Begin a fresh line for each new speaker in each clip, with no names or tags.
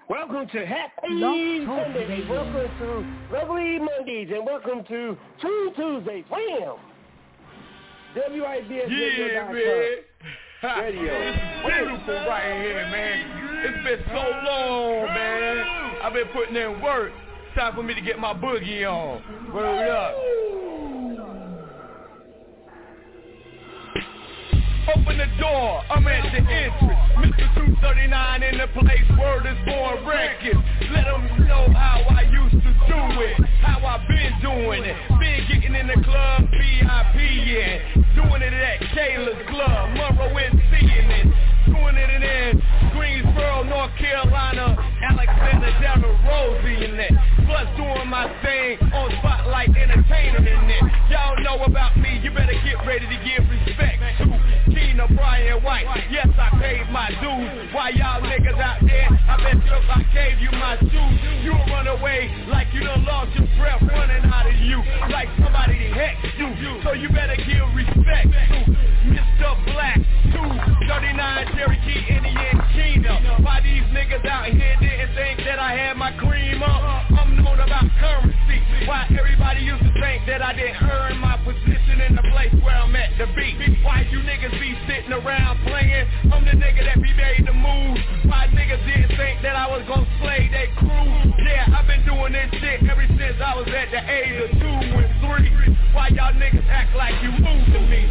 Welcome to Happy Sundays. Welcome to Lovely Mondays. And welcome to True Tuesdays. Wham! WIBS Radio.
This is beautiful right here, man. It's been so long, man. I've been putting in work. Time for me to get my boogie on. Word up. Open the door, I'm at the entrance. Mr. 239 in the place, word is born records. Let them know how I used to do it, how I been doing it. Been getting in the club, VIP, yeah. Doing it at Kayla's Club, Monroe and seeing it. Doing it in Greensboro, North Carolina, Alexander Della Rosie in it. Plus doing my thing on Spotlight Entertainer in it. Y'all know about me, you better get ready to give respect to Gina Brian White. Yes, I paid my dues. Why y'all niggas out there? I bet you if I gave you my shoes, you'll run away like you done lost your breath running out of you, like somebody hexed you. So you better give respect to Mr. Black 239 Cherokee Indian Gina. Why these niggas out here didn't think that I had my cream up? I'm known about currency. Why everybody used to think that I didn't earn my position in the place where I'm at to be? Why you niggas be sitting around playing? I'm the nigga that be made the move. Why niggas didn't think that I was gonna slay they crew? Yeah, I've been doing this shit ever since I was at the age of 2 and 3. Why y'all niggas act like you moved to me?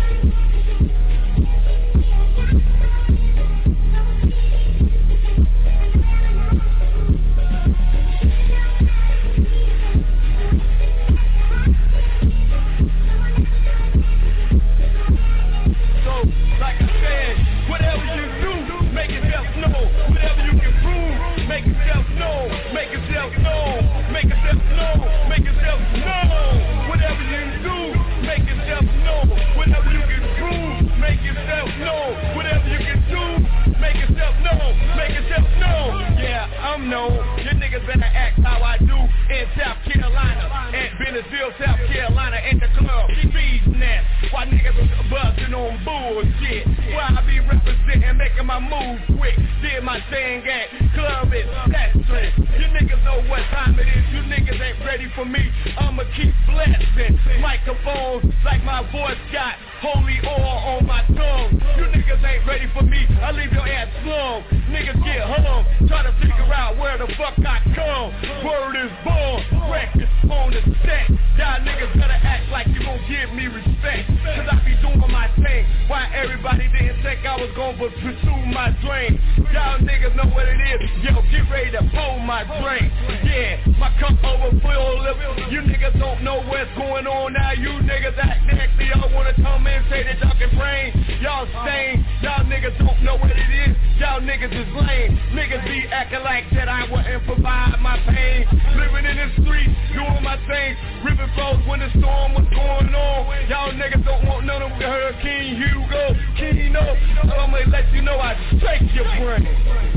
Like I said, whatever you do, make yourself know. Whatever you can prove, make yourself know. Make yourself know. Make yourself know. Make yourself know. Whatever you do, make yourself know. Whatever you can prove, make yourself know. Whatever you can do, make yourself know. Make yourself know. Yeah, I'm known. You niggas better act how I do in South Carolina, at Bentonville, South Carolina, at the club, Speed's Nest. Why niggas was buzzing on bullshit? Why I be representing, making my moves quick. Did my thing at Club Accessories. You niggas know what time it is. You niggas ain't ready for me. I'ma keep blessing microphones like my voice got holy oil on my tongue. You niggas ain't ready for me. I leave your ass slum. Niggas get hung. Try to figure out where the fuck I come. Word is born. Records on the set. Y'all niggas better act like you gon' give me respect. Cause I be doing my thing. Why everybody didn't think I was gon' pursue my dream? Y'all niggas know what it is. Yo, get ready to pull my drink. Yeah, my cup overflow. You niggas don't know what's going on now. You niggas act nasty. Y'all wanna come in and say that y'all can brain. Y'all stain. Y'all niggas don't know what it is. Y'all niggas is lame. Niggas be acting like that I wouldn't provide my pain. Living in the streets, doing my things. Ripping flows when the storm was going on. Y'all niggas don't want none of Hurricane Hugo, Kino. I'ma let you know I shake your brain.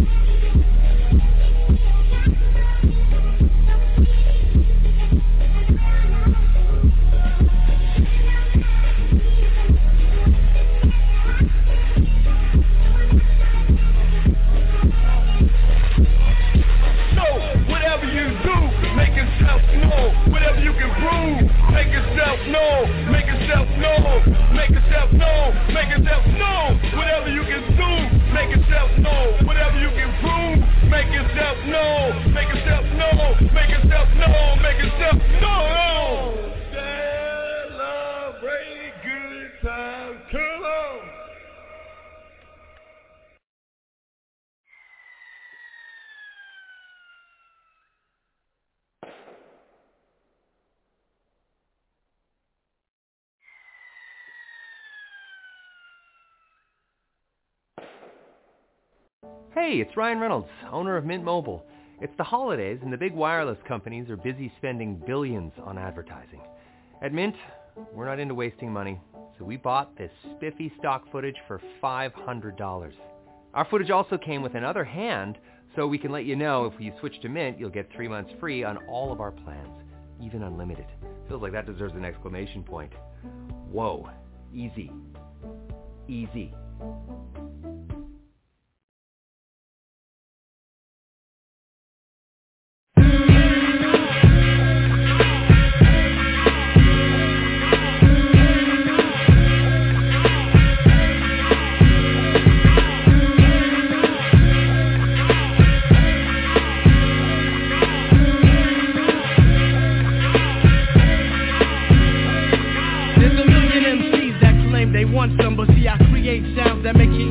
Whatever you do, make yourself know. Whatever you can prove, make yourself know. Make yourself know. Make yourself know. Make yourself know. Whatever you can do, make yourself know. Whatever you can prove, make yourself know. Make yourself know. Make yourself know. Make yourself know. Celebrate good times. Come on.
Hey, it's Ryan Reynolds, owner of Mint Mobile. It's the holidays and the big wireless companies are busy spending billions on advertising. At Mint, we're not into wasting money, so we bought this spiffy stock footage for $500. Our footage also came with another hand, so we can let you know if you switch to Mint, you'll get 3 months free on all of our plans, even unlimited. Feels like that deserves an exclamation point. Whoa, easy. Easy.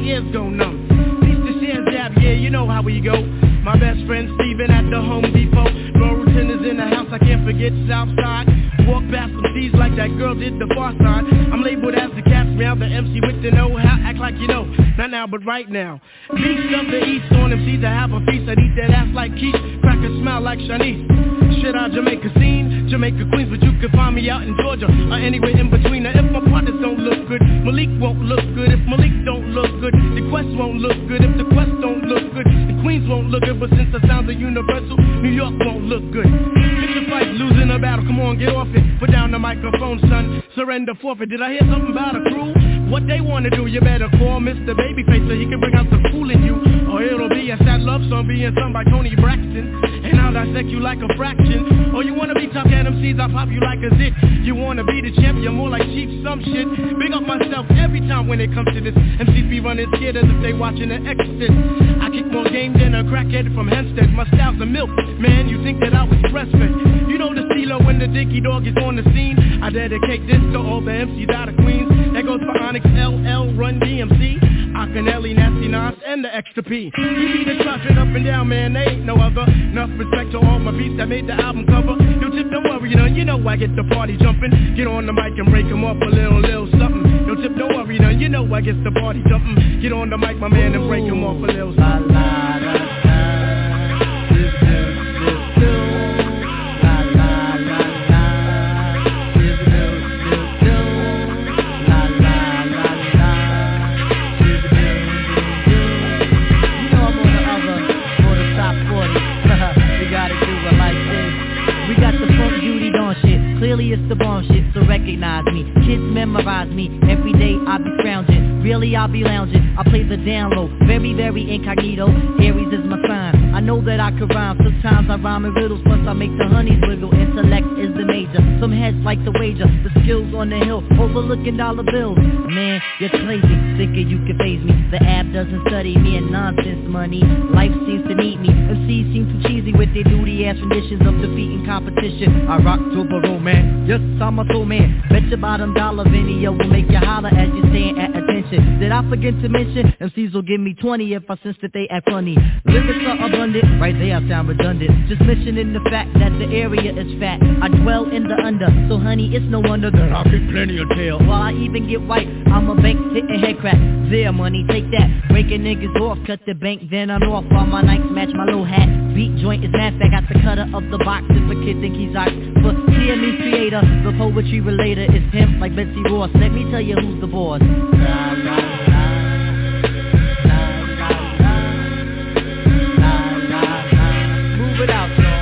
ears go numb. Piece to share jab, yeah, you know how we go. My best friend Steven at the Home Depot. Laurelton is in the house, I can't forget Southside. Walk past some C's like that girl did the far side. I'm labeled as the cat's meow, the MC with the know-how. Act like you know, not now but right now. Beast of the East on MCs to have a feast. I'd eat that ass like quiche, crack a smile like Shanice. Shit out Jamaica scene, Jamaica Queens, but you can find me out in Georgia or anywhere in between. Now if my partners don't look good, Malik won't look good. If Malik don't look good, the Quest won't look good. If the Quest don't look good, the Queens won't look good. But since the sounds are universal, New York won't look good. Picture fight, losing a battle, come on, get off it. Put down the microphone, son, surrender, forfeit. Did I hear something about a crew? What they wanna do, you better call Mr. Babyface so he can bring out the fool in you. Or it'll be a sad love song being sung by Tony Braxton. And I'll dissect you like a fraction. Or you wanna be tough at MCs, I'll pop you like a zit. You wanna be the champ, you're more like Chief some shit. Big up myself every time when it comes to this. MCs be running scared as if they watching The Exorcist. I kick more game than a crackhead from Hempstead. My style's a milk, man, you think that I was breastfed. You know the CeeLo when the Dicky Dog is on the scene. I dedicate this to all the MCs out of Queens. That goes for Onyx, LL, Run DMC, Akinelli, Nasty Nas, and the Extra P. We be the traffic up and down, man, they ain't no other. Enough respect to all my beats that made the album cover. Yo, Tip, don't worry, you know I get the party jumping. Get on the mic and break them up a little something. Yo, Tip, don't worry, you know I get the party jumping. Get on the mic, my man, and break them off a little something.
Clearly it's the bomb shit, so recognize me. Kids memorize me, every day I be scrounging. Really I'll be lounging, I play the down low. Very, very incognito, Aries is my sign. I know that I can rhyme, sometimes I rhyme in riddles. Plus I make the honeys wiggle, intellect is the major. Some heads like to wager, the skills on the hill, overlooking dollar bills. Man, you're crazy, thinking you can phase me. The app doesn't study me and nonsense money. Life seems to need me, MCs seem too cheesy with their duty ass renditions of defeating competition. I rock to Baroman. Yes, I'm a soul man. Bet your bottom dollar video will make you holler as you stand at attention. Did I forget to mention? MCs will give me 20 if I sense that they act funny. Lyrics are abundant, right there I sound redundant. Just mentioning the fact that the area is fat. I dwell in the under, so honey, it's no wonder that I get plenty of tail. While I even get white, I'm a bank hitting head crack. There, money, take that. Breaking niggas off, cut the bank, then I'm off. While my Nikes match my low hat. Beat joint is mad fat, got the cutter of the box. If a kid think he's ox, but TME creator, the poetry relator is pimp like Betsy Ross. Let me tell you who's the boss. La, la, la, la, la, la. Move it out, y'all.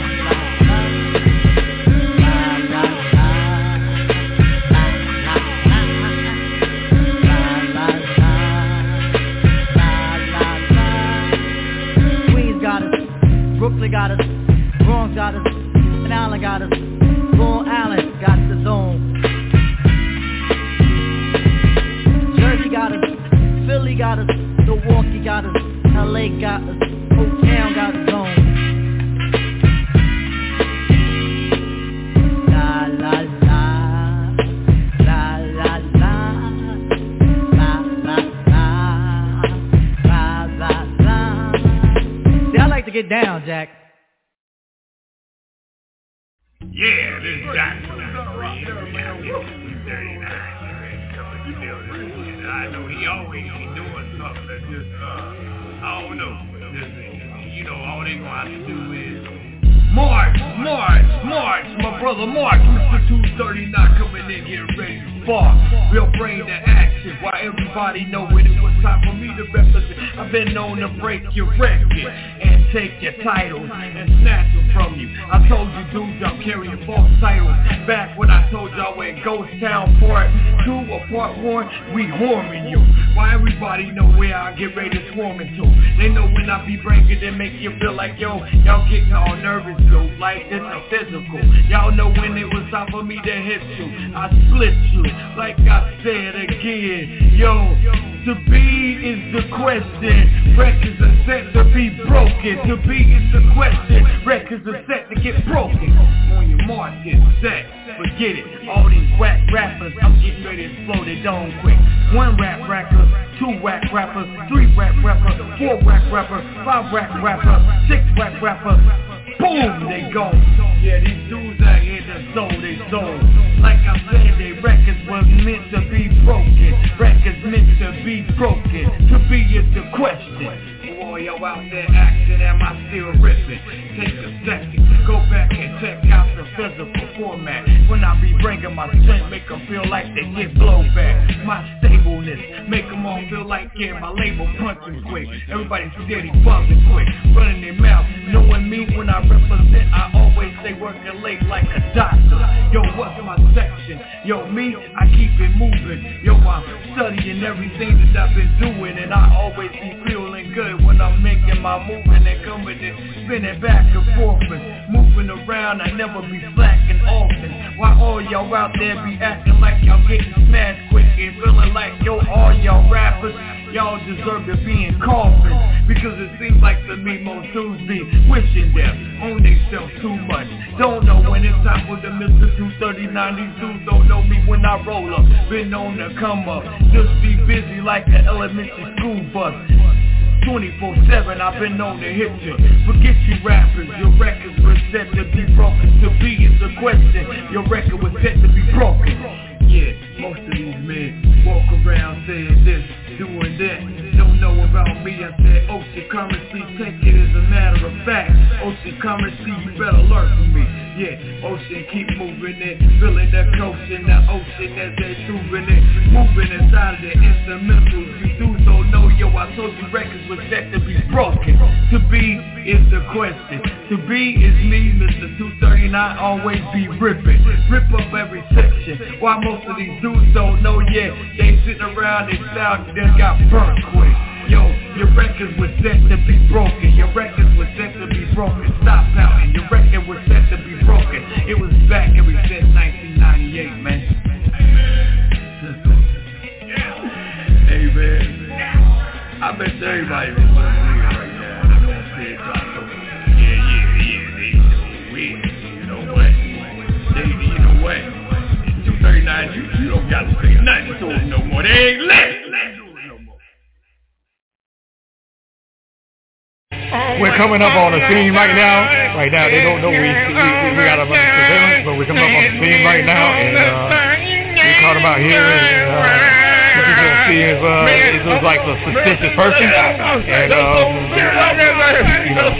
Queens got us, Brooklyn got us, Bronx got us, and Allen got us. Long Island got the zone. Jersey got us, Philly got us, Milwaukee got us, LA got us, Oak Town got the zone. La la la, la la la, la la la, la la la. See, I like to get down, Jack.
Yeah, this is Dr. I know he always be doing something that just, I don't know. Just, you know, all they gonna have to do is March, my brother March, Mr. 239 coming in here ready to spark. We'll bring the action while everybody know when it was time for me to represent. I've been known to break your record and take your titles and snatch them from you. I told you dudes I'm carrying false titles. Back when I told y'all we're in Ghost Town Part 2 or Part 1, we whoring you. Why everybody know where I get ready to swarm into. They know when I be breaking it make you feel like yo, y'all get all nervous though, like this a physical. Y'all know when it was time for me to hit you, I split you, like I said again. Yo, to be is the question, records are set to be broken. To be is the question, records
records are set to get broken. On your mark, get set, forget it. All these whack rappers, I'm getting ready to explode it down quick. 1 rap rapper, 2 whack rappers, 3 rap rappers, 4 whack rappers, 5 whack rappers, 6 whack rappers. Boom, they go. Yeah, these dudes out here that sold they soul. Like I said, they records was meant to be broken. Records meant to be broken. To be is the question. Boy, yo out there acting, am I still ripping? Take a second, go back and check out the physical format. When I be bringing my strength, make them feel like they get blowback. My stableness, make them all feel like, yeah, my label punching quick. Everybody steady bumping quick, running their mouth. Knowing me when I represent, I always stay working late like a doctor. Yo, what's my section? Yo, me, I keep it moving. Yo, I'm studying everything that I've been doing, and I always be feeling good when I'm making my movement and coming and spinning back and forth and moving around. I never be slacking often. Why all y'all out there be acting like y'all getting smashed quick and feeling like, yo, all y'all rappers, y'all deserve to be in coffins? Because it seems like to me most dudes be wishing them on themselves too much. Don't know when it's time for the Mr. 239. These dudes don't know me when I roll up. Been known to come up, just be busy like an elementary school bus. 24/7, I've been known to hit you. Forget you rappers, your records were set to be broken. To be is the question, your record was set to be broken. Yeah, most of these men walk around saying this, doing that. Don't know about me, I said ocean currency, take it as a matter of fact. Ocean currency, you better learn from me. Yeah, ocean keep moving it, feeling the ocean, the ocean as they moving it. Moving inside of the instrumentals, you do so know, yo, I told you records were set to be broken. To be is the question. To be is me, Mr. 239, always be ripping. Rip up every section. Why most of these dudes don't know yet, they sitting around, they style just got burnt quick. Yo, your records were set to be broken. Your records were set to be broken. Stop pouting. Your record was set to be broken. It was back ever since 1998, man. Hey, man. I bet everybody is so weird right now. They don't say it like, yeah, they so weird. You know what? You know what? It's 239, you don't gotta say nothing to them no more. They ain't lit.
We're coming up on the scene right now. Right now, they don't know we got a bunch of surveillance, but we're coming up on the scene right now, and we caught him out here, and what you're gonna see is it looks like a suspicious person, and you know.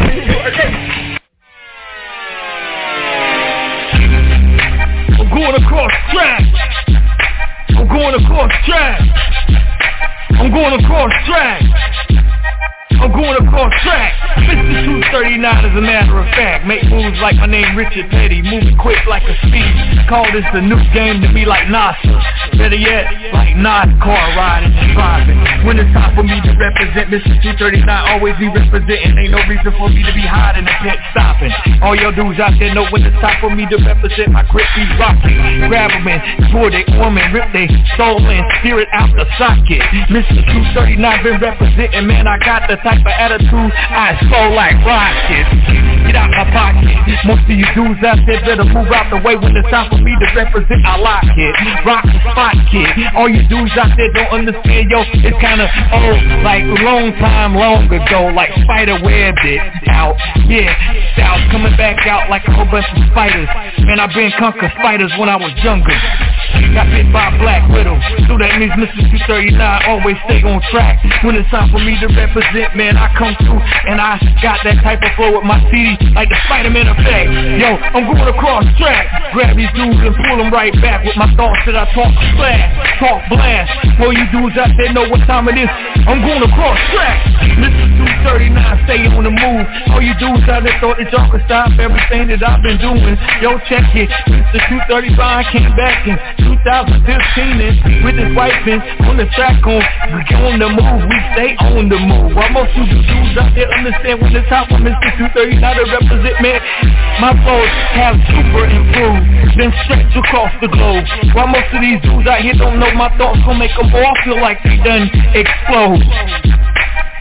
I'm going across track. I'm going across track. I'm going across track. I'm going across track. Mr. 239 as a matter of fact. Make moves like my name Richard Petty. Moving quick like a speed. Call this the new game to me like NASA. Better yet, like NASCAR riding and driving. When it's time for me to represent, Mr. 239 always be representing. Ain't no reason for me to be hiding and pit stopping. All y'all dudes out there know when it's time for me to represent. My grip be rocking. Grab them and pour they arm and rip they soul and steer it out the socket. Mr. 239 been representing, man, I got the type of attitude I slow like rockets. Get out my pocket. Most of you dudes out there better move out the way when it's time for me to represent. I lock it, rock the spot kid. All you dudes out there don't understand, yo, it's kinda old, like long time long ago, like spider webbed it out. Yeah, styles coming back out like a whole bunch of spiders. Man, I been conquer spiders when I was younger. Got bit by a black widow, so that means Mr. 239 always stay on track. When it's time for me to represent, man, I come through and I got that type of flow with my CD, like the Spider-Man effect. Yo, I'm going across track. Grab these dudes and pull them right back with my thoughts that I talk blast. All you dudes out there know what time it is. I'm going across track. Mr. 239, stay on the move. All you dudes out there thought that y'all could stop everything that I've been doing. Yo, check it. Mr. 235 came back in 2015 and with his wife in on the track on the move. We stay on the move. While most of you dudes out there understand when it's time for Mr. 239 to represent, man, my flows have super improved, then stretch across the globe. While most of these dudes out here don't know, my thoughts gon' make them all feel like they done explode.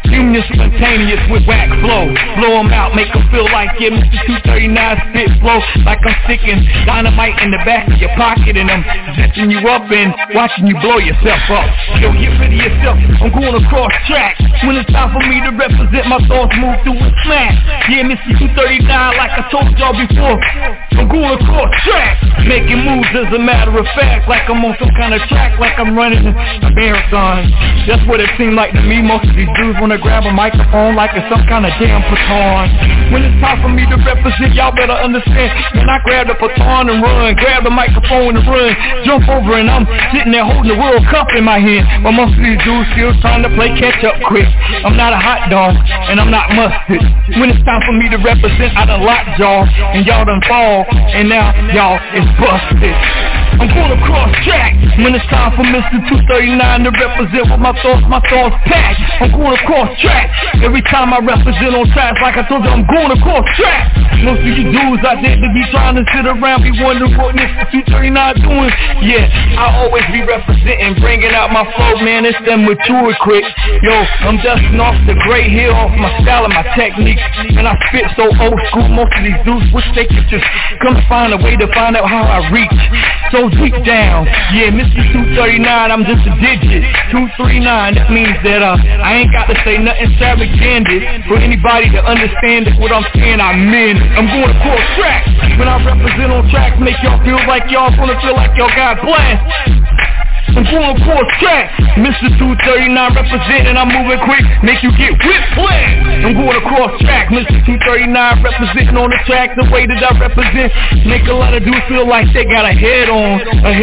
Union spontaneous with whack flow. Blow them out, make them feel like, yeah, Mr. 239 spit flow. Like I'm sticking dynamite in the back of your pocket and I'm setting you up and watching you blow yourself up. Yo, get rid of yourself, I'm going across track. When it's time for me to represent, my thoughts move through a smash. Yeah, Mr. 239, like I told y'all before, I'm going across track. Making moves as a matter of fact, like I'm on some kind of track, like I'm running a marathon. That's what it seemed like to me. Most of these dudes wanna grab a microphone like it's some kind of damn baton. When it's time for me to represent, y'all better understand. Man, I grab the baton and run, grab the microphone and run, jump over and I'm sitting there holding the World Cup in my hand. But most of these dudes still trying to play catch up quick. I'm not a hot dog and I'm not mustard. When it's time for me to represent, I done locked y'all and y'all done fall and now y'all is busted. I'm going across track. When it's time for Mr. 239 to represent with my thoughts packed. I'm going across track. Every time I represent on tracks, like I told you, I'm going across track. Most of you dudes out there to be trying to sit around, be wondering what Mr. 239 doing. Yeah, I always be representing, bringing out my flow, man. It's them mature quick. Yo, I'm dusting off the gray hair off my style and my technique. And I spit so old school, most of these dudes wish they could just come find a way to find out how I reach. So deep down, yeah, Mr. 239, I'm just a digit. 239, that means that I ain't got to say nothing extravagant for anybody to understand that what I'm saying, I mean it. I'm going across track. When I represent on tracks, make y'all feel like y'all gonna feel like y'all got blast. I'm going across track. Mr. 239 representing, I'm moving quick, make you get whiplash. I'm going across track. Mr. 239 representing on the track. The way that I represent make a lot of dudes feel like they got a head on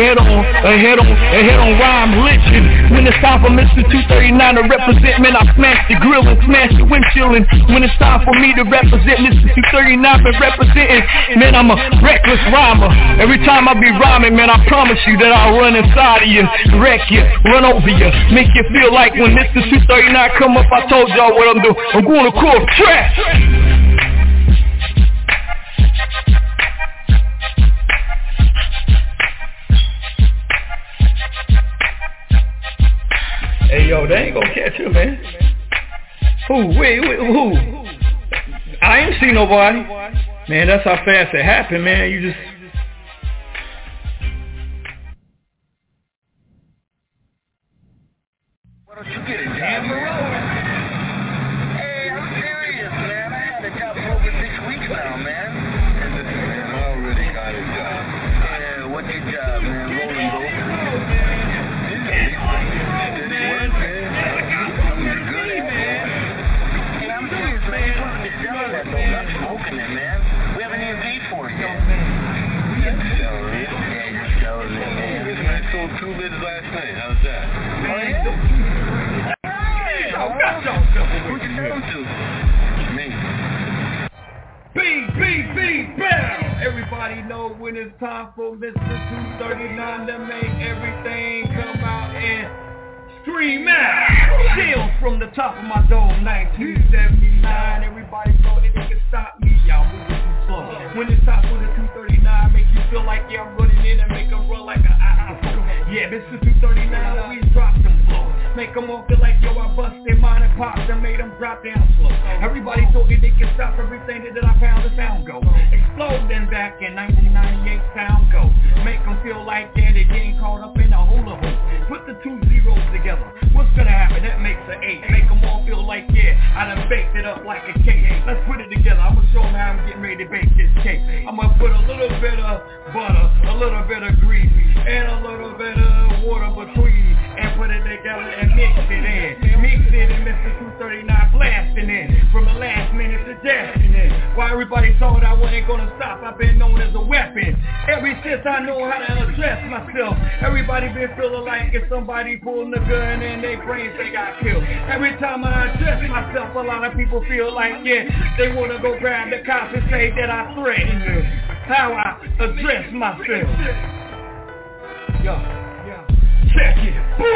rhyme lynching. When it's time for Mr. 239 to represent, man, I smash the grill and smash the windshield. And when it's time for me to represent, Mr. 239 been representing, man, I'm a reckless rhymer. Every time I be rhyming, man, I promise you that I'll run inside of you, wreck you, run over you, make you feel like when Mr. 239 come up, I told y'all what I'm doing. I'm going across track. Hey yo, they ain't gonna catch you, man. Who? Wait, who? I ain't see nobody. Man, that's how fast it happened, man. You just...
Why don't you get it, damn rolling? Hey, I'm serious, man. I had a job for over 6 weeks now, man. Man, I already got a job. Yeah, what's your job, man? Rolling dope. Two bits last night. How's that? Oh, yeah? Hey! Who'd you tell them to? Me.
Bing, bam! Everybody know when it's time for Mr. 239 to make everything come out and scream out. Sales from the top of my dome, 1979. Everybody thought that they could stop me. Y'all moving too slow. When it's time for the 239, make you feel like I'm running in and make them run like an yeah, Mr. 239, we drop them flow. Make them all feel like, yo, I busted mine and popped and made them drop down slow. Everybody thought that they could stop everything that I found the sound go. Exploding back in 1998, sound go. Make them feel like, yeah, they getting caught up in a hula hoop. Put the 2 zeros together. What's gonna happen? That makes an 8. Make them all feel like, yeah, I done baked it up like a cake. Let's put it together. I'm gonna show them how I'm getting ready to bake this cake. I'm gonna put a little bit of butter, a little bit of grease, and a little bit of water between, and put it together and mix it in. Mix it and Mr. 239 blasting in. From the last minute suggestion in. Why everybody thought I wasn't gonna stop, I've been known as a weapon. Ever since I know how to address myself, everybody been feeling like if somebody pulling the gun in their brains, they got killed. Every time I address myself, a lot of people feel like, yeah, they wanna go grab the cops and say that I threatened them. How I address myself. Yo, check it, boom!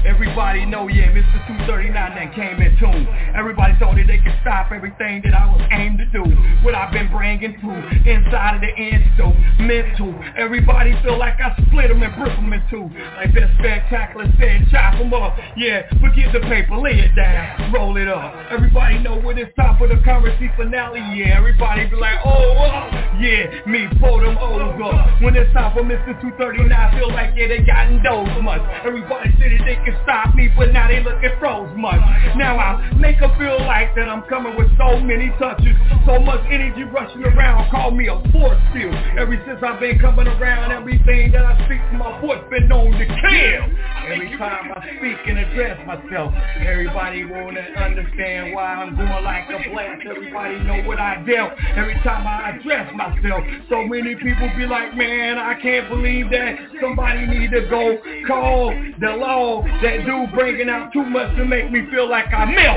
Everybody know, yeah, Mr. 239 then came in tune. Everybody thought that they could stop everything that I was aimed to do. What I've been bringing through, inside of the mental. Everybody feel like I split them and broke them in two. Like that spectacular said, chop them up. Yeah, forget the paper, lay it down, roll it up. Everybody know when it's time for the currency finale. Yeah, everybody be like, yeah, me pour them O's up. When it's time for Mr. 239, feel like, yeah, they gotten those much. Everybody said that they can stop me, but now they looking froze much. Now I make them feel like that I'm coming with so many touches, so much energy rushing around, call me a force field. Ever since I've been coming around, everything that I speak from my voice been known to kill. Every time I speak and address myself, everybody wanna understand why I'm going like a blast. Everybody know what I dealt. Every time I address myself, so many people be like, man, I can't believe that. Somebody need to go call the law. That dude bringing out too much to make me feel like I melt.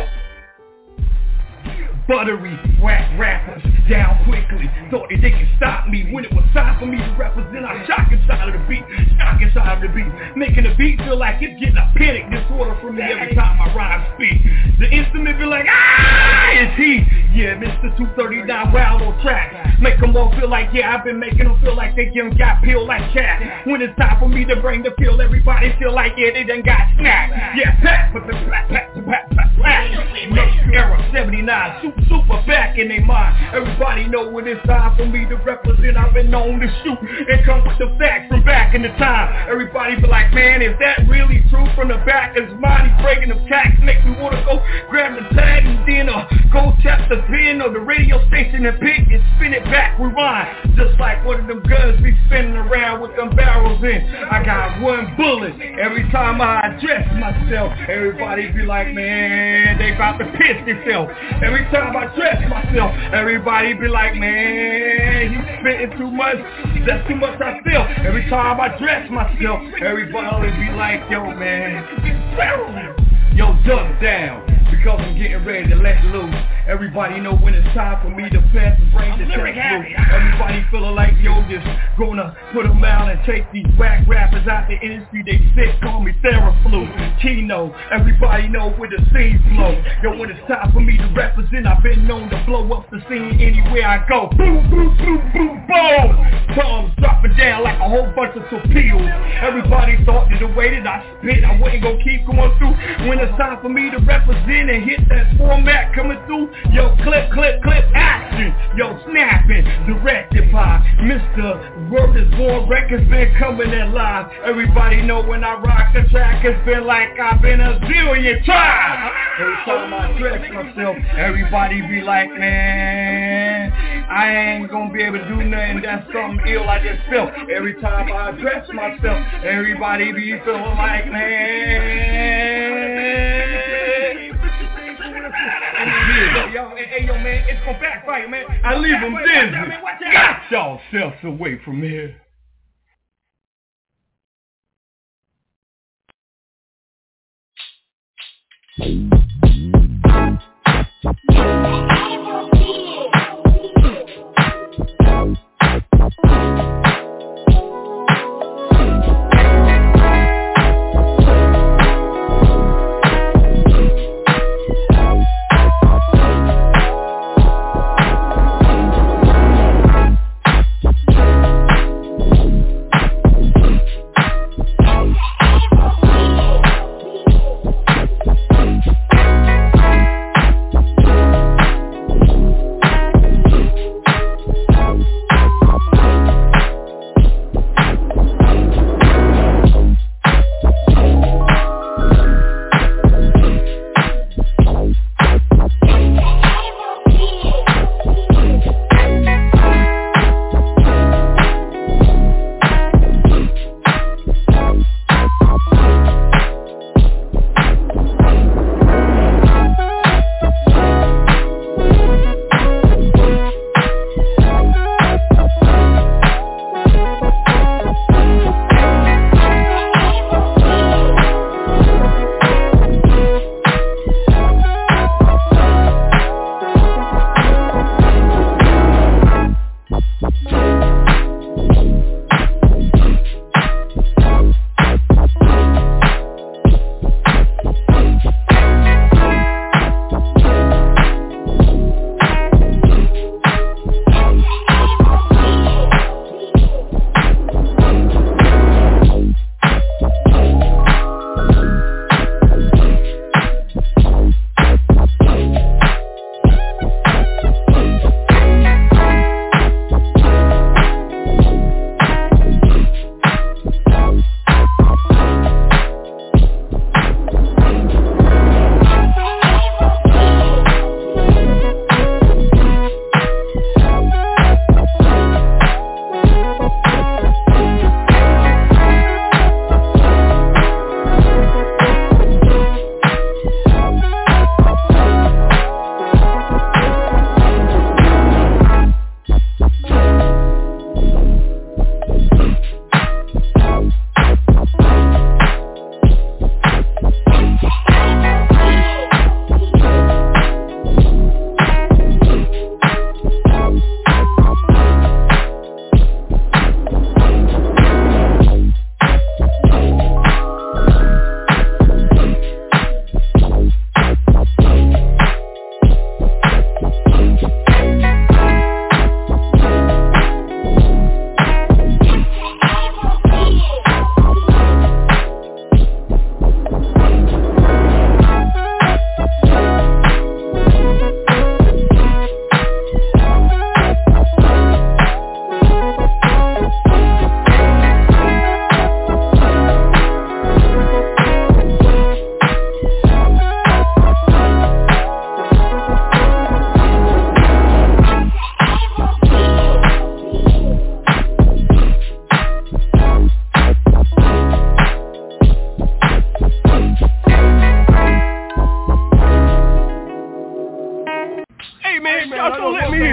Buttery whack rappers down quickly, thought that they could stop me. When it was time for me to represent, I shock inside of the beat, making the beat feel like it's getting a panic disorder from me every time I rhyme speak. The instrument be like, it's he. Yeah, Mr. 239 wild on track. Make them all feel like, yeah, I've been making them feel like they got peeled like cat. When it's time for me to bring the feel, everybody feel like, yeah, they done got snapped. Yeah, pat. Next era 79, super back in their mind. Everybody know when it's time for me to represent. I've been known to shoot and come with the facts from back in the time. Everybody be like, man, is that really true? From the back is money breaking the tax, make me wanna go grab the tag and then go tap the pin or the radio station and pick and spin it back, rewind. Just like one of them guns be spinning around with them barrels in. I got one bullet. Every time I address myself, everybody be like, man, they about to piss themselves. Every time I address myself, everybody be like, man, he's spitting too much. That's too much I feel. Every time I dress myself, everybody be like, yo, man, yo, duck down, because I'm getting ready to let loose. Everybody know when it's time for me to pass the brain to check through. Everybody feeling like, yo, just gonna put them out and take these whack rappers out the industry. They sick, call me Theraflu, Kino. Everybody know where the scene flow. Yo, when it's time for me to represent, I've been known to blow up the scene anywhere I go. Boom, boom, boom, boom, boom. Bombs dropping down like a whole bunch of torpedoes. Everybody thought that the way that I spit, I wasn't gonna keep going through. When it's time for me to represent and hit that format coming through, yo, clip, action, yo, snapping, directed by Mr. Word is Born Records, been coming in live. Everybody know when I rock the track, it's been like I've been a zillion times. Every time I dress myself, everybody be like, man, I ain't gonna be able to do nothing, that's something ill I just felt. Every time I dress myself, everybody be feeling like, man. Hey, yo, man, it's gonna backfire, man. I leave them dizzy. Got y'all selves away from here.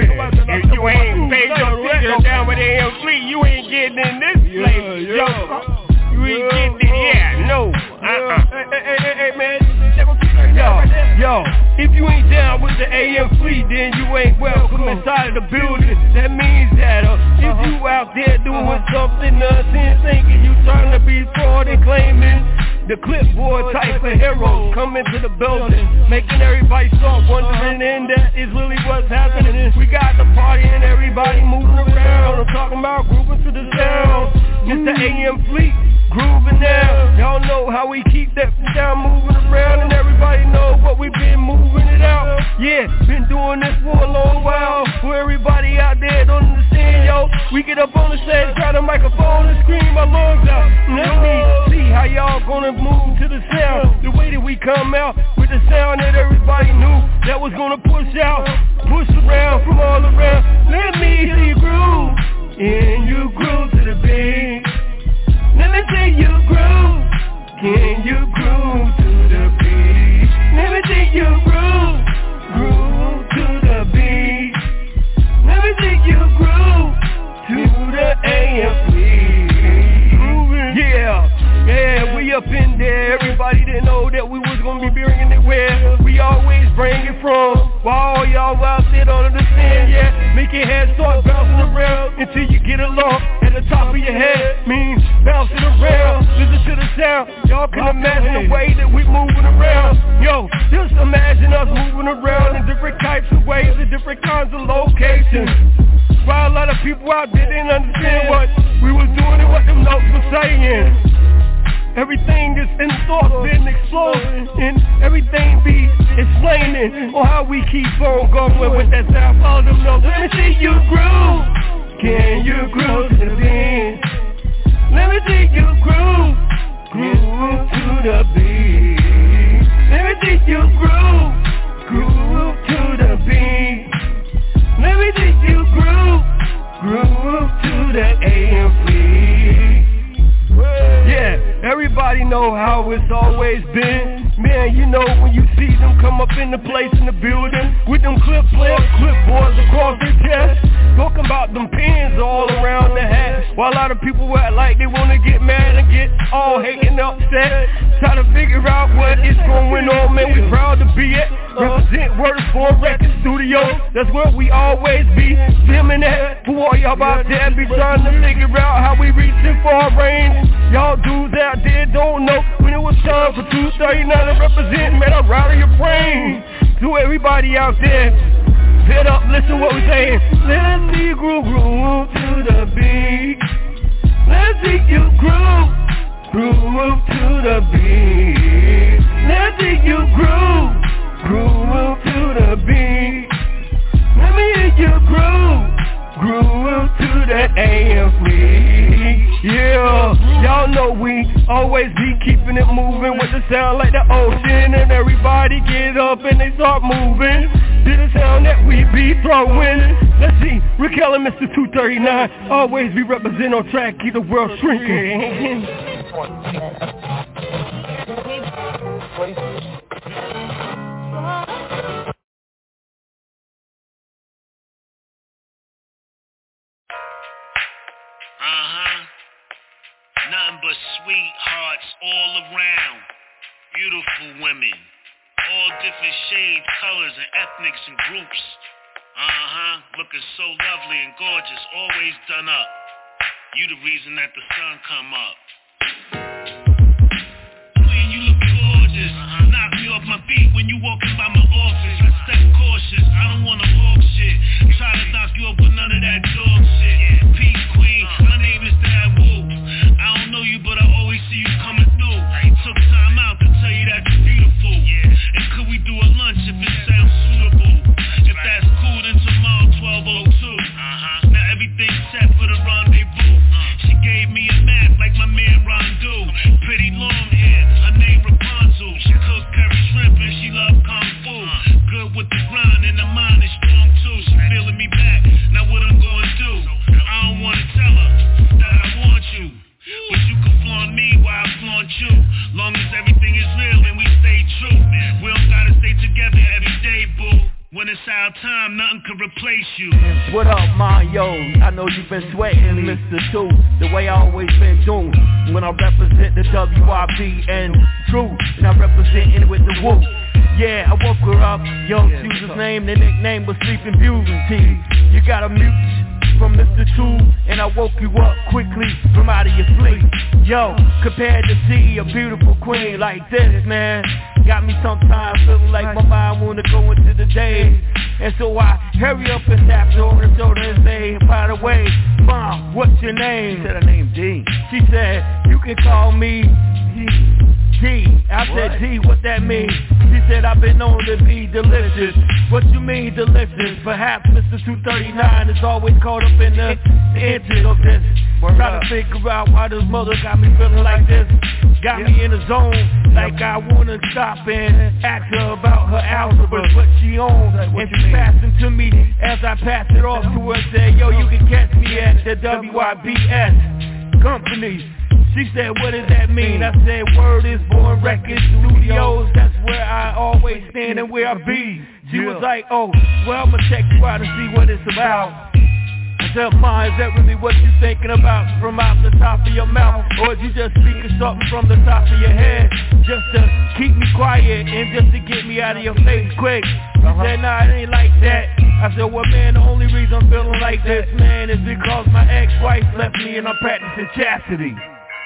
If you ain't paid your ticket down with AM Fleet, you ain't getting in this place, yo. You ain't getting it, no. Hey, man. Yo, if you ain't down with the AM Fleet, then you ain't welcome inside of the building. That means that if you out there doing something nonsense, thinking you trying to be fraud and claiming the clipboard type of heroes come into the building, making everybody start wondering, and that is really what's happening. We got the party and everybody moving around. I'm talking about grooving to the sound. It's the AM Fleet grooving now. Y'all know how we keep that sound moving around, and everybody know what we've been moving it out. Yeah, been doing this for a long while. For everybody out there don't understand, yo, we get up on the stage, grab a microphone and scream our lungs out. Let me see how y'all gonna move to the sound. The way that we come out with the sound that everybody knew that was gonna push out, push around from all around. Let me see you groove, and you groove to the beat. Let me see you groove, can you groove to the beat? Let me see you groove, groove to the beat. Let me see you groove to the AM Fleet. Yeah, we up in there. Everybody didn't know that we was gonna be bringing it where we always bring it from. While all y'all out there don't understand, yeah, make your head start bouncing around until you get along at the top of your head. Means bouncing around, listen to the sound. Y'all can imagine the way that we moving around. Yo, just imagine us moving around in different types of ways, in different kinds of locations. While a lot of people out there didn't understand what we was doing and what them notes were saying. Everything is in thought been exploding, and everything be explaining on how we keep on going with that sound. Follow them notes. Let me see you groove. Can you groove to the beat? Let me see you groove, groove to the beat. Let me see you groove, groove to the beat. Let me see you groove, groove to the AM Fleet. Yeah, everybody know how it's always been. Man, you know when you see them come up in the place in the building with them clipboards across their chest, talking about them pins all around the hat. While a lot of people act like they wanna get mad and get all hating upset, try to figure out what is going on. Man, we proud to be it. Represent Word for Record Studio. That's where we always be filming at. For all y'all out there be trying to figure out how we reaching for our range. Y'all dudes out there don't know when it was time for 239 to represent. Man, I'm out of your brain. To everybody out there, get up, listen what we're saying. Let's see you groove, groove to the beat. Let's see you groove, groove to the beat. Let's see you groove, groove to the beat. Let me hear you groove, groove to that AM Fleet. Yeah, y'all know we always be keeping it moving with the sound like the ocean, and everybody get up and they start moving to the sound that we be throwing. Let's see, Raquel and Mr. 239 always be representing on track, keep the world shrinking.
Nothing but sweethearts all around. Beautiful women. All different shades, colors, and ethnics and groups. Looking so lovely and gorgeous, always done up. You the reason that the sun come up. Queen, you look gorgeous. Knock me off my feet when you walking by my office. I step cautious, I don't wanna walk shit. Try to knock you up with none of that dog shit. Peace, queen, my name is Dad Woo. I don't know you, but I always see you coming through. Took time out to tell you that you're beautiful. And could we do a lunch if it sounds suitable? If that's cool, then tomorrow 12:02. Now everything's set for the rendezvous. She gave me a map like my man Rondu. Pretty long hair, her name Rapunzel. She cook curry shrimp and she love kung fu. Good with the grind and the mind is shoes.
What up, man? Yo, I know you've been sweating, Mr. 2, the way I always been doing. When I represent the WIB and True, and I represent it with the Woo. Yeah, I woke her up, yo, she was his name, the nickname was Sleeping Beauty. You got a mute from Mr. 2, and I woke you up quickly from out of your sleep. Yo, compared to see a beautiful queen like this, man, got me sometimes feeling like my mind wanna go into the day. And so I hurry up and tap her on the shoulder and say, by the way, Mom, what's your name? She said her name D. She said, you can call me D. I said, D, what that mean? She said, I've been known to be delicious. What you mean delicious? Perhaps Mr. 239 is always caught up in the inches of this. Trying to figure out why this mother got me feeling like this. Got me in the zone, like I wanna stop and ask her about her algebra, what she owns. And she passed it to me as I passed it off to her and said, yo, you can catch me at the WIBS company. She said, what does that mean? I said, Word is Born Records Studios. That's where I always stand and where I be. She was like, oh, well, I'ma check you out and see what it's about. I said, Ma, is that really what you thinking about from out the top of your mouth? Or is you just speaking something from the top of your head just to keep me quiet and just to get me out of your face quick? She said, nah, it ain't like that. I said, well, man, the only reason I'm feeling like this, man, is because my ex-wife left me and I'm practicing chastity.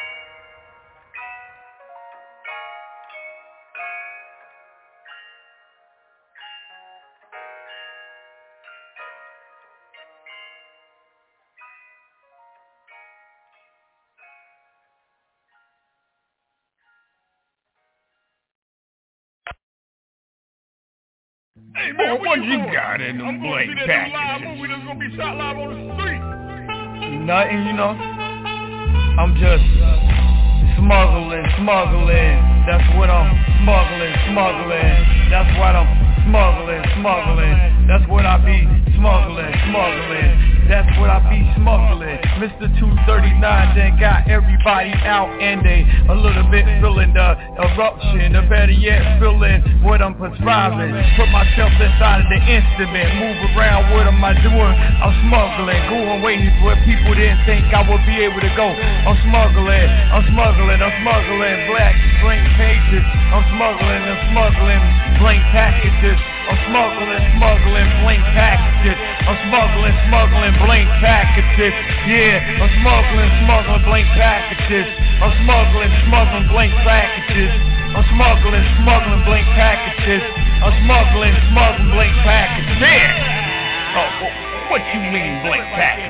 Hey, man, what you got in them blank packages?
We just gonna be shot live on the street.
Nothing, you know. I'm just smuggling. That's what I'm smuggling. That's what I'm smuggling. That's what I be smuggling. That's what I be smuggling. Mr. 239 then got everybody out and they a little bit feeling the eruption, or better yet feeling what I'm prescribing. Put myself inside of the instrument, move around, what am I doing? I'm smuggling, going ways where people didn't think I would be able to go. I'm smuggling, black blank pages. I'm smuggling blank packages. I'm smuggling blank packages. I'm smuggling blank packages. Yeah, I'm smuggling blank packages. I'm smuggling blank packages. I'm smuggling blank packages. I'm smuggling blank packages. Yeah.
Oh, what you mean blank package?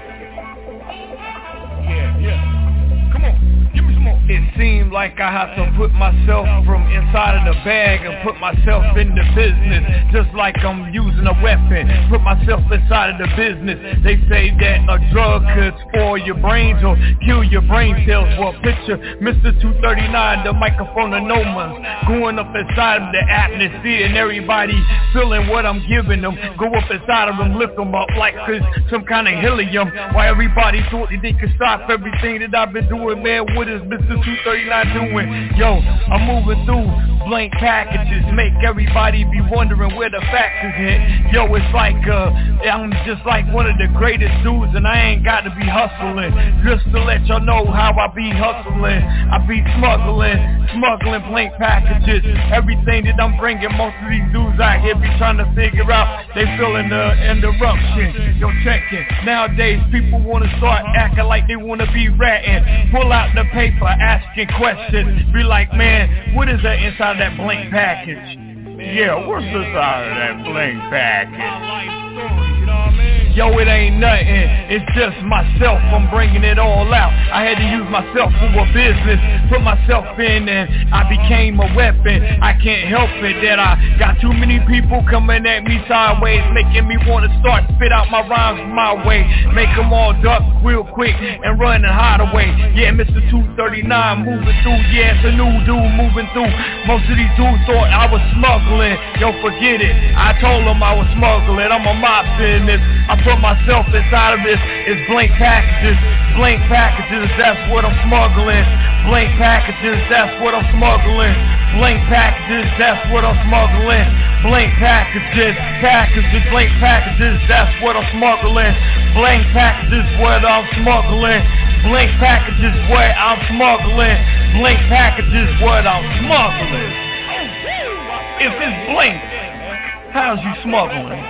Yeah. Come on, give me some more.
It seemed like I had to put myself from inside of the bag and put myself in the business, just like I'm using a weapon. Put myself inside of the business. They say that a drug could spoil your brains or kill your brain cells. Well, picture Mr. 239, the microphone of no one's going up inside of the atmosphere, and everybody feeling what I'm giving them. Go up inside of them, lift them up like it's some kind of helium. While everybody thought that they could stop everything that I've been doing, man, what is Mr. 239 doing? Yo, I'm moving through blank packages, make everybody be wondering where the facts is at. Yo, it's like I'm just like one of the greatest dudes, and I ain't got to be hustling. Just to let y'all know how I be hustling. I be smuggling blank packages. Everything that I'm bringing, most of these dudes out here be trying to figure out. They feeling the interruption. Yo, check it. Nowadays, people want to start acting like they want to be ratting. Pull out the paper, asking questions. Be like, man, what is that inside that blank package?
Yeah, what's inside of that blank package?
Yo, it ain't nothing, it's just myself, I'm bringing it all out. I had to use myself for a business, put myself in and I became a weapon. I can't help it that I got too many people coming at me sideways, making me want to start spit out my rhymes my way. Make them all duck real quick and run and hide away. Yeah, Mr. 239 moving through, yeah, it's a new dude moving through. Most of these dudes thought I was smuggling, yo, forget it. I told them I was smuggling, I'm a mob business. I put myself inside of this, it's blank packages, that's what I'm smuggling. Blank packages, that's what I'm smuggling. Blank packages, that's what I'm smuggling. Blank packages, blank packages, that's what I'm smuggling. Blank packages, what I'm smuggling. Blank packages, what I'm smuggling. Blank packages, what I'm smuggling. If it's blank, how's you smuggling?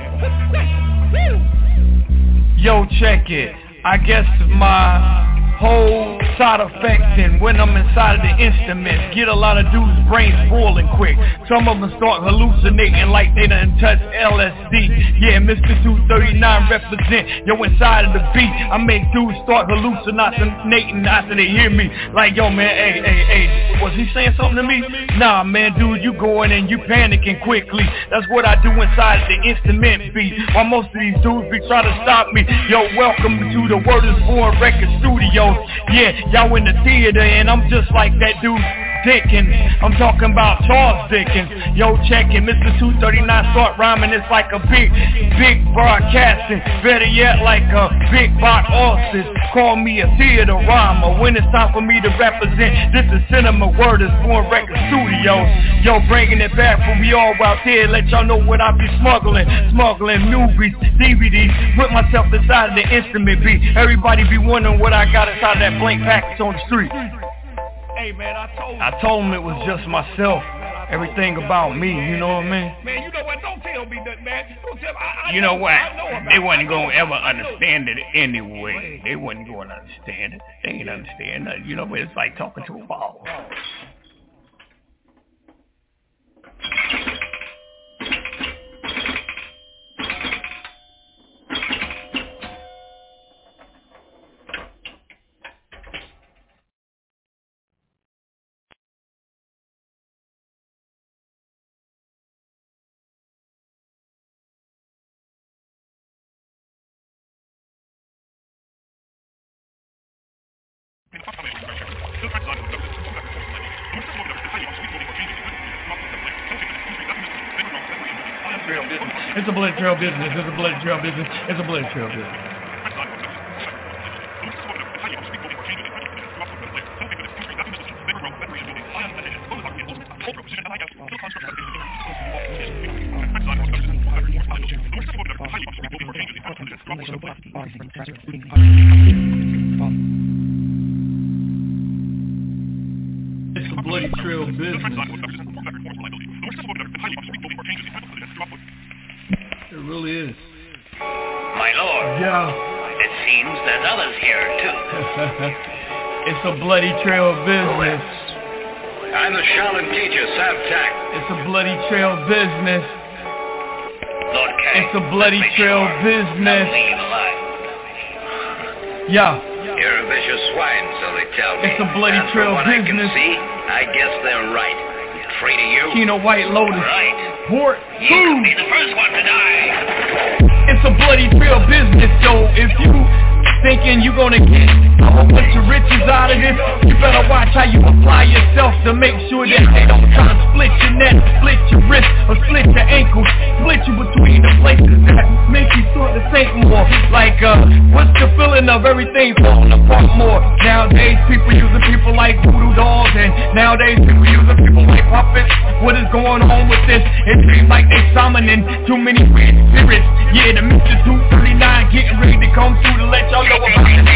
Yo, check it. I guess my whole side effects, and when I'm inside of the instruments, get a lot of dudes' brains boiling quick. Some of them start hallucinating like they done touched LSD. Yeah, Mr. 239 represent, yo, inside of the beat. I make dudes start hallucinating after they hear me. Like, yo, man, hey, was he saying something to me? Nah, man, dude, you going and you panicking quickly. That's what I do inside of the instrument beat. While most of these dudes be trying to stop me. Yo, welcome to the Word is Born Record Studio. Yeah, y'all in the theater and I'm just like that dude Dickens. I'm talking about Charles Dickens. Yo, check it, Mr. 239 start rhyming. It's like a big broadcasting. Better yet, like a big box office. Call me a theater rhymer. When it's time for me to represent, this is Cinema Word is Born Record Studio. Yo, bringing it back for we all out there. Let y'all know what I be smuggling. Smuggling movies, DVDs. Put myself inside of the instrument beat. Everybody be wondering what I got inside of that blank package on the street.
Hey man,
I told him it was just myself. Everything about me, you know what I mean?
Man, you know what? Don't tell me that, man. Don't tell me.
You know what? They wasn't going to ever understand it anyway. They wasn't going to understand it. They ain't understand it. You know, it's like talking to a ball.
It's a blood trail business. It's a blood trail business. It's a blood trail business. It's a bloody trail business. It really is.
My lord.
Yeah.
It seems there's others here, too.
It's a bloody trail business.
I'm the shaman teacher, Sabtak.
It's a bloody trail business.
Lord Kang.
It's a bloody trail business.
Leave alive.
Yeah.
You're a vicious swine, so they tell me.
It's a bloody
and
trail
from what
business.
I can see, I guess they're right. Treating you.
Kino White Lotus.
Right.
Port.
You could be the first one to die.
It's a bloody trail business, so if you thinking you gonna get a whole bunch of riches out of this, you better watch how you apply yourself to make sure that they don't try to split your neck, split your wrist, or split your ankle, split you between the places that make you start to think more. Like, what's the feeling of everything falling apart more? Nowadays, people using people like voodoo dolls, and nowadays, people using people like puppets. What is going on with this? It seems like they summoning too many weird spirits. Yeah, the Mr. 239 getting ready to come through to let y'all know about it.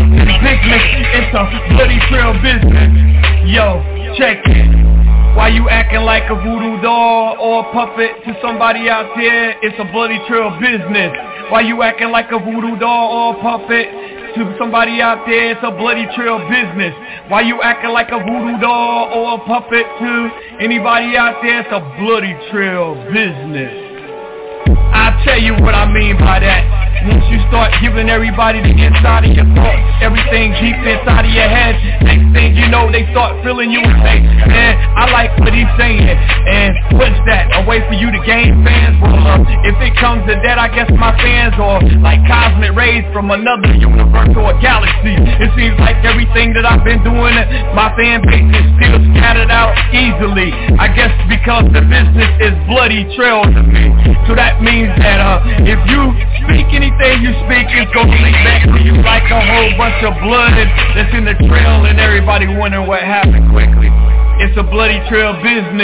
It's a bloody trail business. Yo, check it. Why you acting like a voodoo doll or a puppet to somebody out there? It's a bloody trail business. Why you acting like a voodoo doll or a puppet to somebody out there? It's a bloody trail business. Why you acting like a voodoo doll or a puppet to anybody out there? It's a bloody trail business. I'll tell you what I mean by that. Once you start giving everybody the inside of your thoughts, everything deep inside of your head, next thing you know, they start feeling you and say, man, I like what he's saying. And what's that? A way for you to gain fans? Well, if it comes to that, I guess my fans are like cosmic rays from another universe or a galaxy. It seems like everything that I've been doing, my fan base is still scattered out easily. I guess because the business is bloody trail to me. So that means that if you speak anything you speak, it's gonna lead back to you like a whole bunch of blood that's in the trail and everybody wondering what happened quickly. It's a bloody trail business.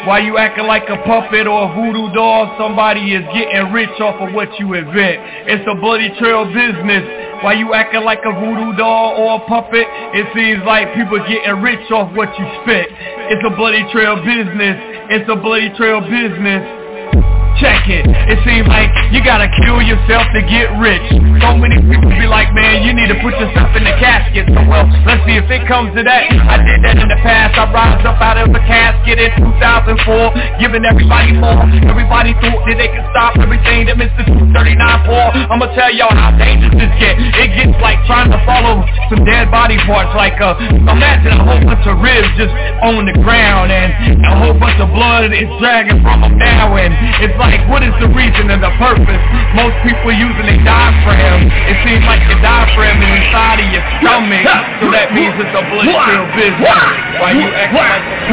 Why you acting like a puppet or a voodoo doll? Somebody is getting rich off of what you invent. It's a bloody trail business. Why you acting like a voodoo doll or a puppet? It seems like people getting rich off what you spent. It's a bloody trail business. It's a bloody trail business. Check it. It seems like you gotta kill yourself to get rich. So many people be like, man, you need to put yourself in the casket. So well, let's see if it comes to that. I did that in the past. I rise up out of the casket in 2004, giving everybody more. Everybody thought that they could stop everything that Mr. 239 pour. I'ma tell y'all how dangerous this gets. It gets like trying to follow some dead body parts. Like imagine a whole bunch of ribs just on the ground and a whole bunch of blood is dragging from them now. And it's like, what is the reason and the purpose? Most people using a diaphragm. It seems like your diaphragm is inside of your stomach, so that means it's a blood trail business. Why you acting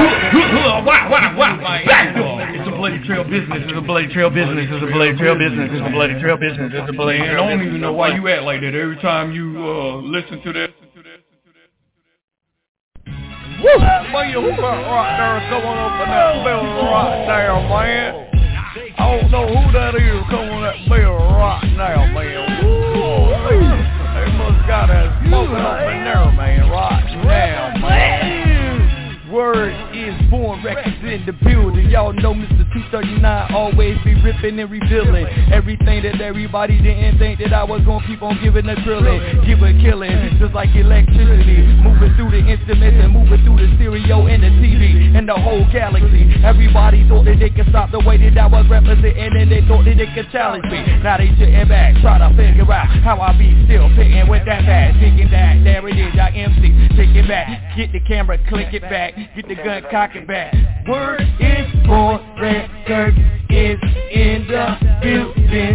like it's a bloody trail business? It's a bloody trail business. It's a bloody trail business. It's a bloody trail business. It's a bloody. I don't even know why you act like that every time you listen to that.
Woo! That man right there coming up in that building right there, man. I don't know who that is coming on that bell right now, man. Woo! They must got that smoking up in there, man, right now, man. Word is Born Records in the building. Y'all know Mr. 239 always be ripping and revealing everything that everybody didn't think that I was gonna keep on giving a drilling, giving killing, just like electricity, moving through the instruments and moving through the stereo and the TV and the whole galaxy. Everybody thought that they could stop the way that I was representing, and they thought that they could challenge me. Now they sitting back, try to figure out how I be still pitting with that bag, thinking that there it is, I MC, take it back, get the camera, click it back, get the gun, cock it back. Word is Born Records is in the building.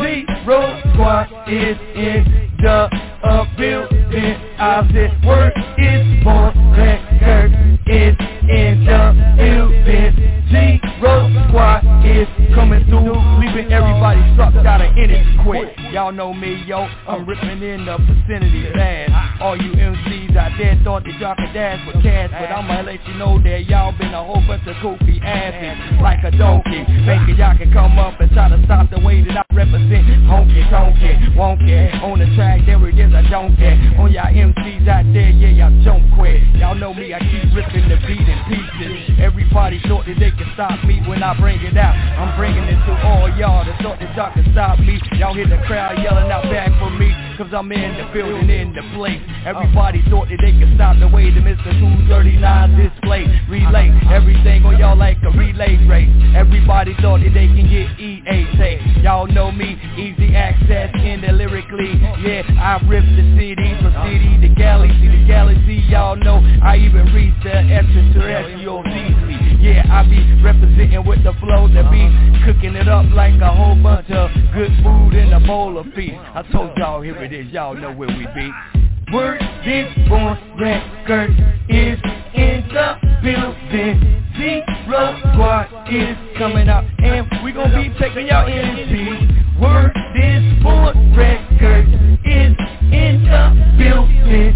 Zero Squad is in the building. I said word is Born Records is in the building. Zero Squad is coming through, leaving everybody sucked out of energy quick. Y'all know me, yo, I'm ripping in the vicinity, man. All you MCs out there thought that y'all could dance with cash, but I'ma let you know that y'all been a whole bunch of goofy asses like a donkey, thinking y'all can come up and try to stop the way that I represent. Honky, tonky, wonky, on the track there it is, I don't care. On y'all MCs out there, yeah, y'all don't quit. Y'all know me, I keep ripping the beat in pieces. Everybody thought that they could stop me when I bring it out. I'm bringing it to all y'all that thought that y'all could stop me. Y'all hear the crowd yelling out back for me, cause I'm in the building, in the place. Everybody thought that they could stop the way that Mr. 239 display, relay everything on y'all like a relay race. Everybody thought that they can get EA tape. Y'all know me, easy access in the lyrically. Yeah, I rip the city from city to galaxy to galaxy. Y'all know I even reach the extraterrestrial easily. Yeah, I be representing with the flow that be cooking it up like a whole bunch of good food in a bowl of feast. I told y'all, here it is, y'all know where we be. Word is Born Records is in the building. Zero Squad is coming out, and we gon' be taking y'all energy. Word is Born Records is in the building.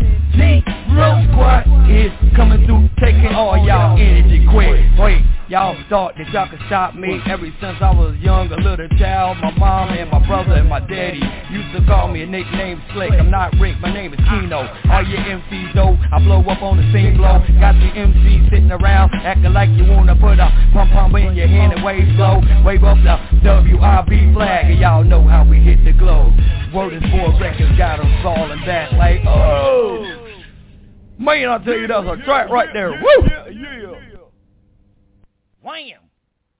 Zero Squad is coming through, taking all y'all energy quick. Wait, y'all thought that y'all could stop me ever since I was young, a little child. My mom and my brother and my daddy used to call me a nickname Slick. I'm not Rick, my name is Kino. All your MCs though, I blow up on the same blow. Got the MCs sitting around acting like you wanna put a pump in your hand and wave slow. Wave up the WIB flag and y'all know how we hit the globe. Word is Born Records got them falling back like, oh man, I tell you, that's a track right there. Woo! Yeah. Wham!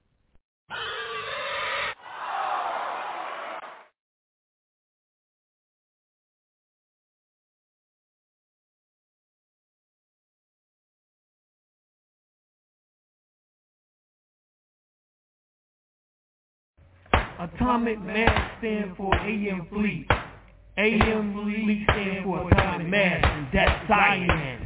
Atomic Mass stand for AM Fleet. AM Fleet stand for Atomic Mass, and that's science.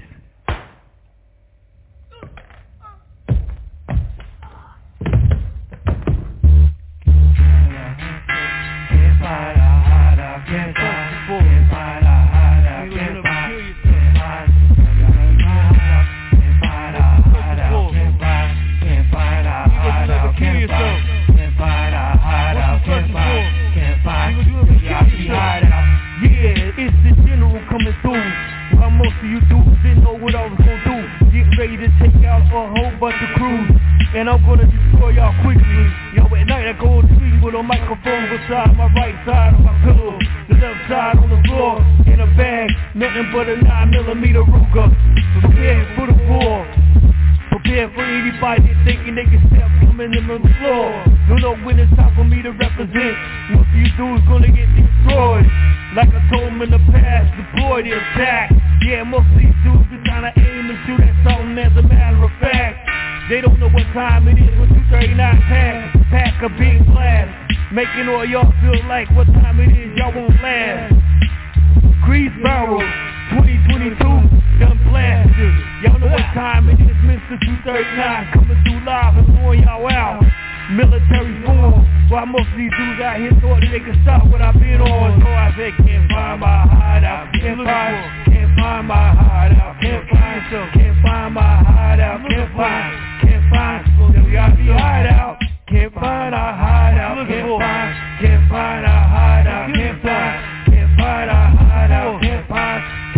of you dudes didn't know what I was gonna do. Get ready to take out a whole bunch of crews, and I'm gonna destroy y'all quickly. Yo, at night I go to sleep with a microphone beside my right side of my pillow, the left side on the floor, in a bag, nothing but a 9mm Ruger. Prepare for the war. Prepare for anybody thinking they can step coming in the floor. Don't know when it's time for me to represent. What you dudes gonna get destroyed. Like I told them in the past, deploy the attack. Yeah, most of these dudes be trying to aim and shoot at something as a matter of fact. They don't know what time it is when 239 pack a big blast, making all y'all feel like what time it is y'all won't last. Grease barrel, 2022, done blasted. Y'all know what time it is, Mr. 239 coming through live and blowing y'all out. Military form, while most of these dudes out here thought that they could stop what I've been on. So I said, can't find my hideout, can't find my hideout, can't find my hideout, can't find, WIB hideout, can't find our hideout, can't find our hideout, can't find our hideout, can't find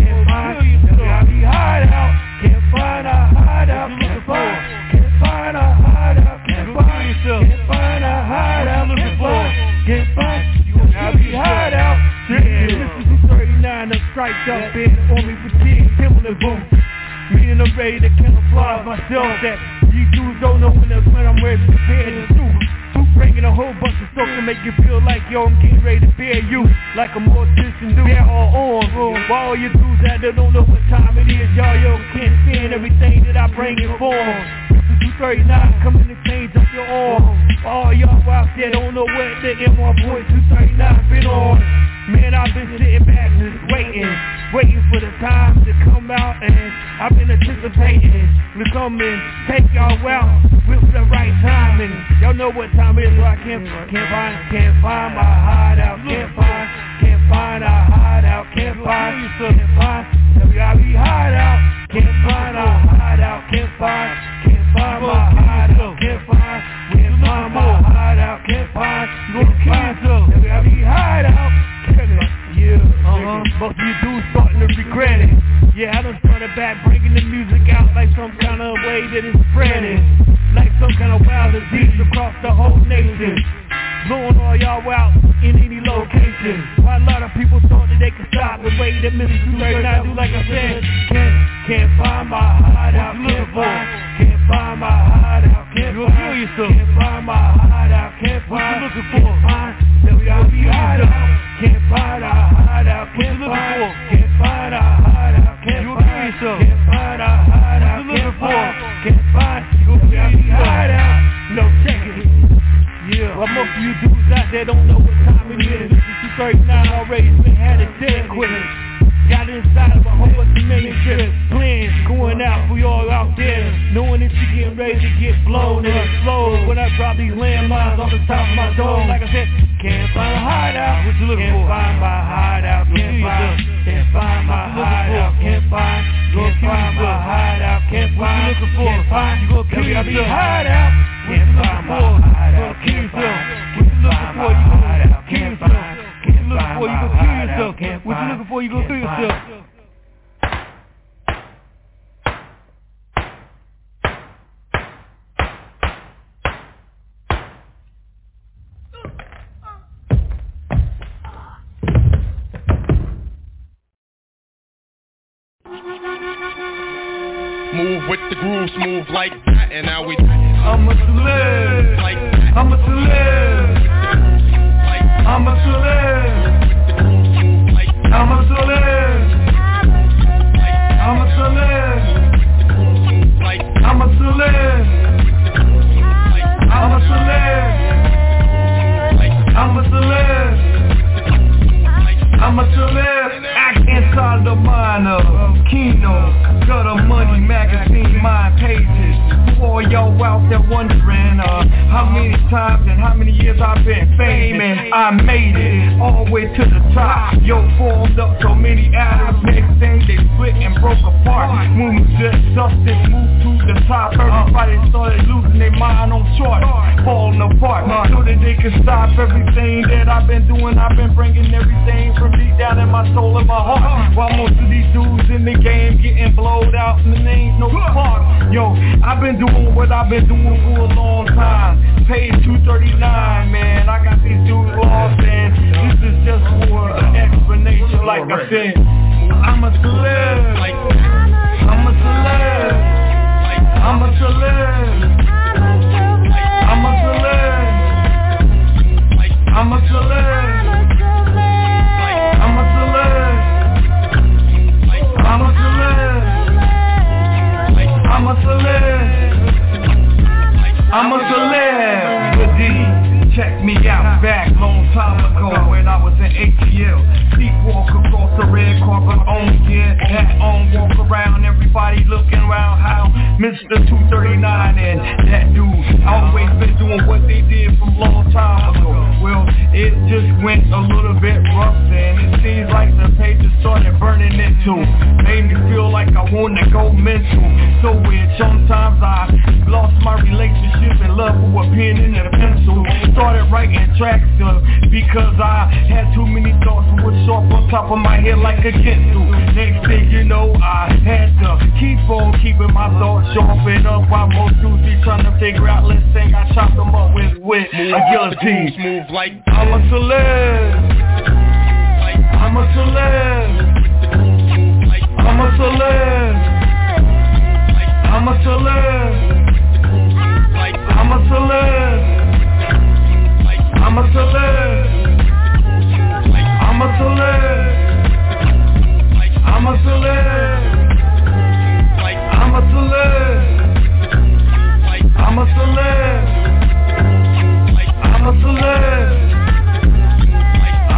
WIB hideout, can't find our hideout, can't find our hideout, can't find our hideout, can't find WIB hideout. This is 39 that strikes up in Army fatigue, Timberland boots. Meaning I'm ready to camouflage myself that you dudes don't know when I'm ready to prepare to shoot. Bringing a whole bunch of stuff to make you feel like, yo, I'm getting ready to bear you like a mortician do. They're all on, while all you dudes out there don't know what time it is, y'all, yo, can't stand everything that I bring in form. Mr. 239 coming to change up your arm. All y'all out there don't know what the MR boy 239 been on. Man, I've been sitting back just waiting for the time to come out, and I've been anticipating to come and take y'all out with the right timing. Y'all know what time it is, so I can't find my hideout, can't find our hideout, can't find WIB hideout, can't find our hideout, can't find my hideout, can't find my hideout, can't find WIB hideout. Yeah, most of you dudes starting to regret it. Yeah, I done started back bringing the music out like some kind of way that it's spreading, like some kind of wild disease across the whole nation, blowing all y'all out in any location. Why a lot of people thought that they could stop the way that Mr. 239 do, like I said. Can't find my hideout, can't find my hideout, can't find my hideout, can't find WIB hideout, can't find our hideout, can't find our hideout, can't find our hideout, can't find WIB hideout. No, check it. Yeah, well, most of you dudes out there don't know what time it is. This is 239 already, been had it dead quick. Got inside of a whole bunch of million plans going out for y'all out there, knowing that you're getting ready to get blown and explode when I drop these landmines off the top of my dome. Like I said, can't find a hideout, what you looking for? Can't find my hideout, can't find my hideout, can't find my hideout, can't find WIB hideout, can't find my hideout, can't find my hideout, can't find. What you looking for? You gonna kill yourself. What you looking for? You gonna kill yourself.
Move with the grooves, move like that, and now we.
I'm a celeb. Like that. I'm a celeb. I'm a celeb. I'm a celeb. I'm a celeb. I'm a celeb. I'm a celeb. I'm a celeb. I'm a celeb. Act inside the mind of Kino. Gutter Money Magazine, mind pages. For y'all out there wondering how many times and how many years I've been famous. I made it all the way to the top. Yo, formed up so many atoms. Next thing they split and broke apart. When we just substance moved to the top, everybody started losing their mind on short, falling apart, so that they could stop everything that I've been doing. I've been bringing everything from deep down in my soul and my heart. While most of these dudes in the game
ain't blowed out and there ain't no spark. Yo, I've been doing what I've been doing for a long time. Paid $239, man. I got these dudes lost, and this is just for an explanation. Like I said, I'm a celeb. I'm a celeb. I'm a celeb. I'm a celeb. I'm a celeb. I'm a celeb. I'm a celeb. I'm a celeb. I'm a celebrity. Check me out back long time ago when I was in ATL. Sleepwalk across the red carpet on gear, hat on, walk around, everybody looking around how Mr. 239 and that dude always been doing what they did from long time ago. Well, it just went a little bit rough and it seems like the pages started burning it too. Made me feel like I wanna go mental. So weird, sometimes I lost my relationship and love for a pen and a pencil. Started writing tracks because I had too many thoughts that were sharp on top of my head like a pencil. Next thing you know, I had to keep on keeping my thoughts sharp and up while most dudes be trying to figure out, let's think I chopped them up with a guillotine.
Move like
I'm a celeb. I'm a celeb. I'm a celeb. I'm a celeb. I'm a celeb. I'm a celeb. I'm a celeb. I'm a celeb. I'm a celeb. I'm a celeb. I'm a celeb.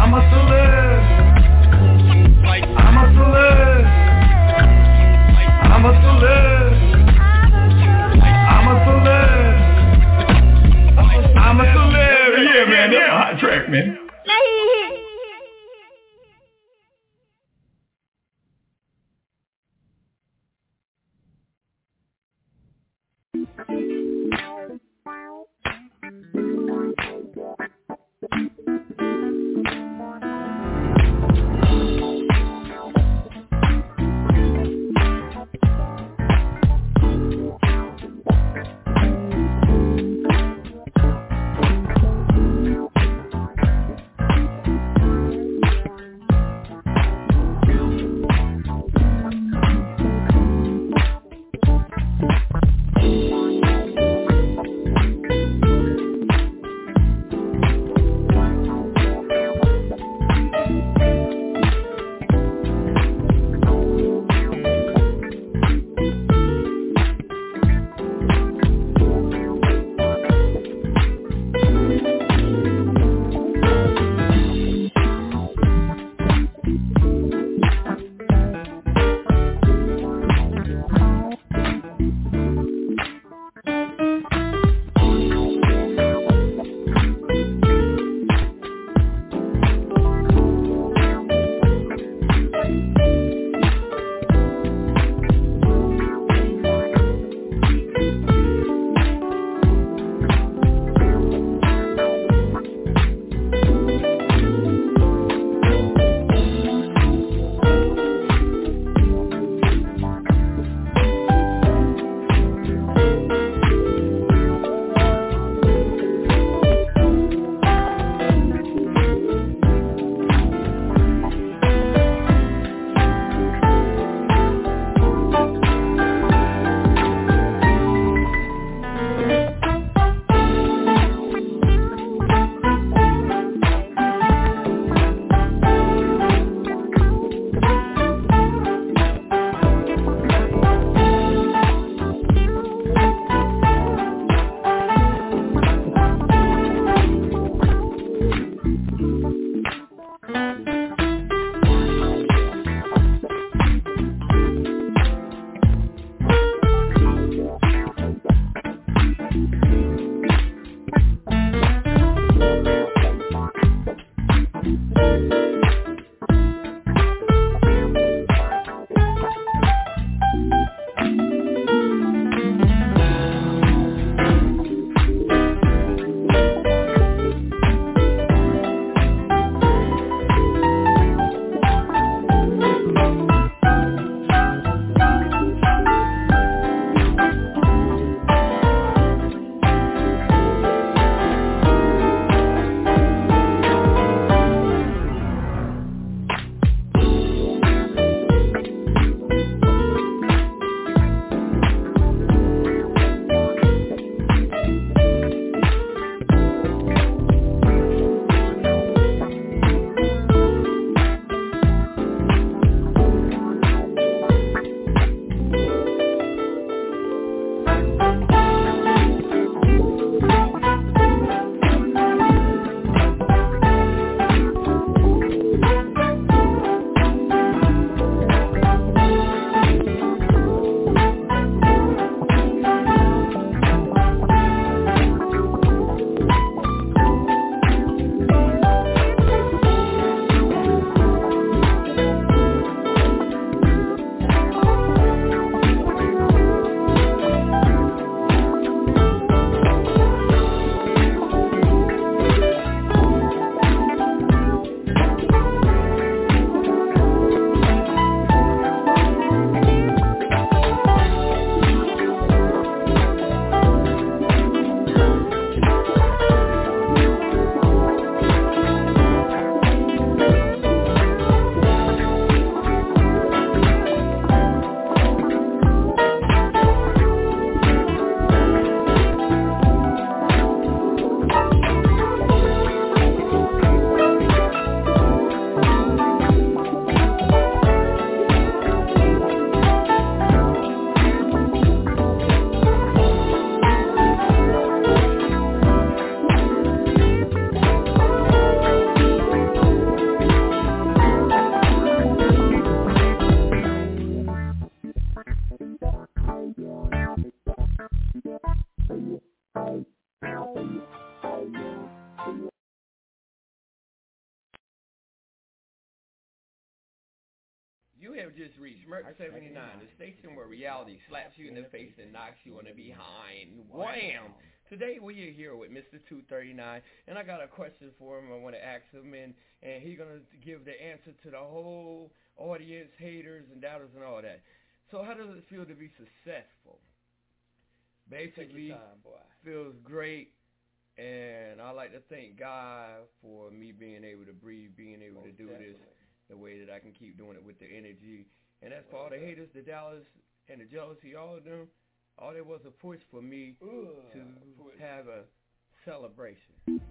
have just reached Merc 79, the station where reality slaps you in the face and knocks you on the behind. Wham! Today we are here with Mr. 239, and I got a question for him I want to ask him, and he's going to give the answer to the whole audience, haters and doubters and all that. So how does it feel to be successful? Basically, feels great, and I like to thank God for me being able to breathe, being able to do this the way that I can keep doing it with the energy. And as for all the haters, the doubters, and the jealousy, all of them, all there was a push for me to have a celebration.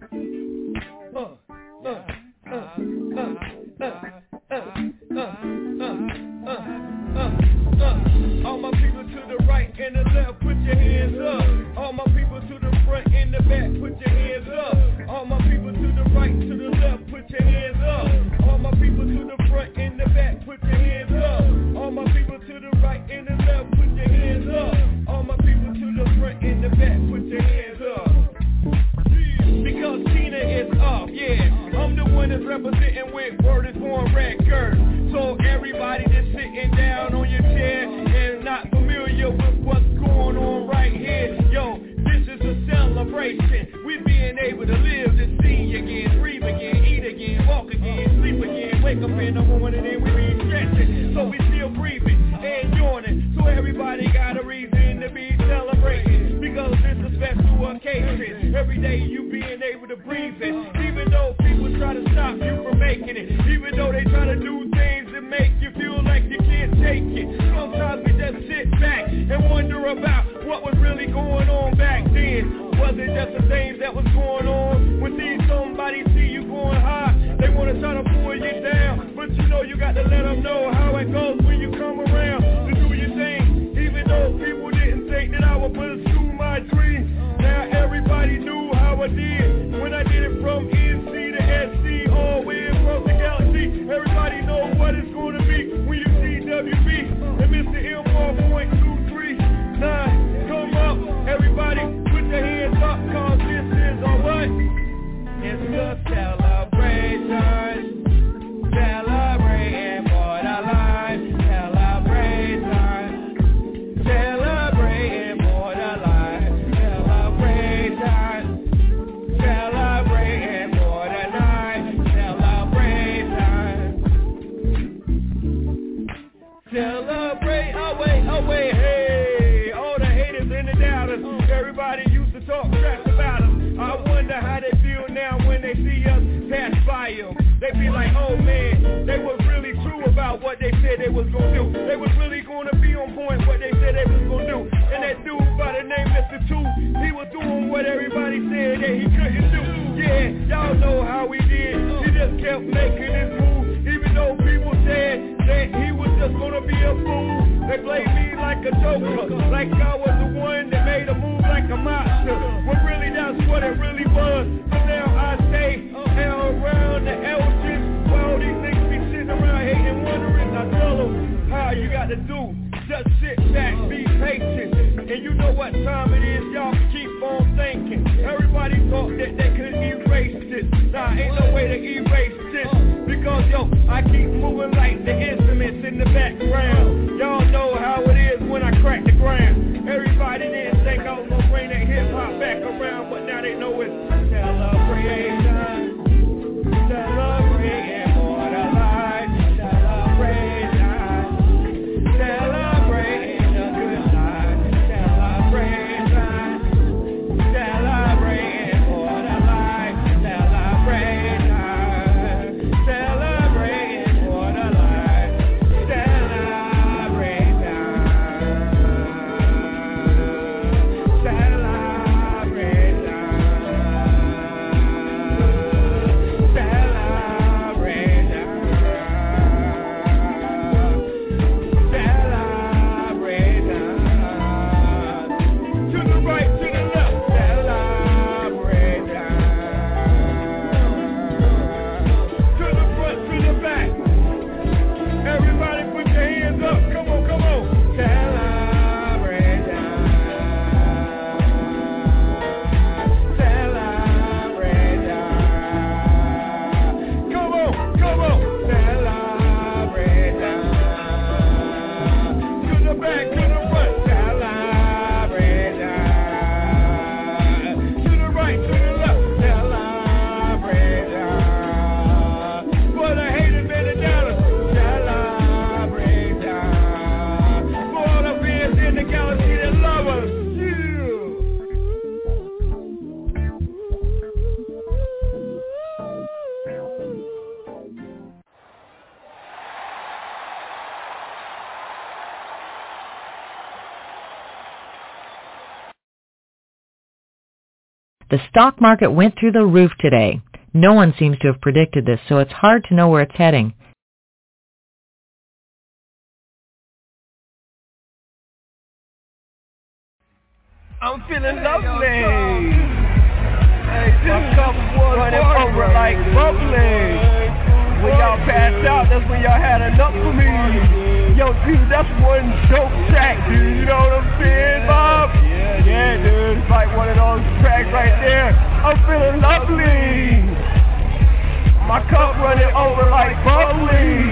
All my people to the right and the left, put your hands up. All my people to the front and the back, put your hands up. All my people to the right, to the left, put your hands up. All my people to the front and the back, put your hands up. All my people to the right and the left, put your hands up. All my people to the front and the back, put your hands up. Because Tina is up, yeah. I'm the one that's representing with Word is Born record. So everybody that's sitting down on your chair and not familiar with what's going on right here, yo, this is a celebration. We being able to live to see again, breathe again, eat again, walk again, sleep again, wake up in the morning and we be stretching. So we still breathing and yawning. So everybody got a reason to be celebrating, because it's a special occasion. Every day you being able to breathe it, even though people try to stop you from making it, even though they try to do things that make you feel like you can't take it. Sometimes we just sit back and wonder about what was really going on back then. Was it just the things that was going on? When somebody see you going high, they want to try to pull you down, but you know you got to let them know how it goes when you come around to do your thing. Even though people didn't think that I would pursue my dream, now everybody knew how I did when I did it from NC to SC, all the way across the galaxy. Everybody knows what it's going to be when you see WB and Mr. M1.239. Come up, everybody, put your hands up, cause this is a what? It's a celebration. Celebrating for the life. Celebration. Celebrating for the life. Celebration. Celebrating for the night. Celebration. Celebrate away, hey. All the haters and the doubters, everybody used to talk trash about us. I wonder how they feel now when they see us pass by them. They be like, oh man, they was really true about what they said they was gonna do. They was really gonna be on point what they said they was gonna do. And that dude by the name Mr. 2, he was doing what everybody said that he couldn't do. Yeah, y'all know how he did. He just kept making his move, even though people said that he was just gonna be a fool. They played me like a joker, like I was the one that made a move like a monster. Well, really, that's what it really was. But now I stay around the elders while these niggas be sitting around hating, wondering. I tell them how you got to do. Just sit back, be patient, and you know what time it is. Y'all keep on thinking. Everybody thought that they could erase this. Nah, ain't no way to erase this, because yo, I keep moving like the instruments in the background. Y'all know how it is when I crack the ground. Everybody didn't think I was gonna bring that hip hop back around, but now they know it's celebration. Celebrating for the life. Celebration. Celebrating a good life. Celebration. Celebrating for the life. Celebration. Celebrating for
The stock market went through the roof today. No one seems to have predicted this, so it's hard to know where it's heading.
I'm feeling lovely. Hey, my cup running over like bubbly. When y'all passed out, that's when y'all had enough for me. Yo, dude, that's one dope track, dude. You know what I'm saying, Bob? Yeah, dude. It's like one of those tracks right there. I'm feeling lovely. My cup running over like bubbly.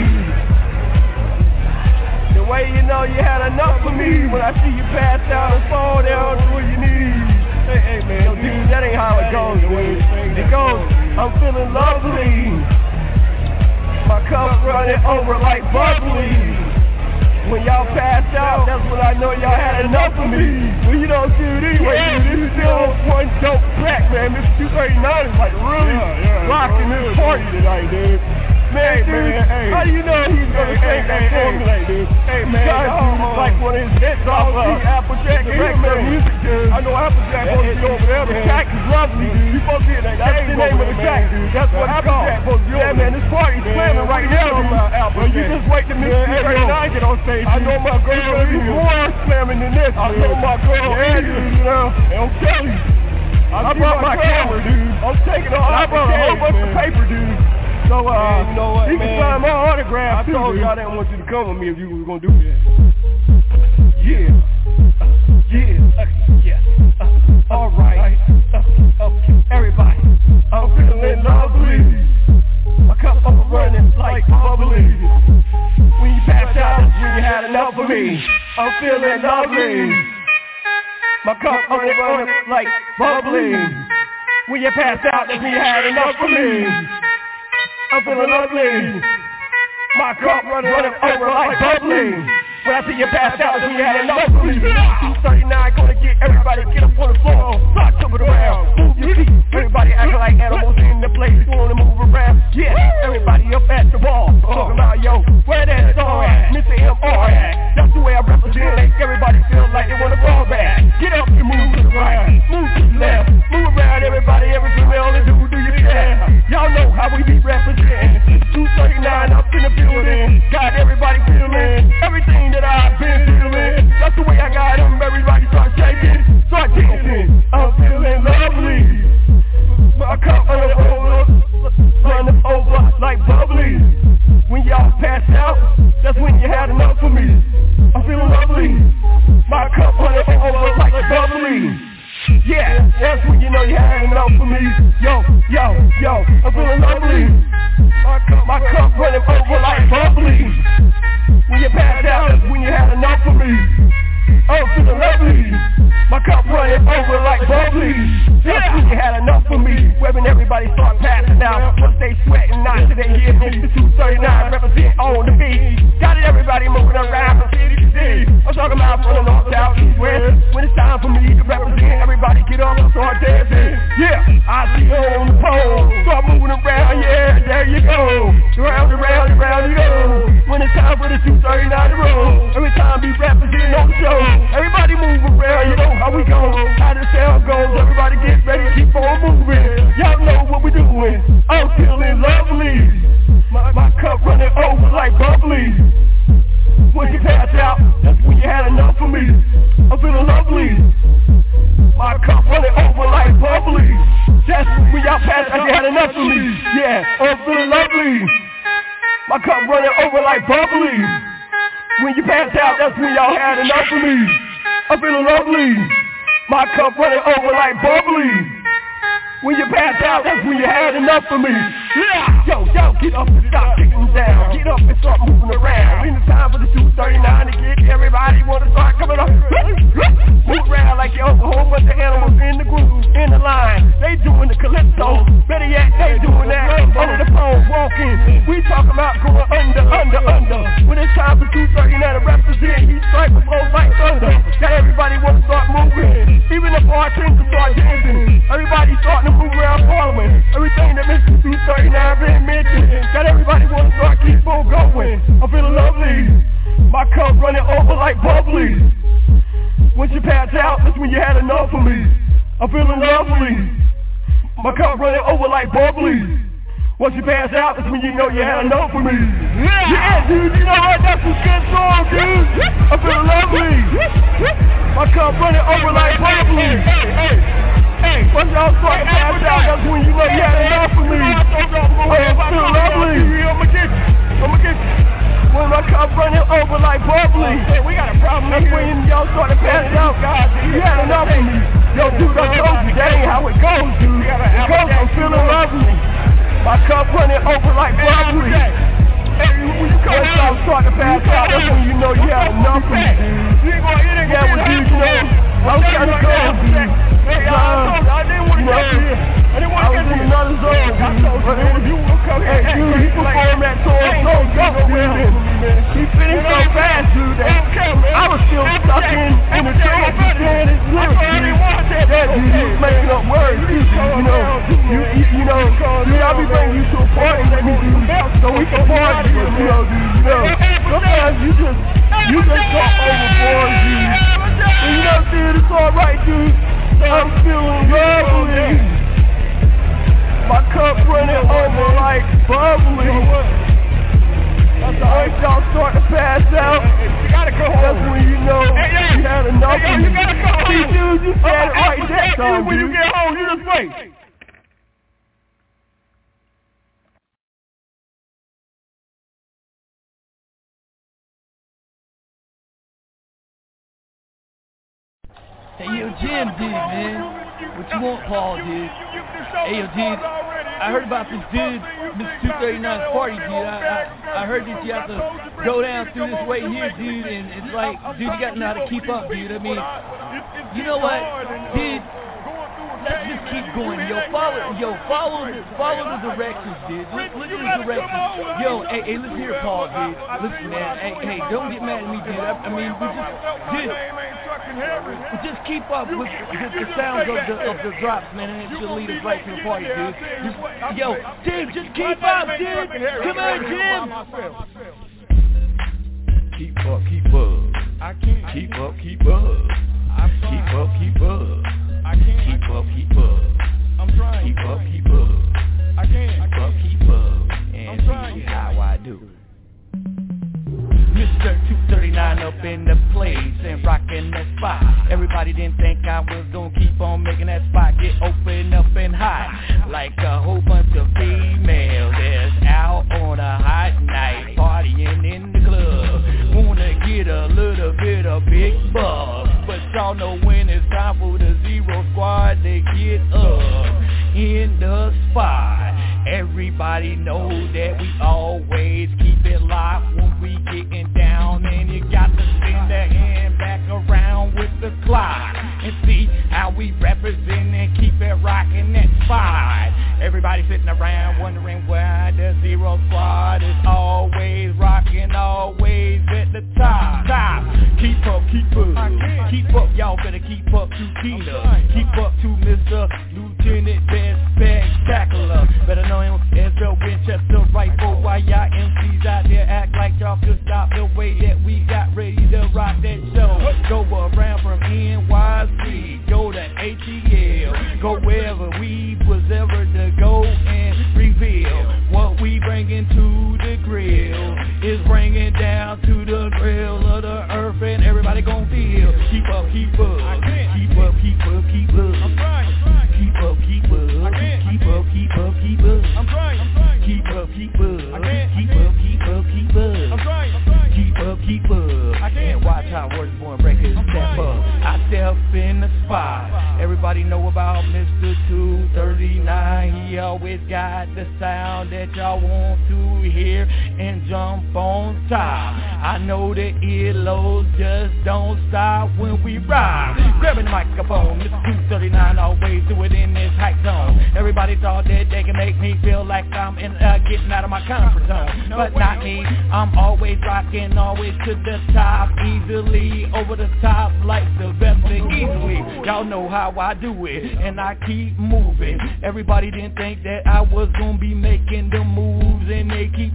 The way you know you had enough for me when I see you pass out and fall down to where you need. Hey, man, yo, dude, that ain't how it goes, dude. It goes, I'm feeling lovely. My cup running over like bubbly. When y'all passed out, that's when I know y'all had enough of me. Well, you know, dude, anyway, dude, this is still one dope track, man. This 239 is like really rocking this party tonight, dude. Man, hey. How do you know he's gonna sing that formula, dude? Hey, man, it's like one of his hits off Applejack and regular music, dude. I know Applejack supposed to be over there. The track is lovely, dude. You supposed to be in that. That's the name of the track, dude. That's what Applejack supposed to be over. Yeah, man, this party's slamming right now, dude. Well, you just wait till Mr. 239 get on stage. I know my girl will be more slamming than this. I know my girl is, you know. And I'm telling you, I brought my camera, dude. I'm taking all. I brought a whole bunch of paper, dude. So, you know what, you can sign my autograph. I told you I didn't want you to come with me if you was gonna do that. Yeah. Alright. Okay, everybody. I'm feeling lovely. My cup overrunning like bubbly. When you passed out, that's when you had enough of me. I'm feeling lovely. My cup overrunning like bubbly. When you passed out, that's when you had enough of me. I'm feeling lovely. My cup running over like bubbly. When I see you passed out, that's when you had enough of me. 239 gonna get everybody get up on the floor. Start jumping around, move your feet. Everybody acting like animals in the place. You wanna move around? Yeah, everybody up at the ball. Talking about, yo, where that star at? Mr. MR at? That's the way I represent. Make everybody feel like they wanna fall back. Get up and move to the right, move to the left. Move around, everybody, everything well and do your share. Y'all know how we be representing. 239 up in the building. Got everybody feeling everything that I've been feeling. That's the way I got them. Everybody start shaking, start dancing. I'm feeling lovely. My cup running over like bubbly. When y'all passed out, that's when you had enough of me. I'm feeling lovely. My cup running over like bubbly. Yeah, that's when you know you had enough of me. Yo, I'm feeling lovely. My cup running over like bubbly. When you passed out, that's when you had enough of me. I'm feeling lovely. My cup running over like bubbly. That's when you had enough of me. When everybody start passing out, once they sweating, not till they hear me. 239 represent on the beat. Got it, everybody moving around from city to city. I'm talking about from the north, south, east, west. When it's time for me to represent, everybody get up and start dancing. Yeah, I see you on the pole. Start moving around, yeah, there you go. Round and round and round you go. When it's time for the 239 to roll. Every time we represent on the show. Everybody move around, you know how we go. How the sound goes, everybody get ready, keep on moving. Y'all know what we're doing. I'm feeling lovely. My cup running over like bubbly. When you pass out, that's when you had enough of me. I'm feeling lovely. My cup running over like bubbly. That's when y'all pass out, you had enough of me. Yeah, I'm feeling lovely. My cup running over like bubbly. When you pass out, that's when y'all had enough of me. I'm feeling lovely. My cup running over like bubbly. When you pass out, that's when you had enough of me. Yeah. Yo, get up and stop kicking down. Get up and start moving around. When it's time for the 239 to get everybody wanna start coming up. Move around like yo, a whole bunch of animals in the groove, in the line. They doing the calypso. Better yet, they doing that under the pole, walking. We talking about going under. When it's time for 239 to represent, he strike the flow like thunder. Got everybody wanna start moving. Even the bartenders start dancing. Everybody starting to move around following everything that Mr. 239 been mentioned. Got everybody wanna start keep on going. I'm feeling lovely. My cup running over like bubbly. Once you pass out, that's when you had enough of me. I'm feeling lovely.
My cup running over like bubbly. Once you pass out, that's when you know you had enough of me. Yeah, dude, you know what? That's a good song, dude. I feel lovely. My cup running over like bubbly. Once y'all start to pass out, that's when you know you had enough of me. I feel lovely. I'ma get you. When my cup running over like bubbly. We got a problem. That's when y'all start to pass out. You had enough of me. Yo, dude, I told you, that ain't how it goes, dude. It goes, I'm feeling lovely. My cup running over like bubbly. Once y'all start to pass out, that's when you know you had enough of me, dude. Yeah, well, dude, you know, I was trying to go, dude. I was in another zone, dude. Hey, dude, he performed that tour so dope, dude. He finished so fast, dude, that I was still stuck in the trance, saying his lyrics, dude. Yeah, dude, he was making up words, dude. You know, dude, I'll be bringing you to a party with me, dude, so we can party, you know, dude. Sometimes you just go overboard, dude. And you know, dude, it's alright, dude. I'm feeling lovely. My cup running over like bubbly. Once y'all start to pass out, that's when you know you had enough of me. See, dude, you said it right that time, when you get home, you just wait.
Hey, yo, Jim, dude, man. What you want, Paul, dude? Hey, yo, dude, I heard about this dude, Mr. 239's party, dude. I heard that you have to go down through this way here, dude, and it's like, dude, you got to know how to keep up, dude. I mean, you know what, dude? Let's just keep going. Follow the directions, dude. Look at the directions. Yo, hey, listen here, Paul, dude. Listen, man. Hey, don't get mad at me, dude. I mean, we just keep up with the sounds of the drops, man, and it should lead us right to the party, dude. Yo, Jim, just keep up, dude. Come on, Jim.
Keep up. I can't. Keep up. Keep up. I can't. Keep up. I'm trying. Keep up. I can't. Keep up. And see how I do.
Mr. 239 up in the place and rocking that spot. Everybody didn't think I was gonna keep on making that spot get open up and hot. Like a whole bunch of females that's out on a hot night, partying in the club. Wanna get a little bit of big bucks, but y'all know when it's time for the Zero Squad to get up in the spot. Everybody knows that we always keep it locked when we getting down, and you got to spin that hand back around with the clock and see how we represent and keep it rocking that spot. Everybody sitting around wondering why the Zero Squad is always rocking, always at the top. Keep up, y'all better keep up to Tina. Keep up to Mr. Lieutenant Best Spectacular. Better know him as the Winchester rifle. While y'all MCs out there act like y'all could stop the way that we got ready to rock that show. Go around from NYC, go to ATL, go wherever we was ever to go and reveal what we bringing to the grill is bringing down to the grill of the earth, and everybody gon' feel. Keep up. I'm trying. Keep up. I'm trying. Keep up. I can't watch how Words Born Records step up. I step in the spot. Everybody know about Mr. 239. He always got the sound that y'all want to hear and jump on top. I know the earlobes just don't stop when we rock. Grabbing the microphone, Mr. 239 always do it in this hype zone. Everybody thought that they can make me feel like I'm getting out of my comfort zone, but not me. I'm always rocking, always to the top, easily over the top like the best thing easily. Y'all know how I do it, and I keep moving. Everybody didn't think that I was gonna be making the moves, and they keep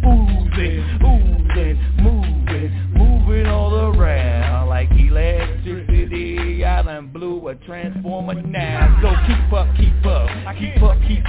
moving all around like electricity. I done blew a transformer now. So keep up.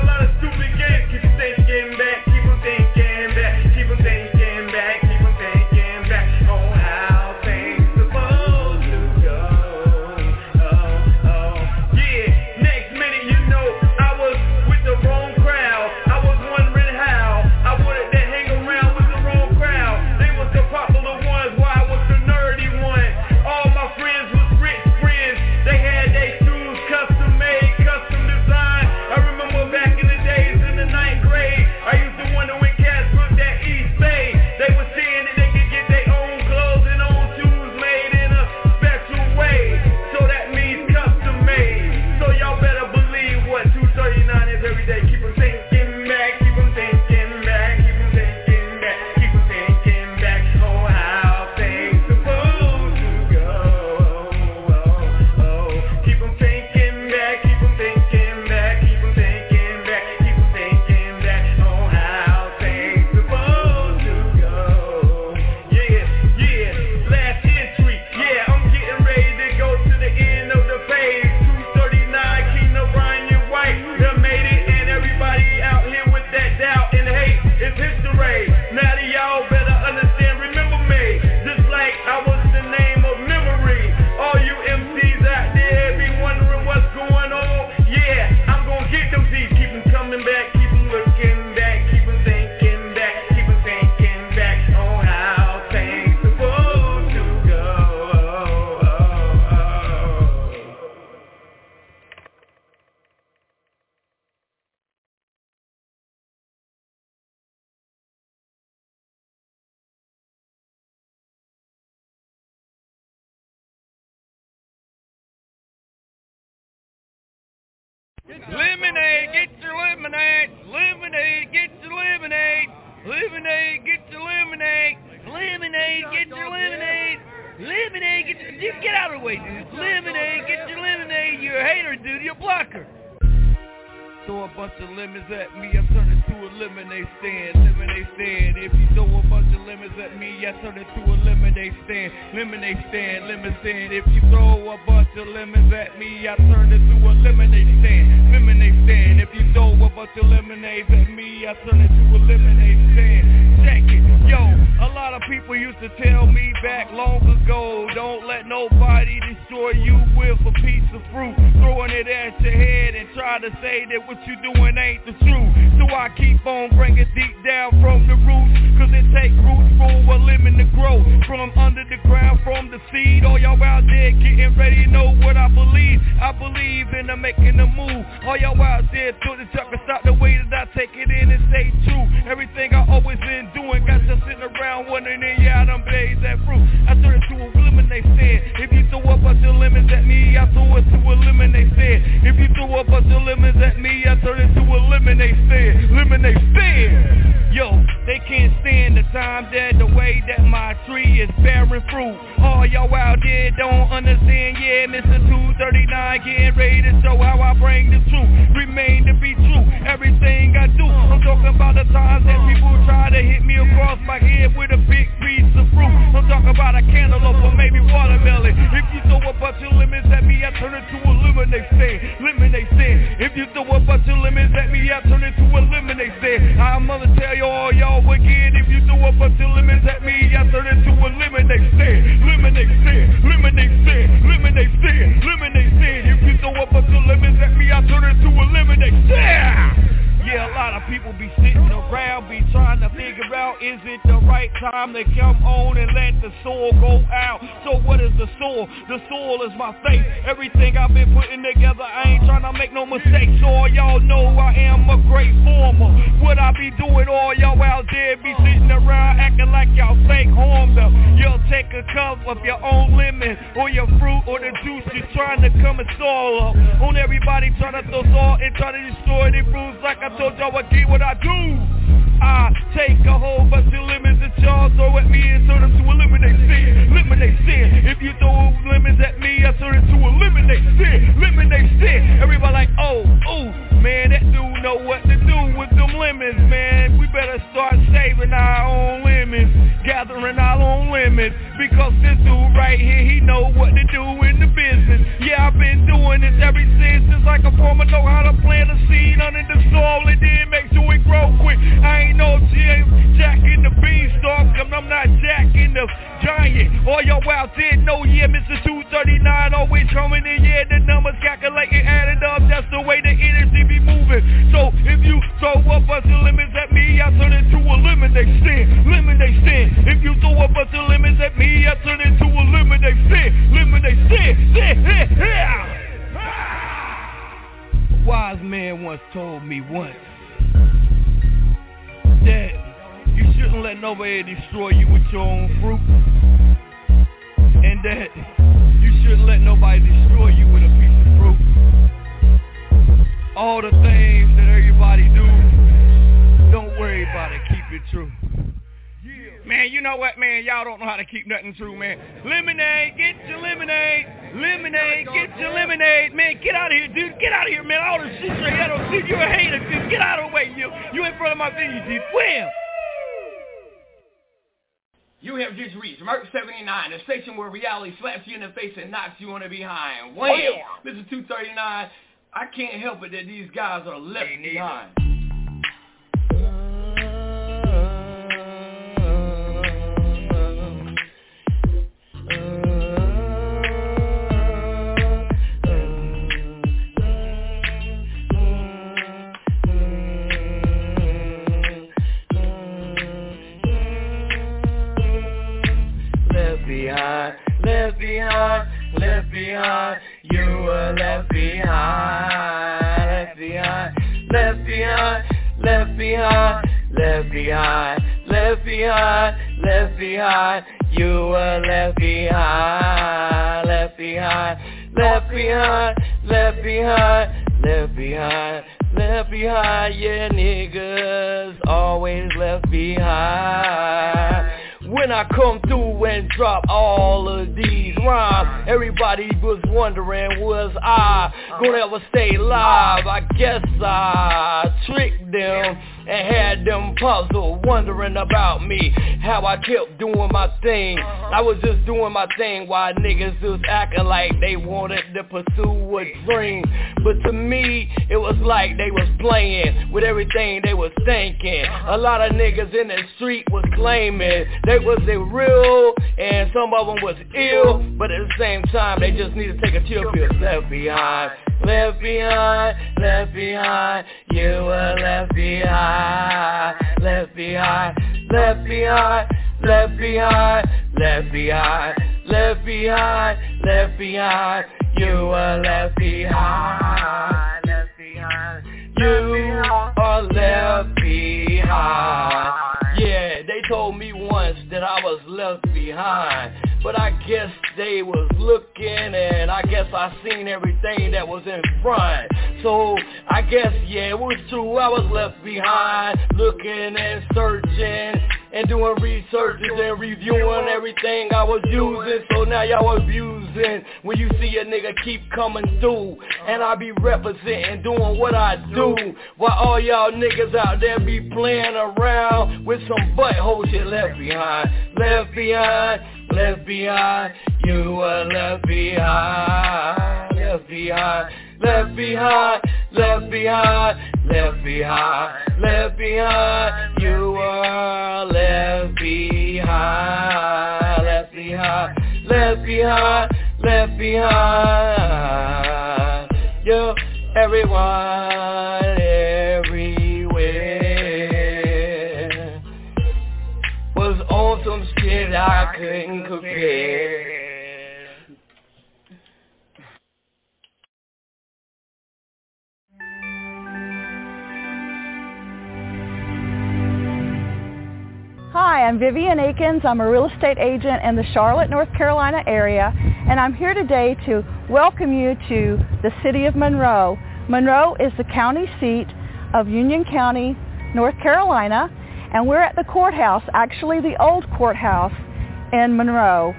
Lemonade, get your lemonade. Lemonade, get your lemonade. Lemonade, get your lemonade. Lemonade, get your lemonade. Lemonade, get out of the way, dude. Lemonade, get your lemonade. You're a hater, dude. You're a blocker. Throw a bunch of lemons at me, I turn it to a lemonade stand. Lemonade stand. If you throw a bunch of lemons at me, I turn it to a lemonade stand. Lemonade stand, lemon stand. If you throw a bunch of lemons at me, I turn it to a lemonade stand. Lemonade stand. If you throw a bunch of lemonades at me, I turn it to a lemonade stand. Check it. Yo, a lot of people used to tell me back long ago, don't let nobody destroy you with a piece of fruit. Throwing it at your head and try to say that what you doing ain't the truth. So I keep on bringing deep down from the roots, cause it take roots for a lemon to grow. From under the ground, from the seed. All y'all out there getting ready to know what I believe. I believe in the making a move. All y'all out there through the chuck and stop the way that I take it in and stay true. Everything I always been doing, got you sitting around wondering, yeah, I done blazed that fruit. I turn it to a lemonade stand. If you throw a bunch of lemons at me, I throw it to a lemonade stand. If you throw a bunch of lemons at me, I turn it to a lemonade stand. Lemonade stand. Yo, they can't stand the time that the way that my tree is bearing fruit. All y'all out there don't understand, yeah, Mr. 239 getting ready to show how I bring the truth. Remain to be true, everything I do. I'm talking about the times that people try to hit me across my head with a big piece of fruit. I'm talking about a cantaloupe or maybe watermelon. If you throw a bunch of lemons at me, I turn it to a lemonade stand. Lemonade stand. If you throw a bunch of lemons at me, I turn it to a lemonade stand. I'm gonna tell y'all again, if you throw a bunch of lemons at me, I turn it to a lemonade stand. Lemonade stand. Lemonade stand. Lemonade stand. Lemonade stand. If you throw a bunch of lemons at me, I turn it to a lemonade stand. Yeah, a lot of people be sitting around, be trying to figure out, is it the right time to come on and let the soul go out? So what is the soul? The soul is my faith. Everything I've been putting together, I ain't trying to make no mistakes. So all y'all know I am a great former. What I be doing, all y'all out there be sitting around acting like y'all fake homer. You'll take a cup of your own lemon or your fruit or the juice you're trying to come and soil up. On everybody trying to throw salt and try to destroy the fruits like I told y'all again what I do. I take a whole bunch of lemons that y'all throw at me and turn them to a lemonade stand. Lemonade stand. If you throw lemons at me, I turn it to a lemonade stand. Lemonade stand. Everybody like, oh, man, that dude know what to do with them lemons, man. We better start saving our own lemons, gathering our own lemons, because this dude right here, he know what to do in the business. Yeah, I've been doing this ever since. Just like a farmer know how to plant a seed under the soil and then make sure it grow quick. I ain't no Jack in the beanstalk, and I'm not Jack in the giant. All y'all out there know, yeah, Mr. 239 always coming in, yeah, the numbers calculating, added up, that's the way the energy be moving. So if you throw a bunch of lemons at me, I turn it to a lemonade stand. Lemonade stand. If you throw a bunch of lemons at me, I turn it to a lemonade stand. Lemonade stand. A wise man once told me that you shouldn't let nobody destroy you with your own fruit, and that you shouldn't let nobody destroy you with a piece of fruit. All the things that everybody do, don't worry about it, keep it true. Man, you know what, man? Y'all don't know how to keep nothing true, man. Lemonade, get your lemonade. Lemonade, get your lemonade. Man, get out of here, dude. Get out of here, man. All the shit your head on, dude. You're a hater, dude. Get out of the way, you in front of my video, dude. Wham!
You have just reached Merc 79, the station where reality slaps you in the face and knocks you on the behind. Wham! Mr. 239, I can't help it that these guys are left behind. Left behind, left behind, you were left behind, left behind, left behind, left behind, left behind, left behind, left behind, you were left behind, left behind, left behind, left behind, left behind, yeah, niggas always left behind. When I come through and drop all of these rhymes, everybody was wondering, was I gonna ever stay alive? I guess I tricked them and had them puzzled, wondering about me, how I kept doing my thing. I was just doing my thing while niggas was acting like they wanted to pursue a dream. But to me, it was like they was playing with everything they was thinking. A lot of niggas in the street was claiming they was real, and some of them was ill, but at the same time, they just need to take a chill pill. Left behind, left behind, left behind, you were left behind, left behind, left behind, left behind, left behind, left behind, left behind, you were left behind, left behind, you are left behind. Yeah, they told me once that I was left behind, but I guess they was looking, and I guess I seen everything that was in front. So I guess, yeah, it was true, I was left behind, looking and searching and doing researches and reviewing everything I was using. So now y'all abusing when you see a nigga keep coming through, and I be representing, doing what I do, while all y'all niggas out there be playing around with some butthole shit. Left behind, left behind, left behind, you were left behind, left behind, left behind, left behind, left behind, left behind, you were left behind, left behind, left behind, left behind, you, everyone, everywhere, was on some shit I couldn't compare.
Hi, I'm Vivian Akins. I'm a real estate agent in the Charlotte, North Carolina area, and I'm here today to welcome you to the city of Monroe. Monroe is the county seat of Union County, North Carolina, and we're at the courthouse, actually the old courthouse in Monroe.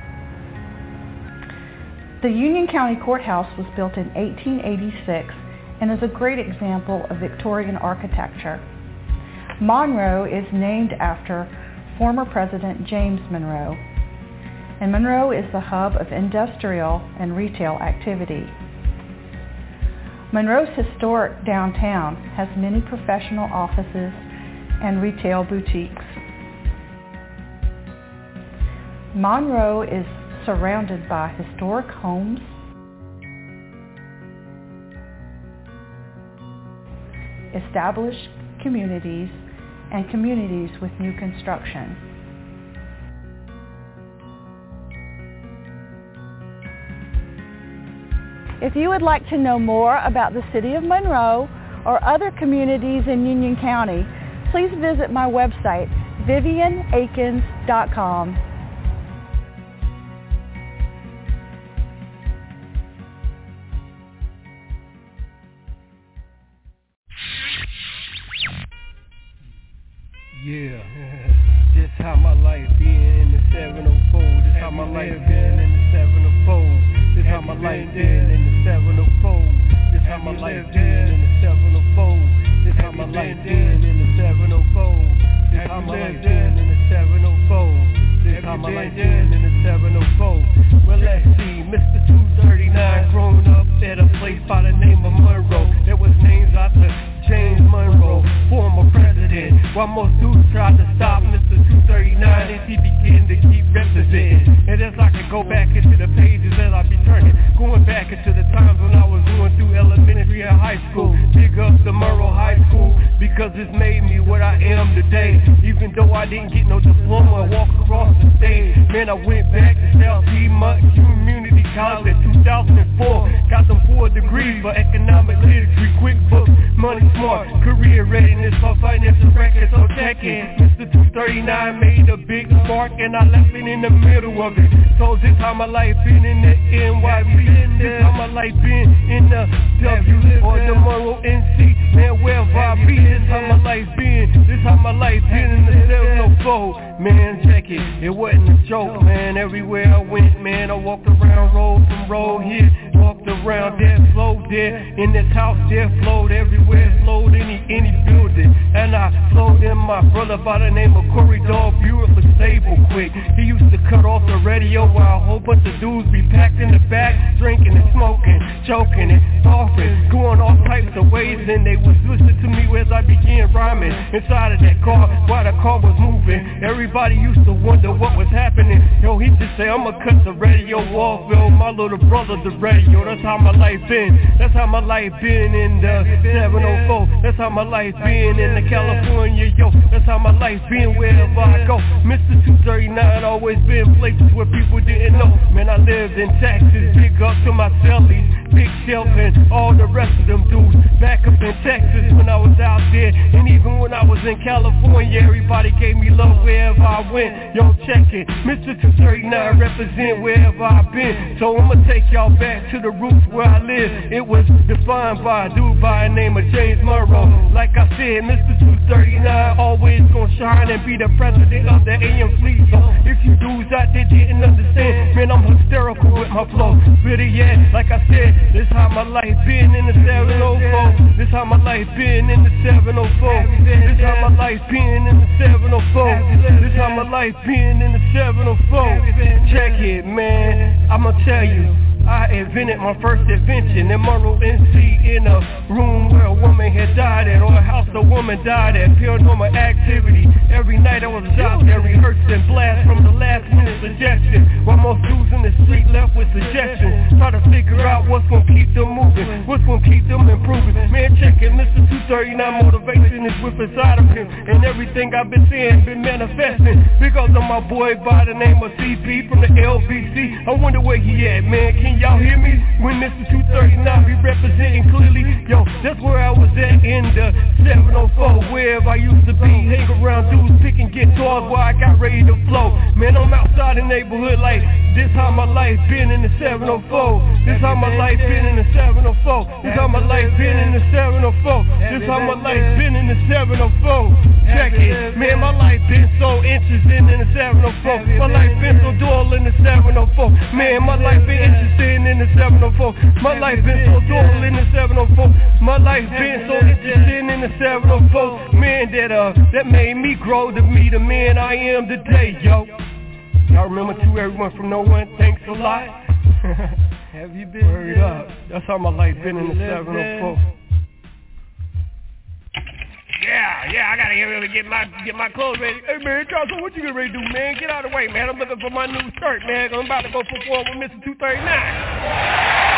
The Union County Courthouse was built in 1886 and is a great example of Victorian architecture. Monroe is named after former President James Monroe, and Monroe is the hub of industrial and retail activity. Monroe's historic downtown has many professional offices and retail boutiques. Monroe is surrounded by historic homes, established communities, and communities with new construction. If you would like to know more about the city of Monroe or other communities in Union County, please visit my website, vivianakins.com.
Yeah, this how my life been in the 704. This how my life been in the 704. This how my life been in the 704. This how my life been in the 704. This how my life been in the 704. This how my life been in the 704. This how my life been in the 704. Well, let's see, Mr. 239 grown up at a place by the name of Monroe. There was names after James Monroe, former president. While most dudes tried to stop Mr. 239 as he began to keep representing. And as I could go back into the pages that I be turning, going back into the times when I was going through elementary and high school. Big up the Monroe High School, because it's made me what I am today. Even though I didn't get no diploma and walk across the stage, man, I went back to South Piedmont Community College in 2004. Got them 4 degrees for economic literacy, QuickBooks, money smart, career readiness for financial records, so check in. Mr. 239 made a big spark York and I left it in the middle of it. So this how my life been in the NYC. This how my life been in the W or the Monroe NC. Man, wherever I be, this how my life been. This how my life been in the 704. Man, check it, it wasn't a joke, man. Everywhere I went, man, I walked around, road from road here, walked around there, flowed there, in this house there, flowed everywhere, flowed any building. And I flowed in my brother by the name of Corey Dog, beautiful, stable, quick. He used to cut off the radio while a whole bunch of dudes be packed in the back, drinking and smoking, choking and coughing, going all types of ways. And they was listening to me as I began rhyming inside of that car while the car was moving. Everybody used to wonder what was happening. Yo, he just say, I'ma cut the radio off, yo, my little brother the radio. That's how my life been. That's how my life been in the 704. That's how my life been in the California, yo. That's how my life been wherever I go. Mr. 239 always been places where people didn't know. Man, I lived in Texas. Big up to my cellies, Big Shelf and all the rest of them dudes. Back up in Texas when I was out there. And even when I was in California, everybody gave me love wherever I went. Yo, check it. Mr. 239 represent wherever I've been. So I'ma take y'all back to the roots where I live. It was defined by a dude by the name of James Monroe. Like I said, Mr. 239 always gonna shine and be the president of the AM fleet. So if you dudes out there didn't understand, man, I'm hysterical with my flow. Better yet, like I said, this how my life been in the 704. This how my life been in the 704. This how my life been in the 704. This how my life been in the 704. Check it, man, I'ma tell you, I invented my first invention in Monroe, NC, in a room where a woman had died at, or a house a woman died at. Paranormal activity. Every night I was out there rehearsing, blast from the last minute suggestion. While most dudes in the street left with suggestions, try to figure out what's gonna keep them moving, what's gonna keep them improving. Man, check it, Mr. 239 motivation is with inside of him, and everything I've been saying been manifesting because of my boy by the name of CP from the LBC. I wonder where he at, man. Can y'all hear me? When Mr. 239 be representing clearly, yo, that's where I was at in the 704, wherever I used to be. Hang around dudes picking guitars while I got ready to flow. Man, I'm outside the neighborhood like this how my life been in the 704. This how my life been in the 704. This how my life been in the 704. This how my life been in the 704. Check it, man, my life been so interested in the 704. My life been so dull in the 704. Man, my life been interested in the 704. My life been so dull in the 704. My life been so interested in the 704. Man, that made me grow to be the man I am today, yo. Y'all remember to everyone from No One, thanks a lot. Have you been? Word up. That's how my life been in the 704. Yeah, I gotta get my clothes ready. Hey man, Johnson, what you getting ready to do, man? Get out of the way, man. I'm looking for my new shirt, man. I'm about to go perform with Mr. 239.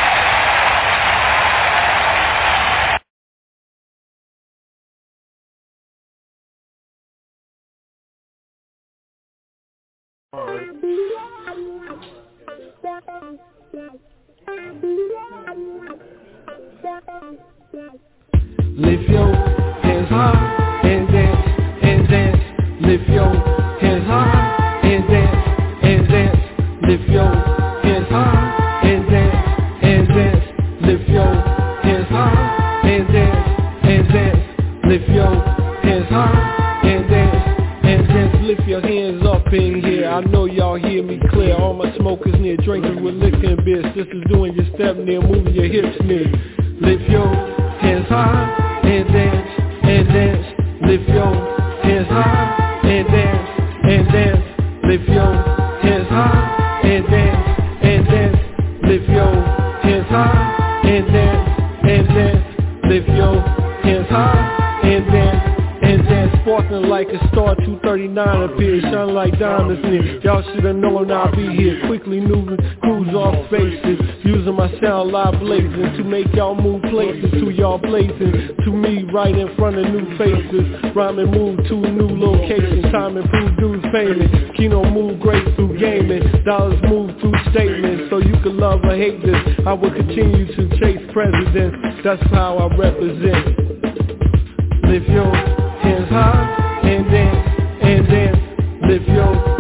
Lift your hands high and dance, and dance. Lift your hands high and dance, and dance. Lift your hands high and dance, and dance. Lift your hands high and dance, and dance. Lift your hands high and dance, and dance. Lift your hands up in here. I know y'all hear me clear. All my smokers near drinking with liquor and beer. Sisters doing your step near, moving your hips near. Lift your hands high and dance, and dance. Lift your hands high and dance, and dance. Lift your hands high and dance, and dance. Lift your hands high and dance, and dance. Lift your hands high and dance, and dance. Sparkling like a star, 239 appears, shining like diamonds near. Y'all should've known I'll be here, quickly moving, cruise off faces, using my sound live blazing to make y'all move places, to y'all blazing, to me right in front of new faces, rhyming move to new locations, time improved dudes famous, Kino move great through gaming, dollars move through statements, so you can love or hate this, I will continue to chase presidents, that's how I represent. Lift your hands high and dance, and dance. Lift your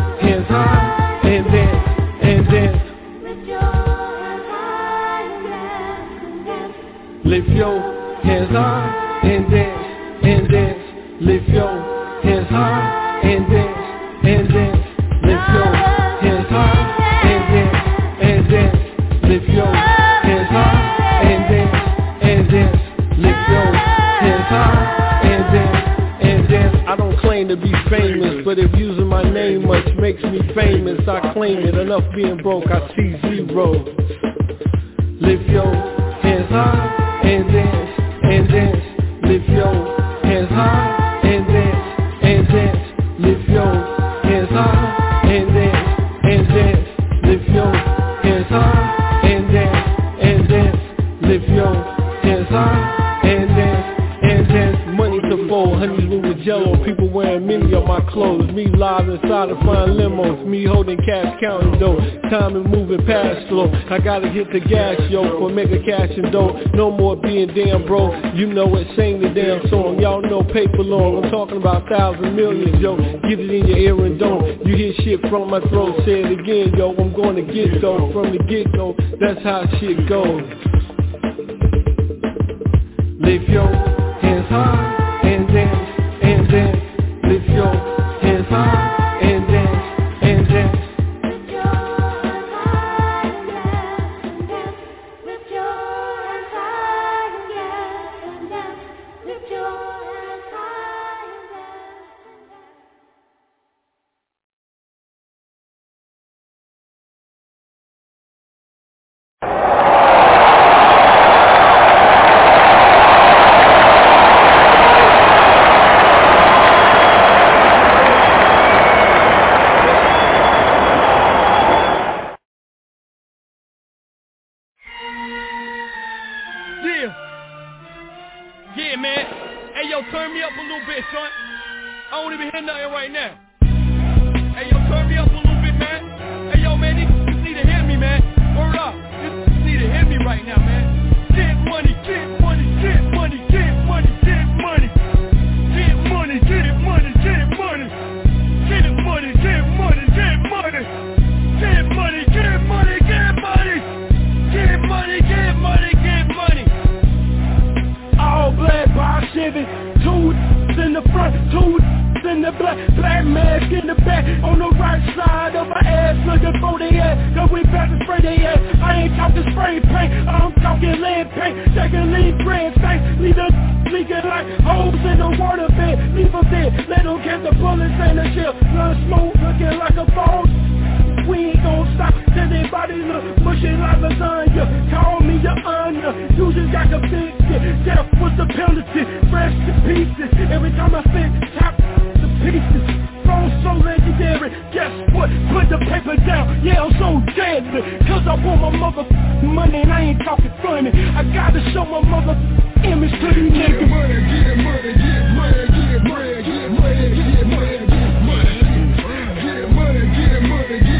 lift your hands high and dance, and dance. Lift your hands high and dance, and dance. Lift your hands high and dance, and dance. Lift your hands high and dance, and dance. I don't claim to be famous, but if using my name much makes me famous, I claim it. Enough being broke, I see zero. Lift your hands high and dance, and dance. Lift your hands high and dance, and dance. Lift your hands high and dance, and dance. Lift your hands high and dance, and dance. Lift your hands high and dance, and dance. Money to fold, honeymoon with jello. People wearing many of my clothes. Me live inside of flying limos. Me holding cash, counting dough. Time and moving past slow. I gotta hit the gas, yo, for making cash and dough. No more being damn bro. You know it, sing the damn song. Y'all know paper long. I'm talking about thousands, millions, yo. Get it in your ear and don't. You hear shit from my throat. Say it again, yo. I'm gonna get though. From the get-go, that's how shit goes. Lift your hands high and dance, and dance. Lift your hands high and dance, and dance. Lift your hands high and dance, lift your hands high and dance, lift your hands high and dance.
Yeah, man. Hey, yo, turn me up a little bit, son. I don't even hear nothing right now. Hey, yo, turn me up a little bit, man. Hey, yo, man, these need to hear me, man. Word up. These need to hear me right now, man. Get money, get money, get money, get money, get money. Get money, get money, get money. Get money, get money, get money. Get money, get money, get money. Get money, get money, get money.
All black by Chevy, two in the front, two in the back, black mask in the back, on the right side of my ass, looking for the ass, cause we about to spray their ass. I ain't talking spray paint, I'm talking lead paint, taking lead bread stank, leave the leaking like holes in the water bed, leave them dead, let them catch the bullets and the shell, blood smoke looking like a ball. We ain't gon' stop till they body look mushy like lasagna. Call me your honor, you just got convicted. Death was the penalty, fresh to pieces. Every time I spit, top the pieces. Phone so legendary, guess what? Put the paper down, yeah, I'm so deadly. Cause I want my motherfucking money and I ain't talking funny. I gotta show my motherfucking image to these niggas. Get money, get money, get money, get money, get money, get money, get money. Get money, get money, get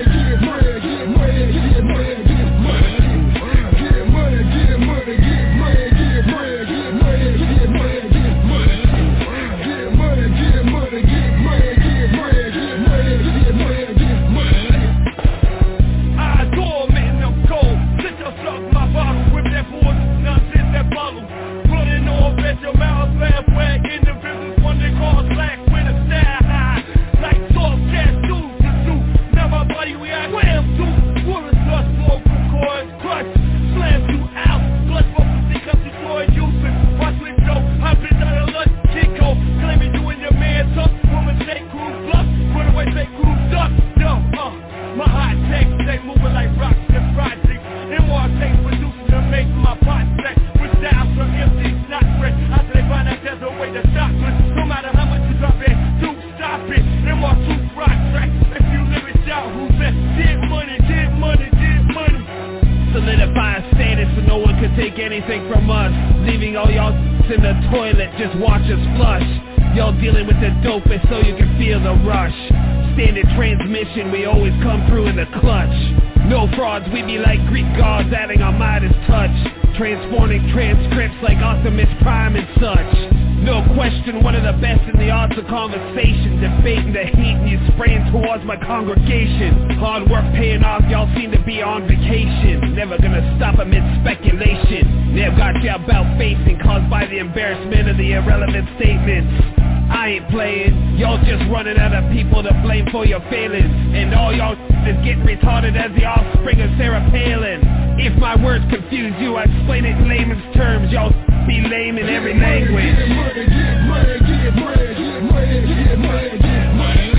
your mouth laugh wag individuals, one they call slack with a style high. Like soft cat dudes to do. Now my body react wham to. Woolly plus vocal cords, crush, slam you out. Blood focus because destroy using. Watch me show, I've been out of luck, Chico. Claiming you and your man tough. Woman take crew bluff, run away take crew duck. Yo, my hot takes, they moving like rocks and projects. MR takes producing to make my pot sex. With down from empty, not fresh. I say find out there's a way to stop it. No matter how much you drop it, do stop it. MR two rock track. If you live it out, who's that? Get money, get money, get money.
Solidifying status so no one can take anything from us. Leaving all y'all in the toilet, just watch us flush. Y'all dealing with the dopest so you can feel the rush. Standard transmission, we always come through in the clutch. No frauds, we be like Greek gods adding our Midas touch. Transforming transcripts like Optimus Prime and such. No question, one of the best in the arts of conversation. Debating the heat and you spraying towards my congregation. Hard work paying off, y'all seem to be on vacation. Never gonna stop amid speculation. Never got you about facing caused by the embarrassment of the irrelevant statements.
I ain't playing. Y'all just running out of people to blame for your failings. And all y'all is getting retarded as the offspring of Sarah Palin. If my words confuse you, I explain it in layman's terms. Y'all be lame in every language.
Get money, get money, get money, get money, get money, get money.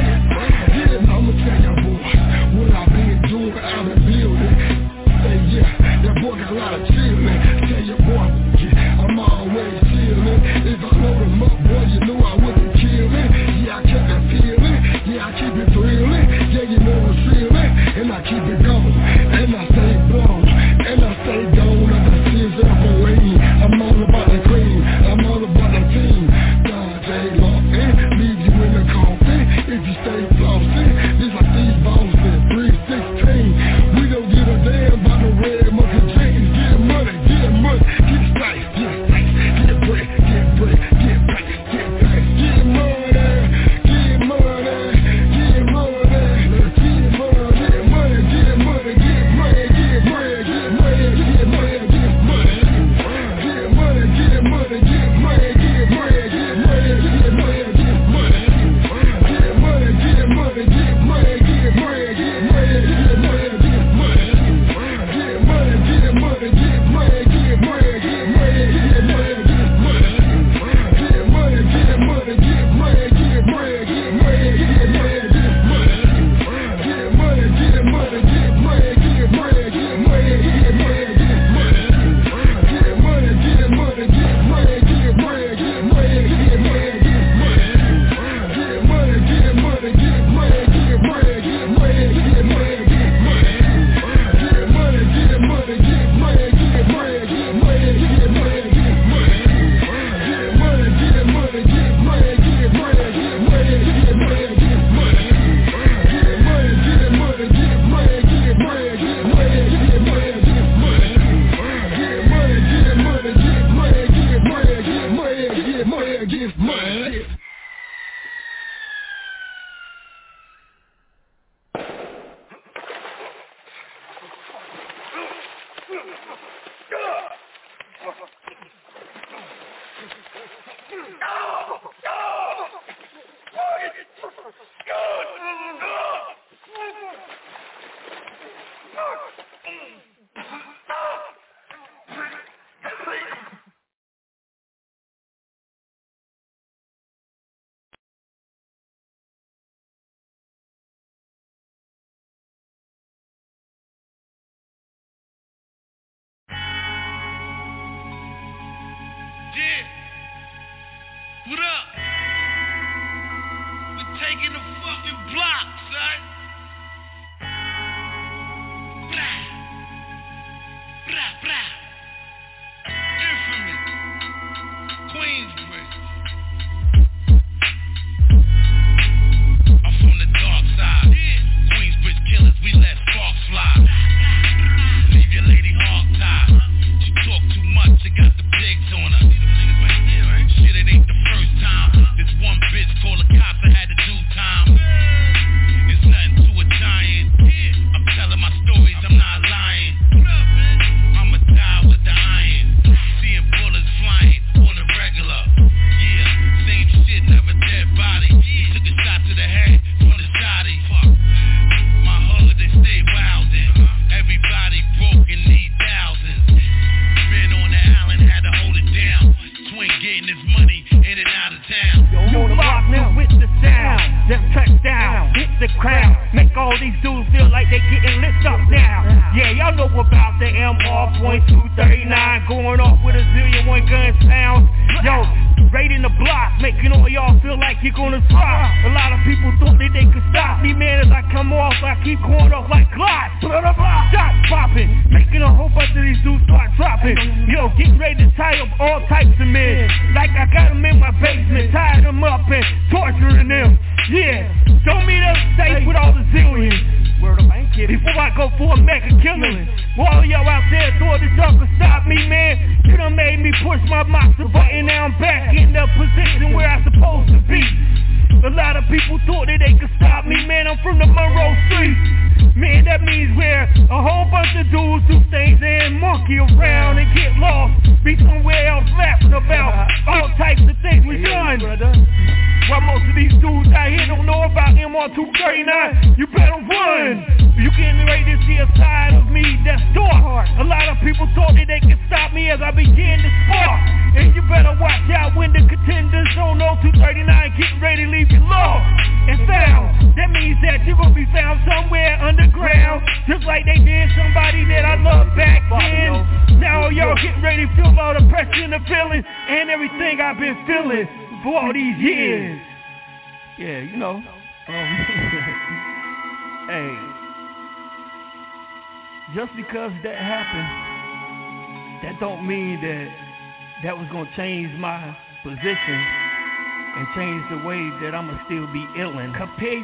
I'ma tell y'all boys what I've been doing out in building. Say yeah, that boy got a lot of chillin'. Tell your boy, I'm always chillin'. If I load him up, boy, you know I wouldn't kill it. Yeah, I kept it feeling. Yeah, I keep it thrilling. Yeah, you know I'm feeling. And I keep it going. And I stay blown. And I stay gone. And I see it up on lane. I'm all about the cream. I'm all about the team. God, they lock in. Leave you in the coffin. If you stay flossing. Just like these balls in 316. We don't give a damn about the red monkey jeans. Get money, get money. Get spice, get spice. Get bread, get bread. Get back, get back. Get money, get money. Get money, get money. Get money, get money. Get money, get bread. Get money, get money. Get money. Get money, get money. Get money, get bread. Get money, get money. Get money. Get money, get money. Get money, get bread. Get money, get money. Get money. Get money, get money. Get money, get bread. Get money, get money. Get money. Get money, get money. Get money, get bread. Get money, get money. Get money. Get money, get money. Get money, get bread. Get money, get money. Get money. Get money, get money. Get money, get bread. Get money, get money. Get money. Get money, get money. Get money, get bread. Get money, get money. Get money. Get money, get money. Get money, get bread. Get money, get money. Get money. Get money, get money. Get money, get bread. Get money, get money. Get money. Get money, get money. Get money, get bread. Get money, get money. Get money. Get money, get money. Get money, get bread. Get money, get money. Get money.
Yeah. What up? We're taking the fucking block, son. Blah. Blah, blah. Infamous. Queensbridge. I'm from the dark side. Yeah. Queensbridge killers, we let sparks fly. Leave your lady hog-tied. She talk too much, she got the pigs on her. Shit, it ain't the first time. This one bitch called the cops, I had to do time. It's nothing to a giant. I'm telling my stories, I'm not lying. I'ma die with the iron. Seeing bullets flying on the regular. Yeah, same shit, never dead body. He took a shot to the head from the shotty. My hood, they stay wildin'. Everybody broke and need thousands. Men on the island had to hold it down. Twin getting his money in and out of town.
You lock me with the sound. Them touchdown, hit the crowd. Make all these dudes feel like they getting lit up now. Yeah, y'all know about the MR.239 going off with a zillion one gun sounds. Yo, raiding the block, making all y'all feel like you're gonna drop. A lot of people thought that they could stop me, man. As I come off, I keep going off like Glocks. Shots popping, making a whole bunch of these dudes start dropping. Yo, getting ready to tie up all types of men. Like I got them in my basement, tied them up and torturing them. Yeah, show me them safe with all the zillions. Before I go for a mega killing. All y'all out there thought that y'all could stop me, man. You done made me push my boxer button. Now I'm back in the position where I'm supposed to be. A lot of people thought that they could stop me, man. I'm from the Monroe Streets. Man, that means where a whole bunch of dudes do things and monkey around and get lost. Be somewhere else laughing about all types of things we done.
dudes out here don't know about MR239, you better run. You getting ready to see a side of me that's dark. A lot of people thought that they could stop me as I began to spark. And you better watch out when the contenders don't know 239 getting ready to leave you lost and found. That means that you're gonna be found somewhere underground, just like they did somebody that I loved back then. Now y'all getting ready to feel all the pressure and the feeling and everything I've been feeling for all these years. Yeah, you know. Hey, just because that happened, that don't mean that was gonna change my position and change the way that I'ma still be illin'. Capiche?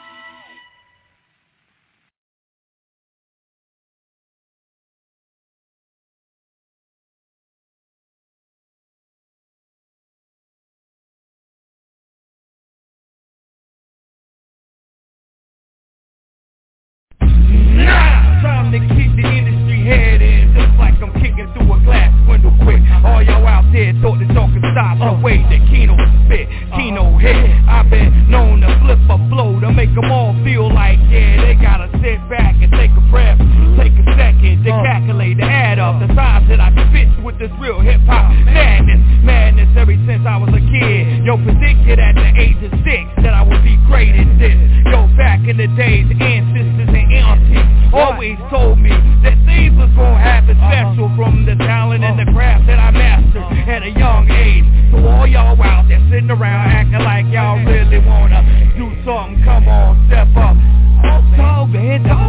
Time to kick the industry head in, just like I'm kicking through a glass window quick. All y'all out there thought that y'all could stop the way that Kino spit, Kino hit. I've been known to flip a flow to make them all feel like, yeah, they gotta sit back and take a breath, take a second to calculate, to add up the times that I spit with this real hip-hop madness ever since I was a kid. Yo, predicted at the age of 6 that I would be great at this. Yo, back in the days, ancestors and aunties always told me that things was gonna happen special from the talent and the craft that I mastered at a young age. So all y'all out there sitting around acting like y'all really wanna do something, come on, step up. Dog man, that's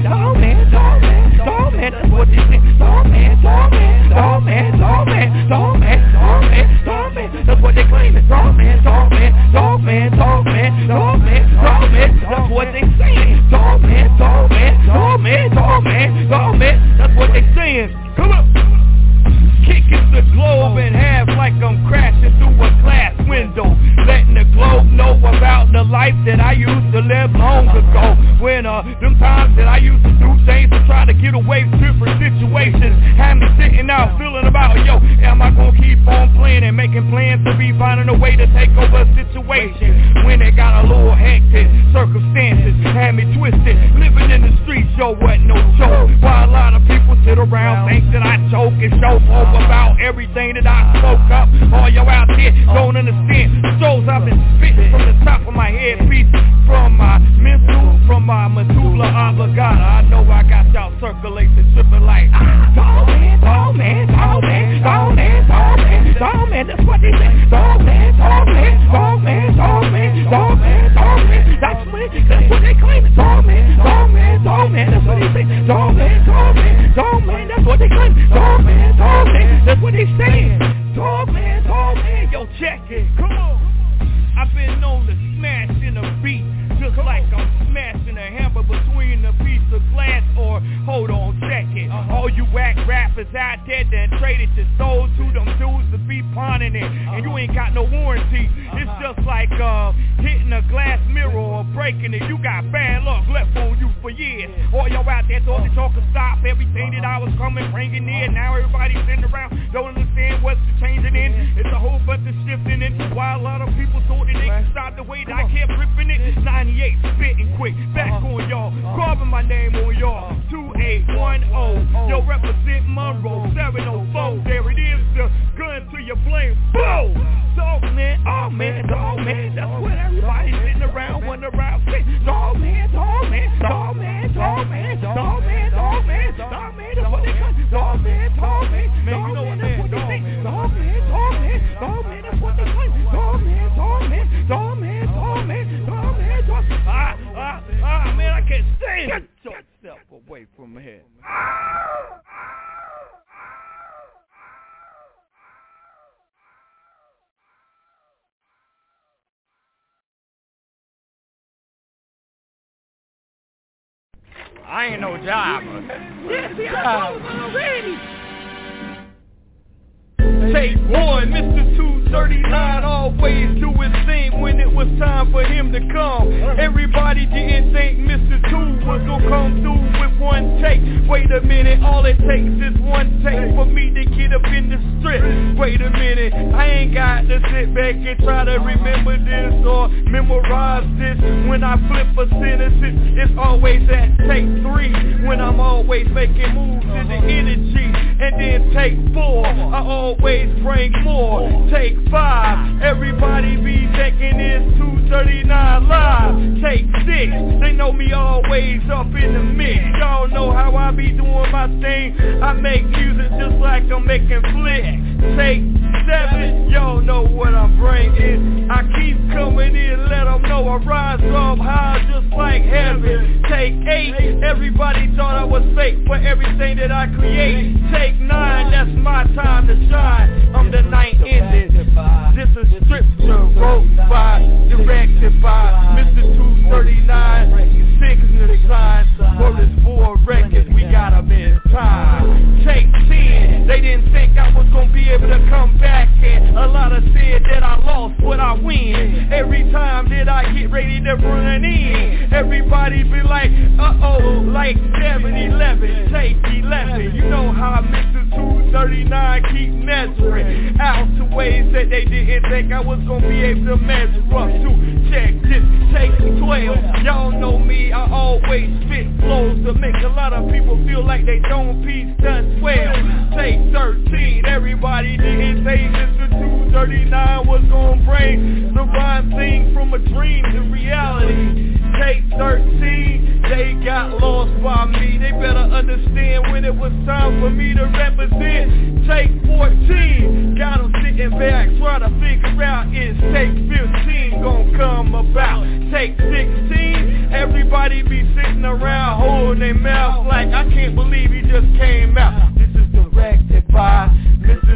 what they say. Dog man, that's what they claiming. Dog man, that's what they saying. Dog man, that's what they saying. Come on. Kicking the globe in half like I'm crashing through a glass window, letting the globe know about the life that I used to live long ago. When them times that I used to do things to try to get away from different situations had me sitting out feeling about, yo, am I gonna keep on playing and making plans to be finding a way to take over a situation? When it got a little hectic, circumstances had me twisted, living in the streets, yo, wasn't no joke. While a lot of people sit around think that I joke and show off about everything that I spoke up. All y'all out there don't understand the shows I've been spitting from the top of my headpiece, from my mental, from my medulla oblongata. I know I got y'all circulating, tripping like dog man, that's what they say. Dog man, that's what they claim. Dog man, that's what they say. Dog man, that's what they claim. Dog man, that's what they saying. Dog man, yo, check it, come on. I've been known to smash in a beat, just like I'm smashing a hammer between a piece of glass, or hold on, check it. All you whack rappers out there that traded your soul to them dudes to be pawning it, and you ain't got no warranty. It's just like hitting a glass mirror or breaking it. You got bad luck left on you for years. All y'all out there thought that y'all could stop everything that I was coming, bringing in. Now everybody's sitting around, don't understand what's changing in. It's a whole bunch of shifting in. While a lot of people thought that they could stop the way that I kept ripping it. 98 spitting quick, back on y'all, carving my name on y'all. 2810, yo, represent Monroe. 704, there it is, the gun to your blame. Boom! Dog man, that's what everybody's sitting around, wondering around. Dog man, that's what they claim. Dog man, you know what, man, that's what they say. Dog man, that's what they claim. Dog man, I can't stand it. Get yourself away from here.
I ain't no jobber.
Yeah, see, I told him already. Take one, Mr. 239 always do his thing when it was time for him to come. Everybody didn't think Mr. 2 was
was gonna come through with one take. Wait a minute, all it takes is one take for me to get up in the strip. Wait a minute, I ain't got to sit back and try to remember this or memorize this. When I flip a sentence, it's always at take 3. When I'm always making moves in the energy. And then take 4, I always bring more. Take 5, everybody be thinking it's 239 live. Take 6, they know me always up in the mix. Y'all know how I be doing my thing. I make music just like I'm making flicks. Take 7, y'all know what I'm bringing. I keep coming in, let them know I rise up high just like heaven. Take 8, everybody thought I was fake for everything that I create. Take 9, that's my time to shine. I'm the night ending. This is scripture wrote by, directed by Mr. 239. Signature sign, word is for records, we got 'em in time. Take 10, they didn't think I was gonna be able to come back, and a lot of said that I lost, but I win. Every time that I get ready to run in, everybody be like, uh-oh, like 7-11, take 11. You know how Mr. 239 keep measuring out to ways that they didn't think I was gonna be able to measure up to. Check this, take 12, y'all know me, I always spit flows to make a lot of people feel like they don't piece done 12. Take 13, everybody didn't say Mr. 239 was gonna bring the rhyme thing from a dream to reality. Take 13, they got lost by me. They better understand when it was time for me to represent. Take 14, got them sitting back, trying to figure out is take 15 gonna come about. Take 16, everybody be sitting around holding their mouth like I can't believe he just came out. This is directed by Mr.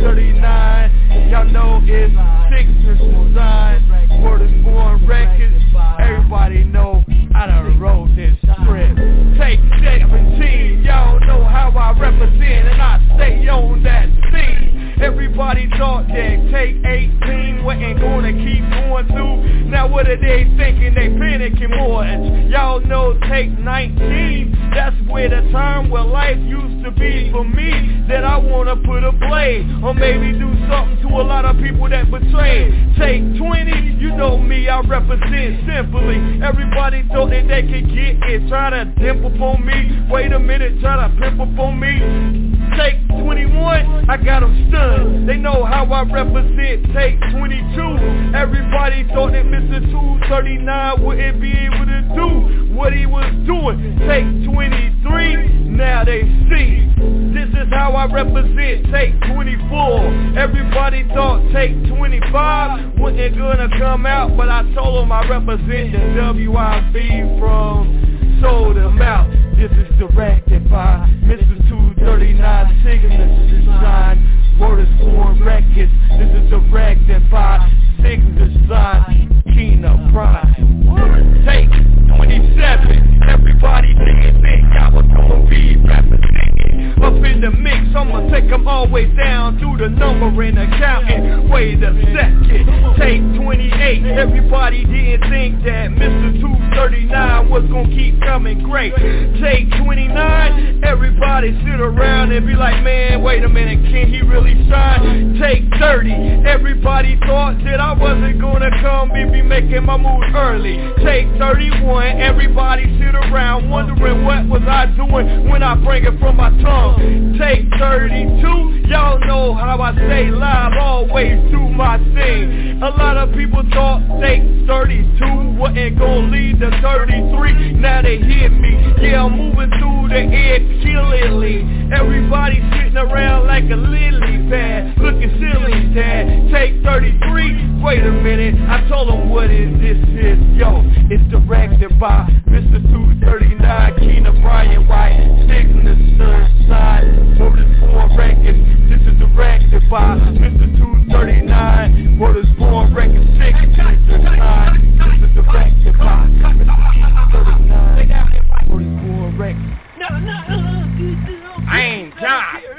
239. Y'all know it's Signature Design. Word is born records. Everybody know I done wrote this script. Take 17, y'all know how I represent and I stay on that scene. Everybody thought that take 18 wasn't gonna keep going through. Now what are they thinking? They panicking more. Y'all know take 19, that's where the time where life used to be for me. That I wanna put a blade or maybe do something to a lot of people that betrayed. Take 20, you know me, I represent simply. Everybody thought that they could get it, try to dimp upon me. Wait a minute, try to pimp upon me. Take 21, I got them stunned. They know how I represent. Take 22, everybody thought that Mr. 239 wouldn't be able to do what he was doing. Take 23, now they see. This is how I represent. Take 24, everybody thought take 25 wasn't gonna come out, but I told them I represent the WIB from Sold Them Out. This is directed by Mr. 239, Signature Design. Word is born records. This is directed by Signature Design, Kina Prime. Take 27, everybody didn't think I was gonna be representing. Up in the mix, I'ma take them all the way down through the number and accounting. Wait a second, take 28, everybody didn't think that Mr. 239 was gonna keep coming great. Take 29, everybody sit around and be like, man, wait a minute, can he really shine? Take 30, everybody thought that I wasn't gonna come and be making my move early. Take 31, everybody sit around wondering what was I doing when I bring it from my tongue. Take 32, y'all know how I stay live, always do my thing. A lot of people thought take 32 wasn't gonna lead to 33, now they hear me. Yeah, I'm moving through the air killingly. Everybody sitting around like a lily pad, looking silly, dad. Take 33, wait a minute, I told them what is this is, yo. It's directed by Mr. 239, Kina Brian White, Signature Design, Word is Born Records. This is directed by Mr. 239, Word is Born Records, Signature Design. This is directed by Mr. 239, Word is Born Records. I ain't John.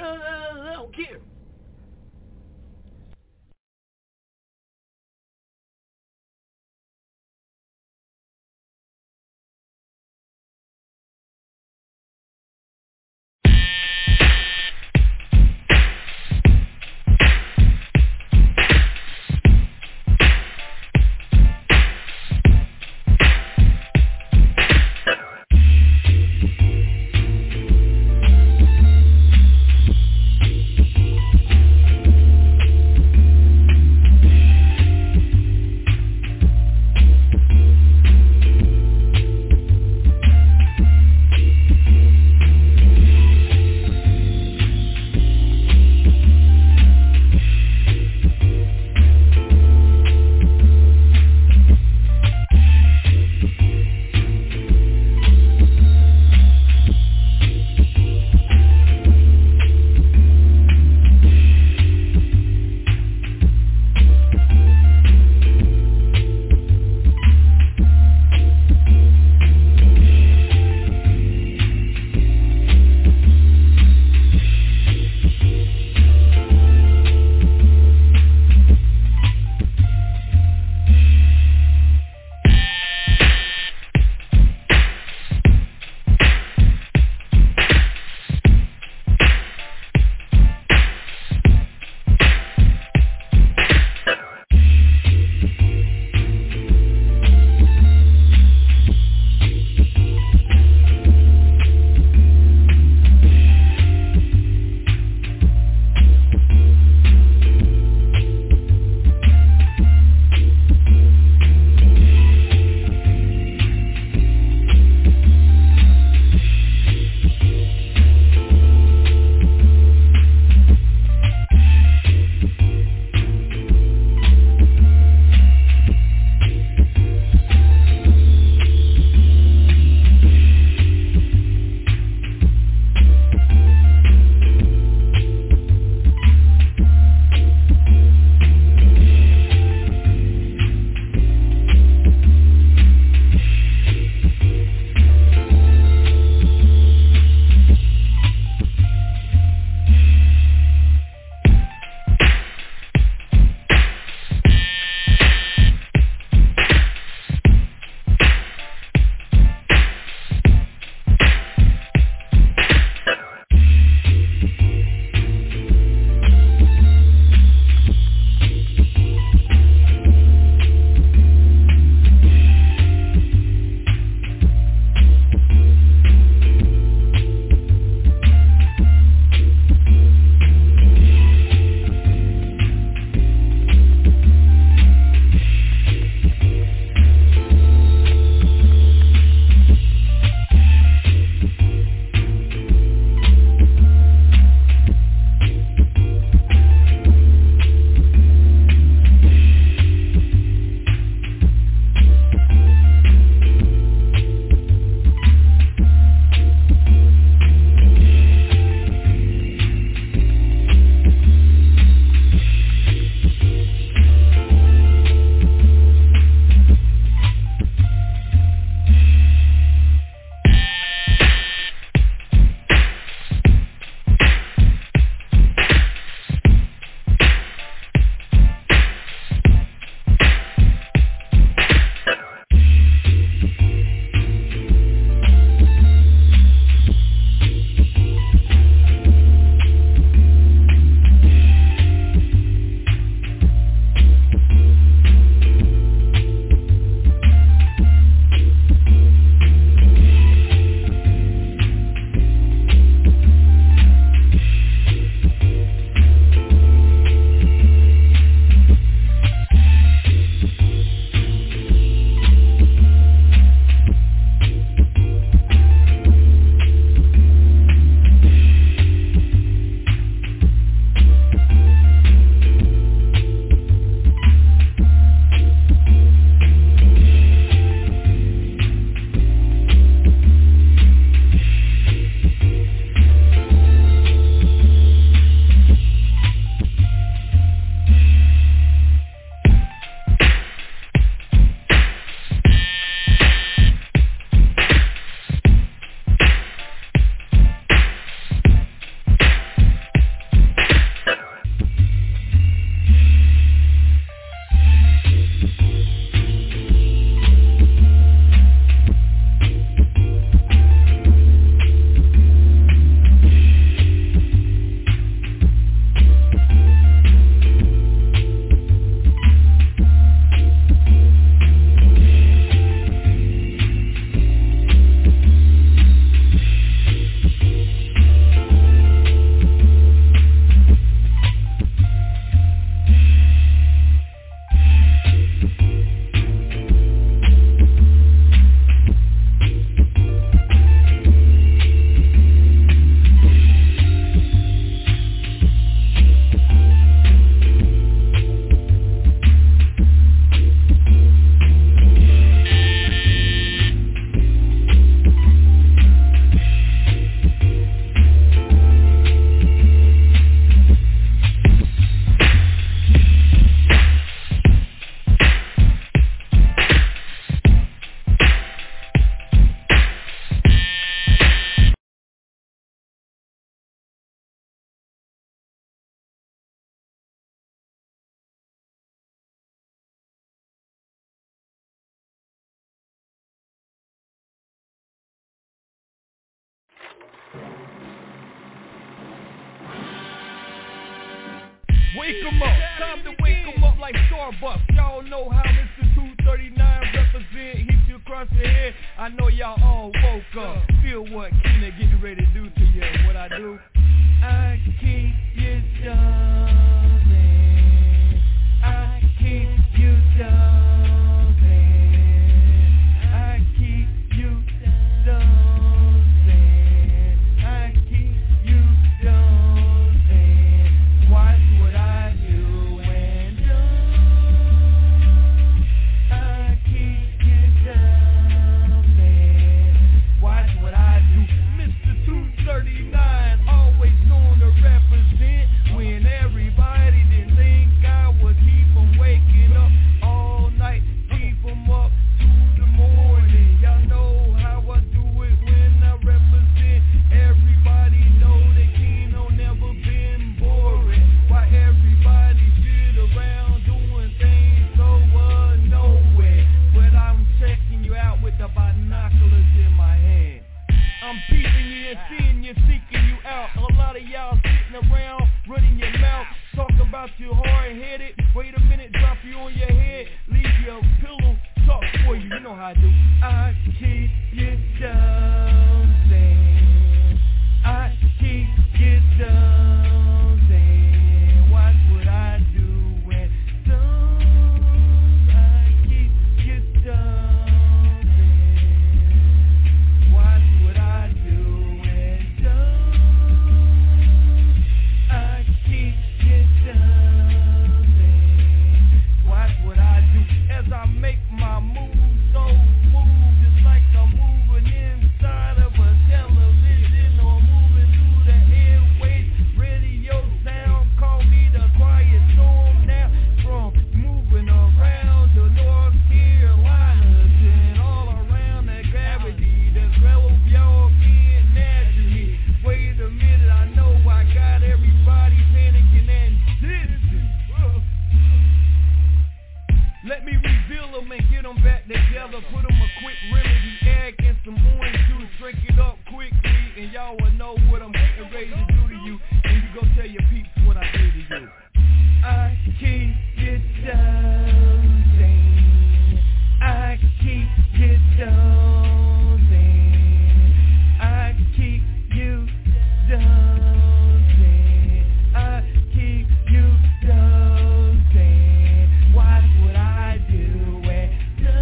Wake 'em up, time to wake 'em up like Starbucks. Y'all know how Mr. 239 represent, hit you across the head. I know y'all all woke up. Feel what Keenan getting ready to do to you. What I do? I keep you darling. I keep you darling. I keep you darling. I keep you darling. Watch what I do and do. I keep you darling. Watch what I do. Mr. 239, always going to represent when everybody didn't think I would keep them waking up all night, keep them up to the morning. Y'all know how I do it when I represent. Everybody know that Keno never been boring. Why everybody sit around doing things so nowhere. But I'm checking you out with the binoculars in my hand. I'm peeping you and seeing you, seeking you out. A lot of y'all sitting around, running your mouth, talking about you hard-headed. Wait a minute, drop you on your head, leave your pillow, talk for you. You know how I do. I keep you down, I keep you down, watch what I do and don't. I keep you down, watch what I do and don't. I keep you down, watch what I do as I make my move so smooth, just like I'm moving inside of a television or moving through the airways. Radio sound, call me the quiet storm now. From moving around the North Carolinas and all around the gravity, the grove y'all can't naturally. Wait a minute, I know I got everybody panicking and dizzy. Let me reveal them and get them back together. Put them a quick remedy, egg and some orange juice. Drink it up quickly and y'all will know what I'm getting ready to do to you. And you go tell your peeps what I did to you. I keep you down, I keep you down, I keep you down, I keep you down, watch what I do and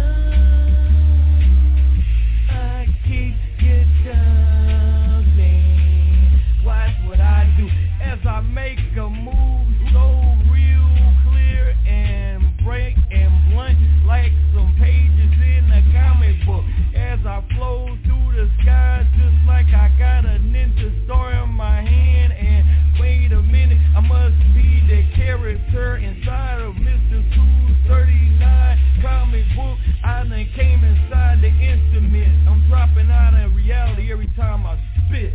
don't. I keep you down, watch what I do as I make a move so real clear and break and blunt like some pages in a comic book as I flow through the sky just like I got a ninja star in my hand. And wait a minute, I must be the character inside of Mr. 239 comic book. I done came inside the instrument. I'm dropping out of reality every time I spit.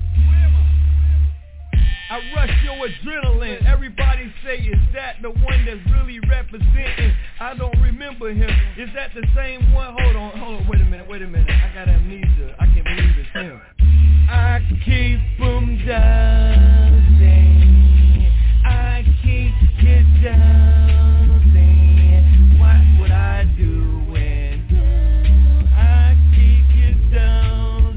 I rush your adrenaline. Everybody say, is that the one that's really representing? I don't remember him. Is that the same one? Hold on, wait a minute. I got amnesia. I can't believe it's him. I keep him down, I keep you down, watch what I do and I keep you down,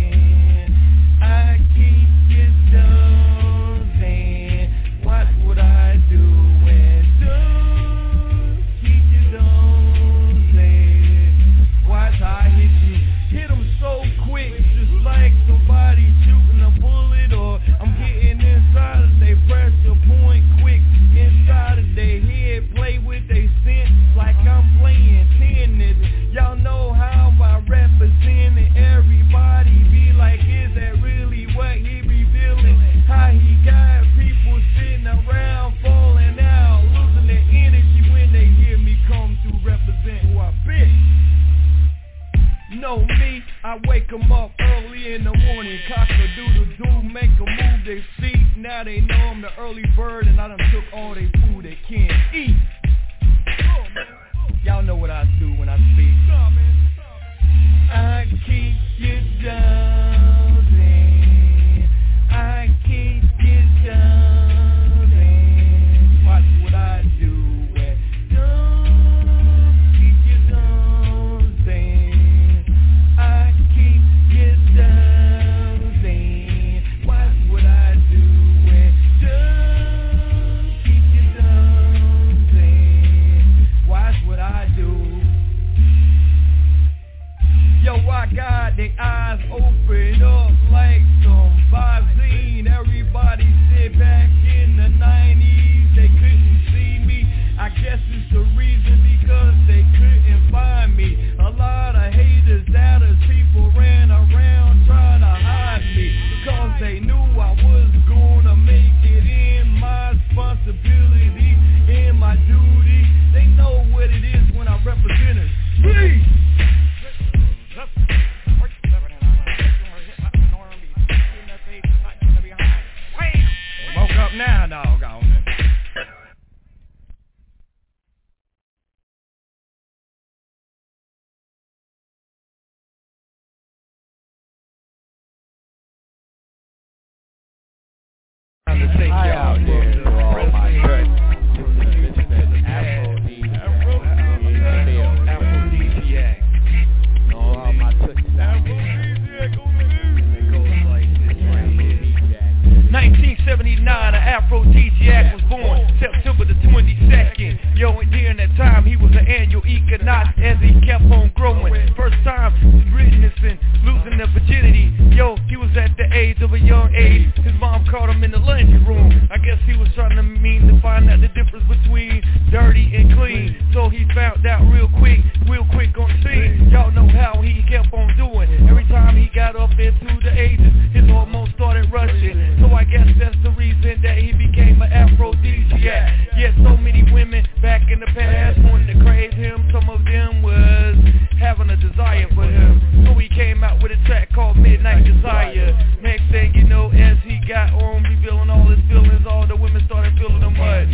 I keep you down, watch what I do and keep you down, watch how I hit you. Hit 'em so quick, just like somebody shooting a bullet, or I'm getting inside of they pressure point quick, inside of their head, play with they sense like I'm playing tennis. Y'all know how I represent it. Everybody be like, is that really what he revealing? How he got people sitting around falling out, losing their energy when they hear me come to represent who I been. Know me, I wake 'em up early in the morning, cock-a-doodle-doo, make 'em move their feet. Now they know I'm the early bird and I done took all their food they can't eat. Y'all know what I do when I speak. I keep you down, their eyes open up like some Visine. Everybody said back in the 90s they couldn't see me. I guess it's the reason because they couldn't find me. A lot of haters, doubters, people ran around trying to hide me, cause they knew I was gonna make it in. My responsibility and my duty, they know what it is when I represent it. Please! Woke up now, doggone it. Time to take you out there for all my good. Aphrodisiac. All my touches out there. 1979, an Aphrodisiac was born September the 22nd. Yo, and during that time he was an annual equinox as he kept on growing. First time witnessing losing their virginity. Yo, he was at the age of a young age. His mom caught him in the laundry room. I guess he was trying to find out the difference between dirty and clean. So he found out real quick on the scene. Y'all know how he kept on doing. Every time he got up into the ages, his hormones started rushing. So I guess that's the reason that he became an aphrodisiac. Yeah, so many women back in the past wanted to crave him. Some of them was having a desire for him. So he came out with a track called Midnight Desire. Next thing you know, as he got on revealing all his feelings, all the women started feeling him much.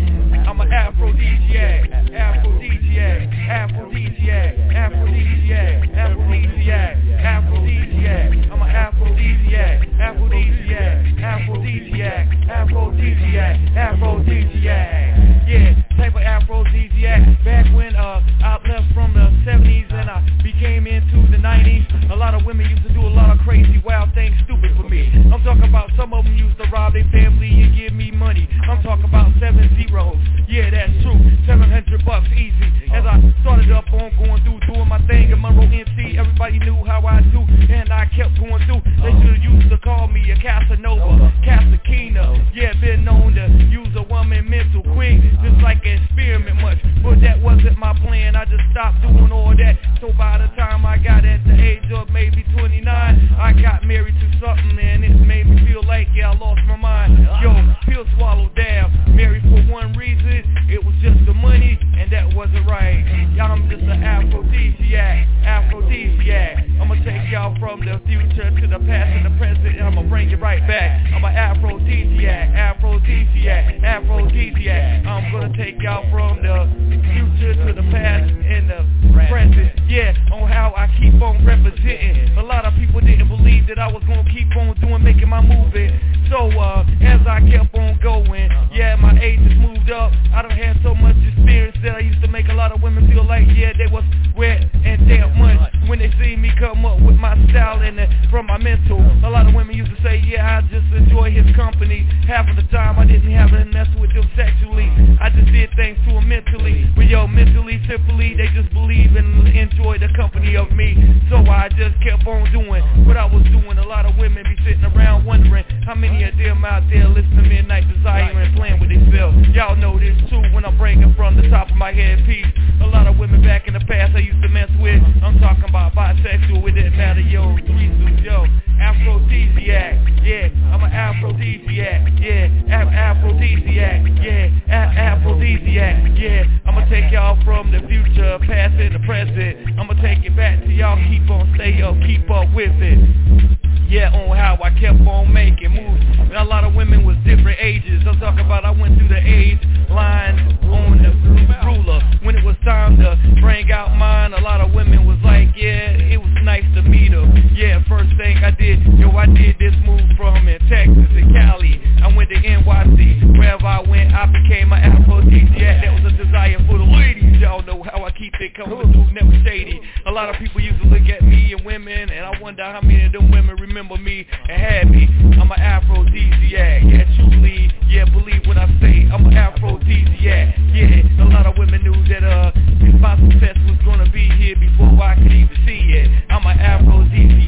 I'm an aphrodisiac, aphrodisiac, aphrodisiac, aphrodisiac, aphrodisiac, aphrodisiac. I'm an aphrodisiac, aphrodisiac, aphrodisiac, aphrodisiac, aphrodisiac. Yeah, type of aphrodisiac. Back when I left from the 70s and I became into the 90s, a lot of women used to do a lot of crazy, wild things, stupid for me. I'm talking about some of them used to rob their family and give me money. I'm talking about 7 zeros. Yeah, that's true. $700 easy. As I started up on going through, doing my thing at Monroe MC, everybody knew how I do, and I kept going through. They should've used to call me a Casanova, Casakina. Yeah, been known to use a woman mental quick, just like an experiment much. But that wasn't my plan. I just stopped doing all that. So by the time I got at the age of maybe 29, I got married to something, and it made me feel like, yeah, I lost my mind. Yo, pill swallowed down. Married for one reason, it was just the money, and that wasn't right. Y'all, I'm just an aphrodisiac, aphrodisiac. I'ma take y'all from the future to the past and the present, and I'ma bring it right back. I'm an aphrodisiac, aphrodisiac, aphrodisiac. I'm gonna take y'all from the future to the past and the present. Yeah, on how I keep on representing. A lot of people didn't believe that I was gonna keep on doing, making my movement. So as I kept on going, yeah, my age has moved up. I done had so much experience that I used to make a lot of women feel like, yeah, they was wet and damn much when they see me come up with my style and from my mental. A lot of women used to say, yeah, I just enjoy his company. Half of the time I didn't have to mess with them sexually. I just did things to them mentally. But yo, mentally, simply, they just believe and enjoy the company of me. So I just kept on doing what I was doing. A lot of women be sitting around wondering how many of them out there listen to Midnight Desire and playing with themselves. Y'all know this too when I'm bringing from the top of my head piece. A lot of women back in the past I used to mess with. I'm talking about bisexual, it didn't matter, yo, threesomes, yo. Aphrodisiac, yeah, I'm an aphrodisiac, yeah, aphrodisiac, yeah, aphrodisiac, yeah. I'ma take y'all from the future, past and the present. I'ma take it back to y'all, keep on, stay up, keep up with it. Yeah, on how I kept on making moves. And a lot of women was different ages. I'm talking about I went through the age lines on the ruler. When it was time to bring out mine, a lot of women was like, yeah, it was nice to meet her. Yeah, first thing I did, I did this move from in Texas and Cali. I went to NYC. Wherever I went, I became an aphrodisiac. That was a desire for the ladies. Y'all know how I keep it coming through, never shady. A lot of people used to look at me and women, and I wonder how many of them women remember me and had me. I'm an aphrodisiac, yeah, truly, yeah, believe what I say. I'm an aphrodisiac, yeah. A lot of women knew that my success was gonna be here before I could even see it. I'm an aphrodisiac.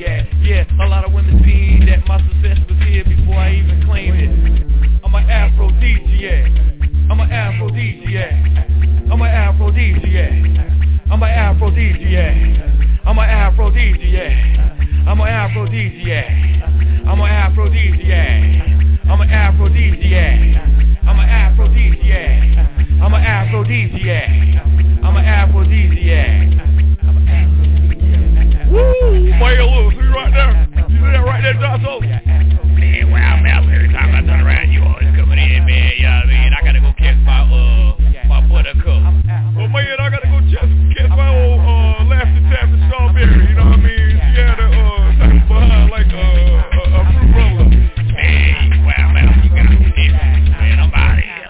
success was here before I even claimed it. I'm an aphrodisiac. I'm an aphrodisiac. I'm an aphrodisiac. I'm an aphrodisiac. I'm an aphrodisiac. I'm an aphrodisiac. I'm an aphrodisiac. I'm an aphrodisiac. I'm an aphrodisiac. I'm an aphrodisiac. I'm an aphrodisiac.
Woo! Mario, look, see right there? You see that right there, Josso?
Man, well, man, every time I turn around, you always coming in, man. You know what I mean? I gotta go catch my buttercup.
Well, man, I gotta go catch my old Lassie Taffy Strawberry, you know what I mean? She had a thing behind like a fruit roller.
Hey, well, man, you got it. Man, I'm out of here.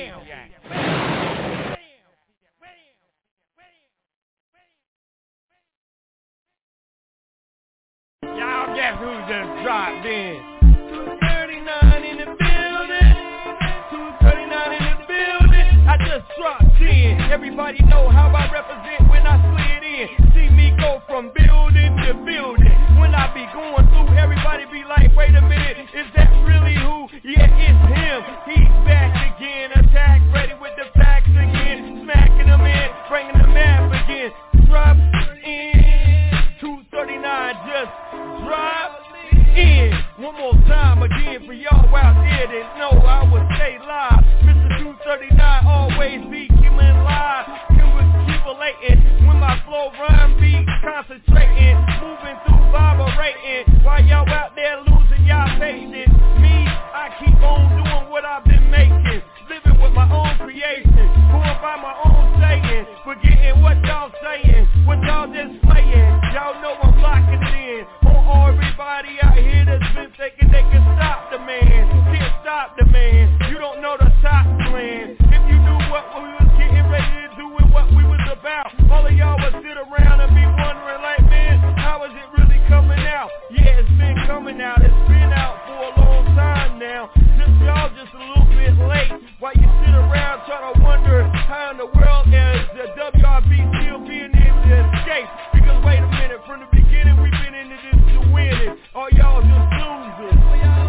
Y'all guess who just dropped in? 239 in the building. 239 in the building. I just dropped in. Everybody know how I represent when I slid in. See me go from building to building. When I be going through, everybody be like, wait a minute, is that really who? Yeah, it's him. He's back again. Attack, ready with the facts again. Smacking them in, bringing the map again. Drop in. 239 just drop in. One more time again for y'all out there that know I would stay live. Mr. 239 always be human live. Accumulating when my flow rhyme be concentrating. Moving through vibrating. While y'all out there losing y'all patience. Me, I keep on doing what I've been making. Living with my own creation. Going by my own saying. Forgetting what y'all saying. What y'all just playing. Y'all know I'm locking it in. On everybody out here that's been thinking they can stop the man. Can't stop the man. You don't know the top plan. If you knew what we was getting ready to do and what we was about, all of y'all would sit around and be wondering like, man, how is it really coming out? Yeah, it's been coming out. It's been out for a long time now. Y'all just a little bit late. While you sit around trying to wonder how in the world is the WRB still being able to escape. Because wait a minute, from the beginning we've been into this to win it. All y'all just losing.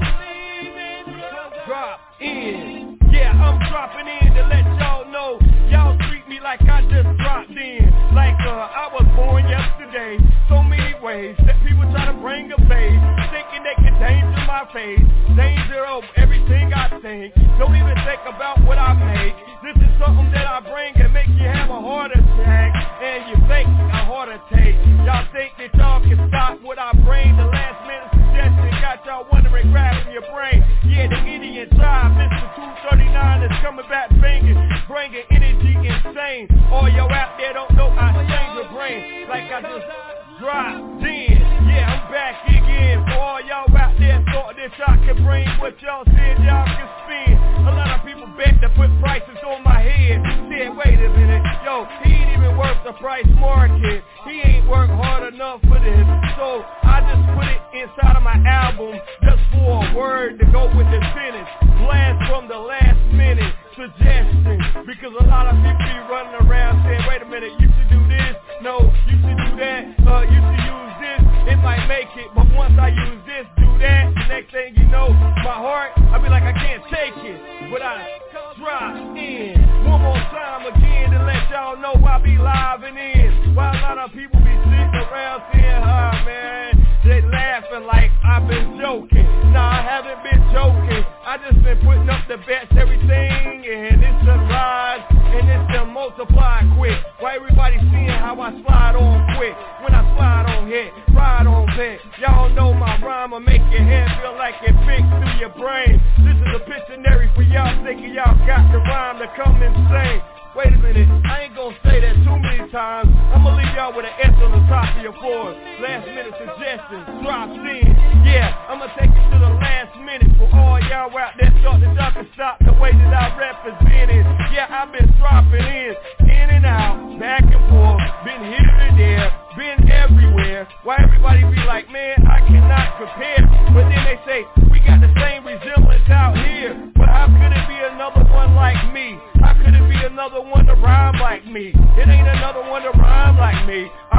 Drop in. Yeah, I'm dropping in to let y'all know. Y'all treat me like I just dropped in. Like I was born yesterday. So many ways that people try to bring a face, thinking they can danger my face. Danger of everything I think. Don't even think about what I make. This is something that I bring and make you have a heart attack. And you fake a heart attack. Y'all think that y'all can stop what I bring. The last minute suggestion got y'all wondering, grabbing your brain. Yeah, the Indian tribe, Mr. 239 is coming back banging, bringing energy insane. All y'all out there don't know I change your brain like I just dropped in. Yeah, I'm back again. For all y'all out there thought that y'all can bring what y'all said y'all can spend. A lot of people bet to put prices on my head. Said, wait a minute, yo, he ain't even worth the price market. He ain't worked hard enough for this. So I just put it inside of my album just for a word to go with the sentence. Blast from the last minute suggestion. Because a lot of people be running around saying, wait a minute, you should do this. No, you should do that. You should use this. It might make it, but once I use this, do that, the next thing you know, my heart, I be like, I can't take it. But I drop in one more time again to let y'all know I be live and in. While a lot of people be sitting around saying, man, they laughing like I've been joking. Nah, I haven't been joking. I just been putting up the best everything, and it's a rise, and it's a multiply quick. Why everybody seeing how I slide on quick? When I slide on hit, ride on vent. Y'all know my rhyme will make your head feel like it fixed through your brain. This is a Pictionary for y'all thinking y'all got the rhyme to come insane. Wait a minute, I ain't gonna say that too many times. I'ma leave y'all with an S on the top of your board. Last minute suggestions, drops in. Yeah, I'ma take it to the last minute for all y'all out there thought that y'all can stop the way that I represent it. Yeah, I've been dropping in and out, back and forth, been here and there, been everywhere. Why everybody be like, man, I cannot compare. But then they say, we got the same resemblance out here. But how could it be another one like me? How could it be another one to rhyme like me? It ain't another one to rhyme like me. I'm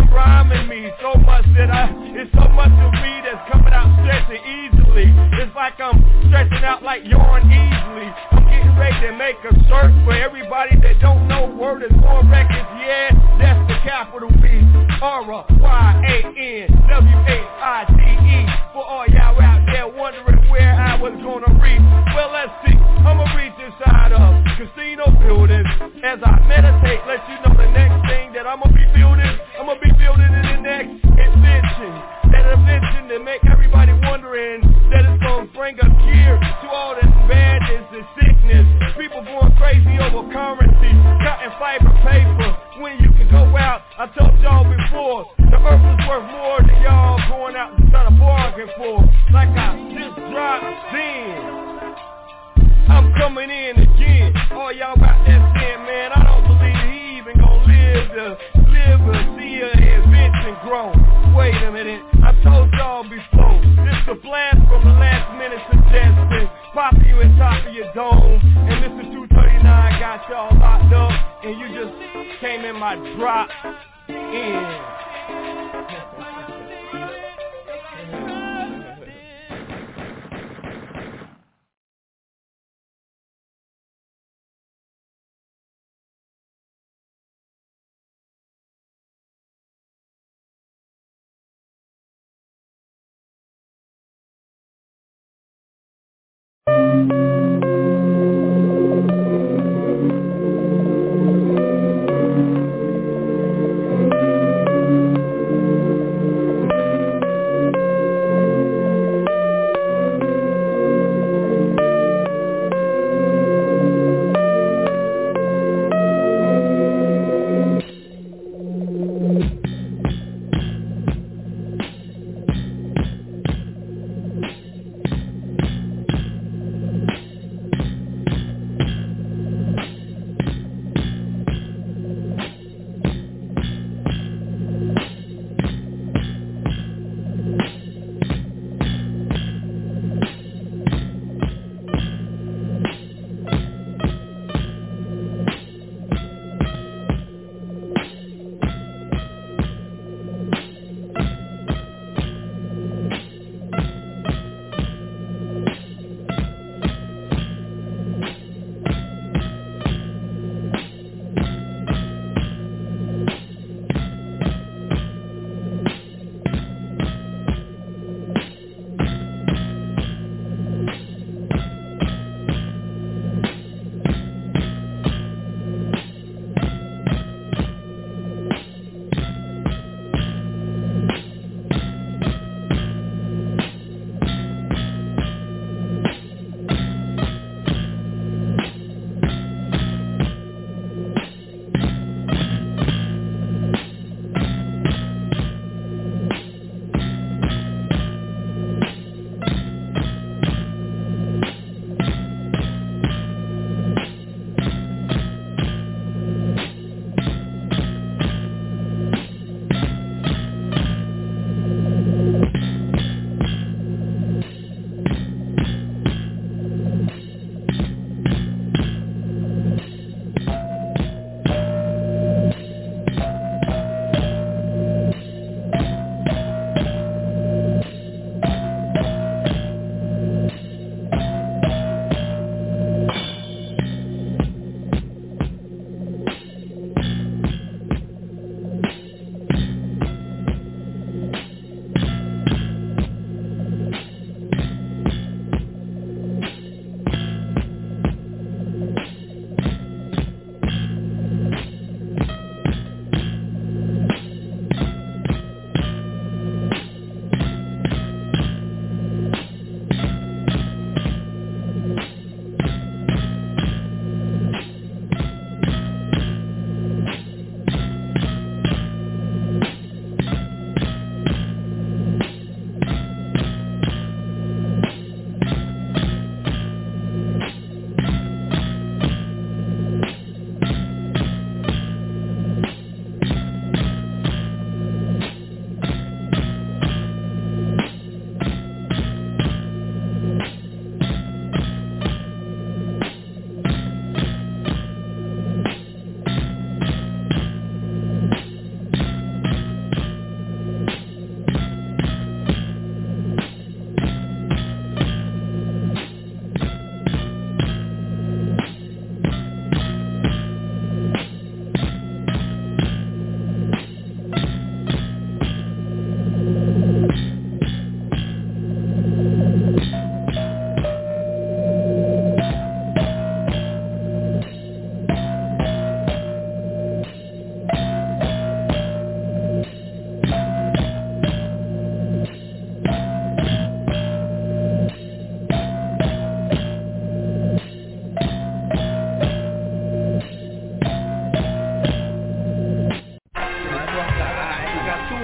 rhyming me so much that it's so much of me that's coming out stretching easily. It's like I'm stretching out like yarn easily. I'm getting ready to make a shirt for everybody that don't know word is more records. Yeah, that's the capital B RYANWAIDE. For all y'all out there wondering where I was gonna reach. Well, let's see. I'ma reach inside of casino buildings as I meditate. Let you know the next thing that I'ma be building. I'ma be building in the next invention. That invention to make everybody wondering that it's gonna bring a cure to all this badness and sickness. People going crazy over currency, cutting fiber paper when you can go out. I told y'all before, the earth is worth more than y'all going out and trying to bargain for. Like I just dropped in, I'm coming in again. All y'all out there saying, man, I don't believe he even gonna live to see an invention grow. Wait a minute, I told y'all before, this a blast from the last minute suggestion. Pop you in top of your dome, and Mr. 239 got y'all locked up, and you just came in my drop in.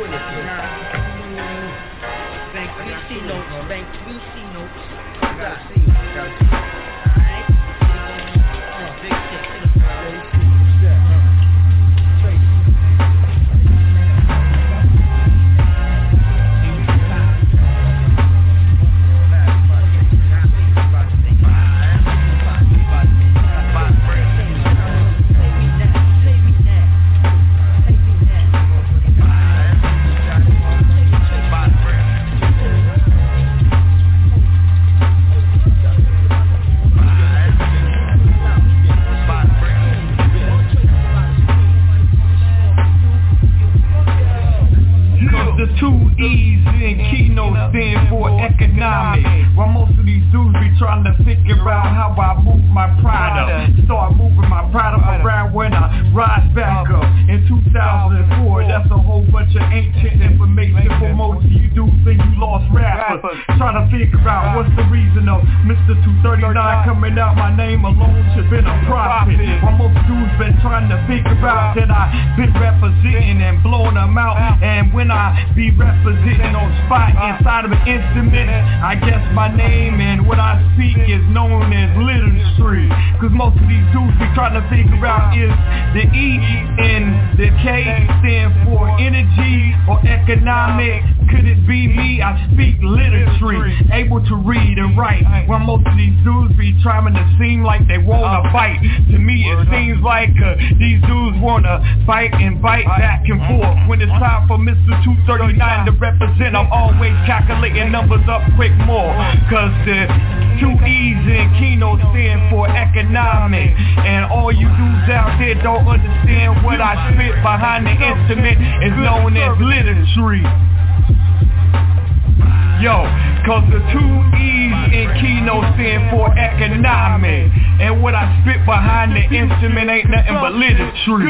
Bank 3C notes. Bank 3C notes. Big shit.
The two E's in Keynote stand for economic. While most of these dudes be trying to figure out how I move my pride up. Start moving my pride up around when I rise back up. In 2004, that's a whole bunch of ancient information for most of you dudes think you lost rappers. Trying to figure out what's the reason of Mr. 239 coming out. My name alone should been a profit. While most dudes been trying to figure out that I been representing and blowing them out. And when I be representing on spot inside of an instrument, I guess my name and what I speak is known as literacy. Cause most of these dudes be trying to figure out is the E and the K stand for energy or economic. Could it be me? I speak literacy, able to read and write. While most of these dudes be trying to seem like they wanna fight. To me it seems like these dudes wanna fight and bite back and forth. When it's time for Mr. 239 to represent, I'm always calculating numbers up quick more. Cause the two E's in Keynote stand for economic. And all you dudes out there don't understand what I spit behind the instrument is known as literacy. Yo, cause the two E's in Keynote stand for economic. And what I spit behind the instrument ain't nothing but literacy.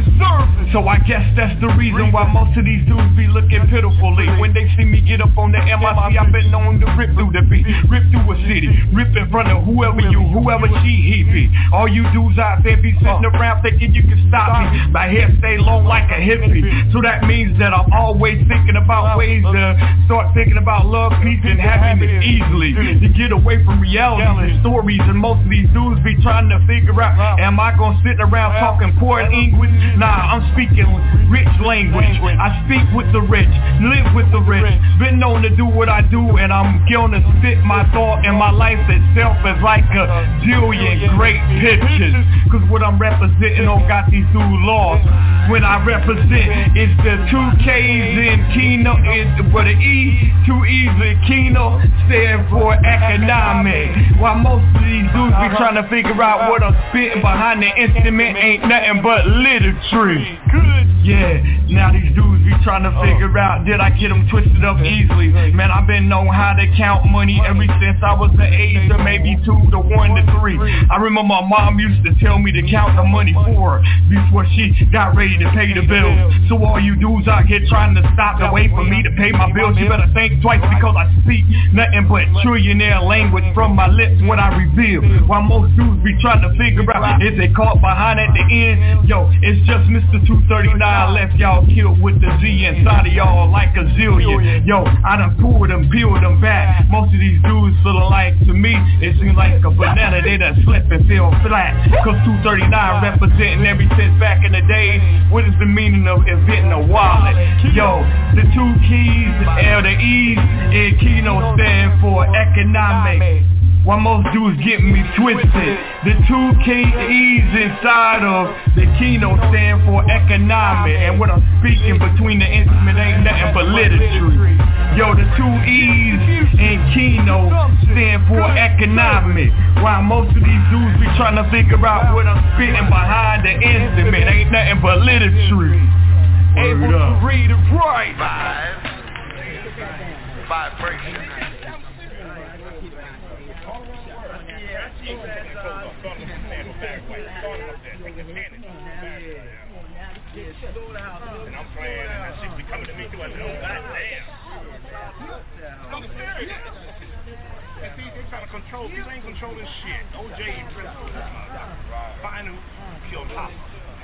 So I guess that's the reason why most of these dudes be looking pitifully. When they see me get up on the MIC, I've been known to rip through the beat, rip through a city, rip in front of whoever she, he be. All you dudes out there be sitting around thinking you can stop me. My hair stay long like a hippie. So that means that I'm always thinking about ways to start thinking about love, peace, and happiness easily. To get away from reality and stories. And most of these dudes be trying to figure out, am I gonna sit around talking poor English? Nah, I'm speaking rich language. I speak with the rich, live with the rich. Been known to do what I do, and I'm gonna spit my thought, and my life itself is like a jillion great pictures. Cause what I'm representing don't got these dudes lost. When I represent, it's the two K's in Keynote, but the E, two E's in Keynote stand for economic. While most of these dudes be trying to figure out what I'm spitting behind the instrument ain't nothing but literacy. Yeah, now these dudes be trying to figure out, did I get them twisted up easily? Man, I've been knowing how to count money ever since I was the age of maybe 2 to 1 to 3. I remember my mom used to tell me to count the money for her before she got ready to pay the bills. So all you dudes out here trying to stop the way for me to pay my bills, you better think twice because I speak nothing but trillionaire language from my lips when I reveal. While most dudes be trying to figure out, is they caught behind at the end? Yo, it's just Mr. 239 left y'all killed with the Z inside of y'all like a zillion. Yo, I done pulled them, peeled them back. Most of these dudes feeling like, to me, it seems like a banana, they done slip and fell flat. Cause 239 representing every since back in the day. What is the meaning of inventing a wallet? Yo, the two keys, L, the E's, in Keynote stand for economic. While most dudes getting me twisted, the two E's inside of the Keynote stand for economic. And what I'm speaking between the instrument ain't nothing but literature. Yo, the two E's in Keynote stand for economic. While most of these dudes be trying to figure out what I'm spitting behind the instrument ain't nothing but literature. Able to read and write.
Vibration.
And I'm playing, and that shit be coming to me too. I said, oh, goddamn. I'm serious. And see, they trying to control, people ain't controlling shit. OJ, Prince, Final, killed Hopper.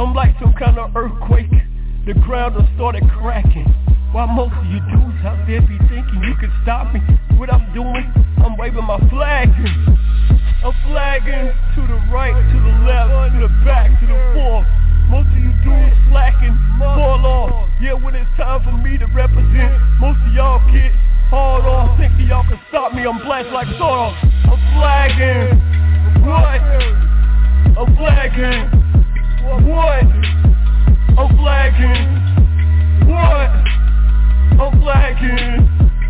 I'm like some kind of earthquake. The ground done started cracking. While most of you dudes out there be thinking you can stop me. What I'm doing, I'm waving my flag. I'm flagging to the right, to the left, to the back, to the forth. Most of you dudes slacking, fall off. Yeah, when it's time for me to represent, most of y'all get hauled off. Thinking y'all can stop me, I'm blessed like sawdust. I'm flagging. What? I'm flagging. What? I'm flagging. What? I'm flagging.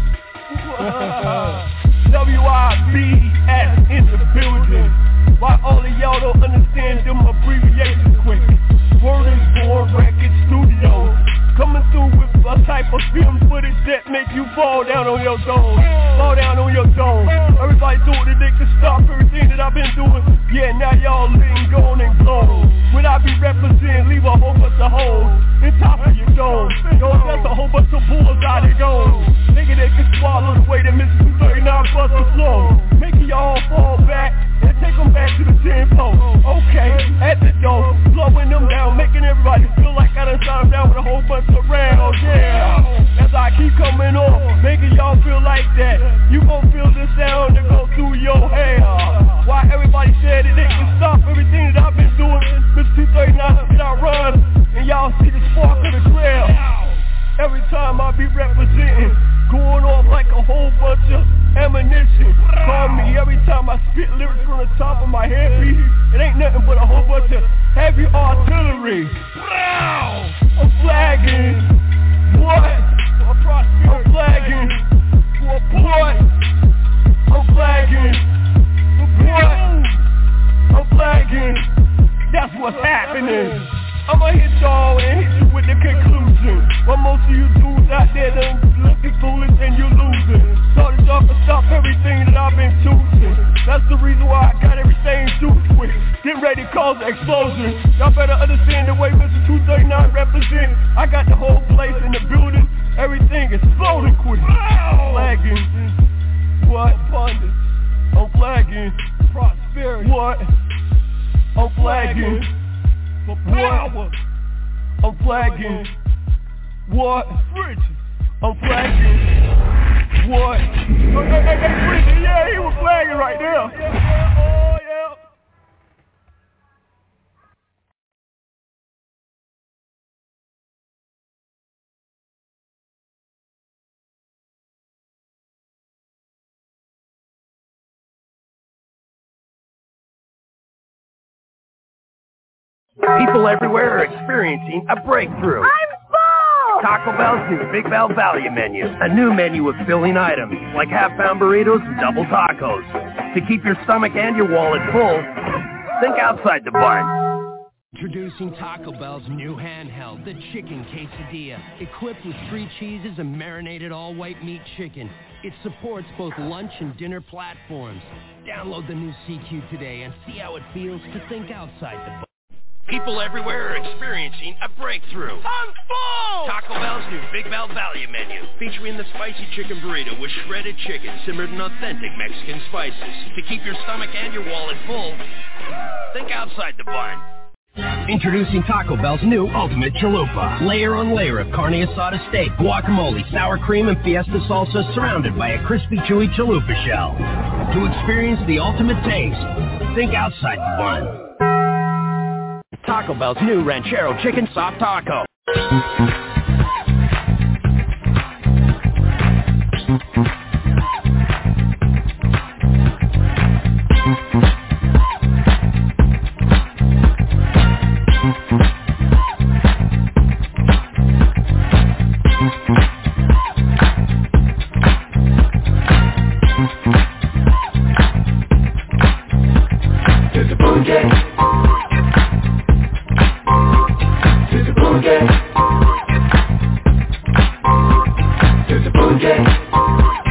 WIBS in the building. Why all of y'all don't understand them abbreviations quick? Word is Born Record Studios. Coming through with a type of film footage that make you fall down on your dome. Fall down on your dome. Everybody doing it, they can stop everything that I've been doing. Yeah, now y'all letting go and glow. When I be representing, leave a whole bunch of holes in top of your dome. Yo, that's a whole bunch of bulls out of gold. Nigga, they can swallow the way that Mr. 239 bust the flow. Making y'all fall back and take them back to the tempo. Okay, at the door, slowing them down, making everybody feel like I done shot them down with a whole bunch of rounds. Yeah, as I keep coming on, making y'all feel like that. You gon' feel the sound that go through your hair. Why everybody said that they can stop everything that I've been doing. Mr. 239 that I run, and y'all see the spark of the trail. Every time I be representing, going off like a whole bunch of ammunition. Call me every time I spit lyrics from the top of my headpiece. It ain't nothing but a whole bunch of heavy artillery. I'm flagging. What? I'm flagging. What? I'm flagging. What? I'm flagging. That's what's happening. I'ma hit y'all and hit you with the conclusion. While most of you dudes out there done looking foolish and you losing. Thought that y'all could stop everything that I've been choosing. That's the reason why I got everything juiced with. Getting ready to cause an explosion. Y'all better understand the way Mr. 239 represent. I got the whole place in the building. Everything exploding quick. Flagging. What? Abundance. I'm flagging. Prosperity. What? I'm flagging. For power. I'm flagging. What? I'm flagging. What? Oh, hey, yeah, he was flagging right there. Oh, yeah.
People everywhere are experiencing a breakthrough.
I'm full!
Taco Bell's new Big Bell Value Menu. A new menu of filling items like half-pound burritos and double tacos. To keep your stomach and your wallet full, think outside the bun.
Introducing Taco Bell's new handheld, the Chicken Quesadilla. Equipped with 3 cheeses and marinated all-white meat chicken. It supports both lunch and dinner platforms. Download the new CQ today and see how it feels to think outside the box.
People everywhere are experiencing a breakthrough.
I'm full!
Taco Bell's new Big Bell Value Menu, featuring the spicy chicken burrito with shredded chicken simmered in authentic Mexican spices. To keep your stomach and your wallet full, think outside the bun.
Introducing Taco Bell's new Ultimate Chalupa. Layer on layer of carne asada steak, guacamole, sour cream, and fiesta salsa surrounded by a crispy, chewy chalupa shell. To experience the ultimate taste, think outside the bun.
Taco Bell's new Ranchero Chicken Soft Taco.
There's a boogie.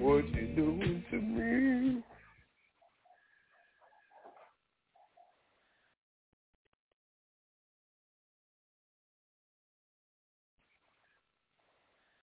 what you doing to me?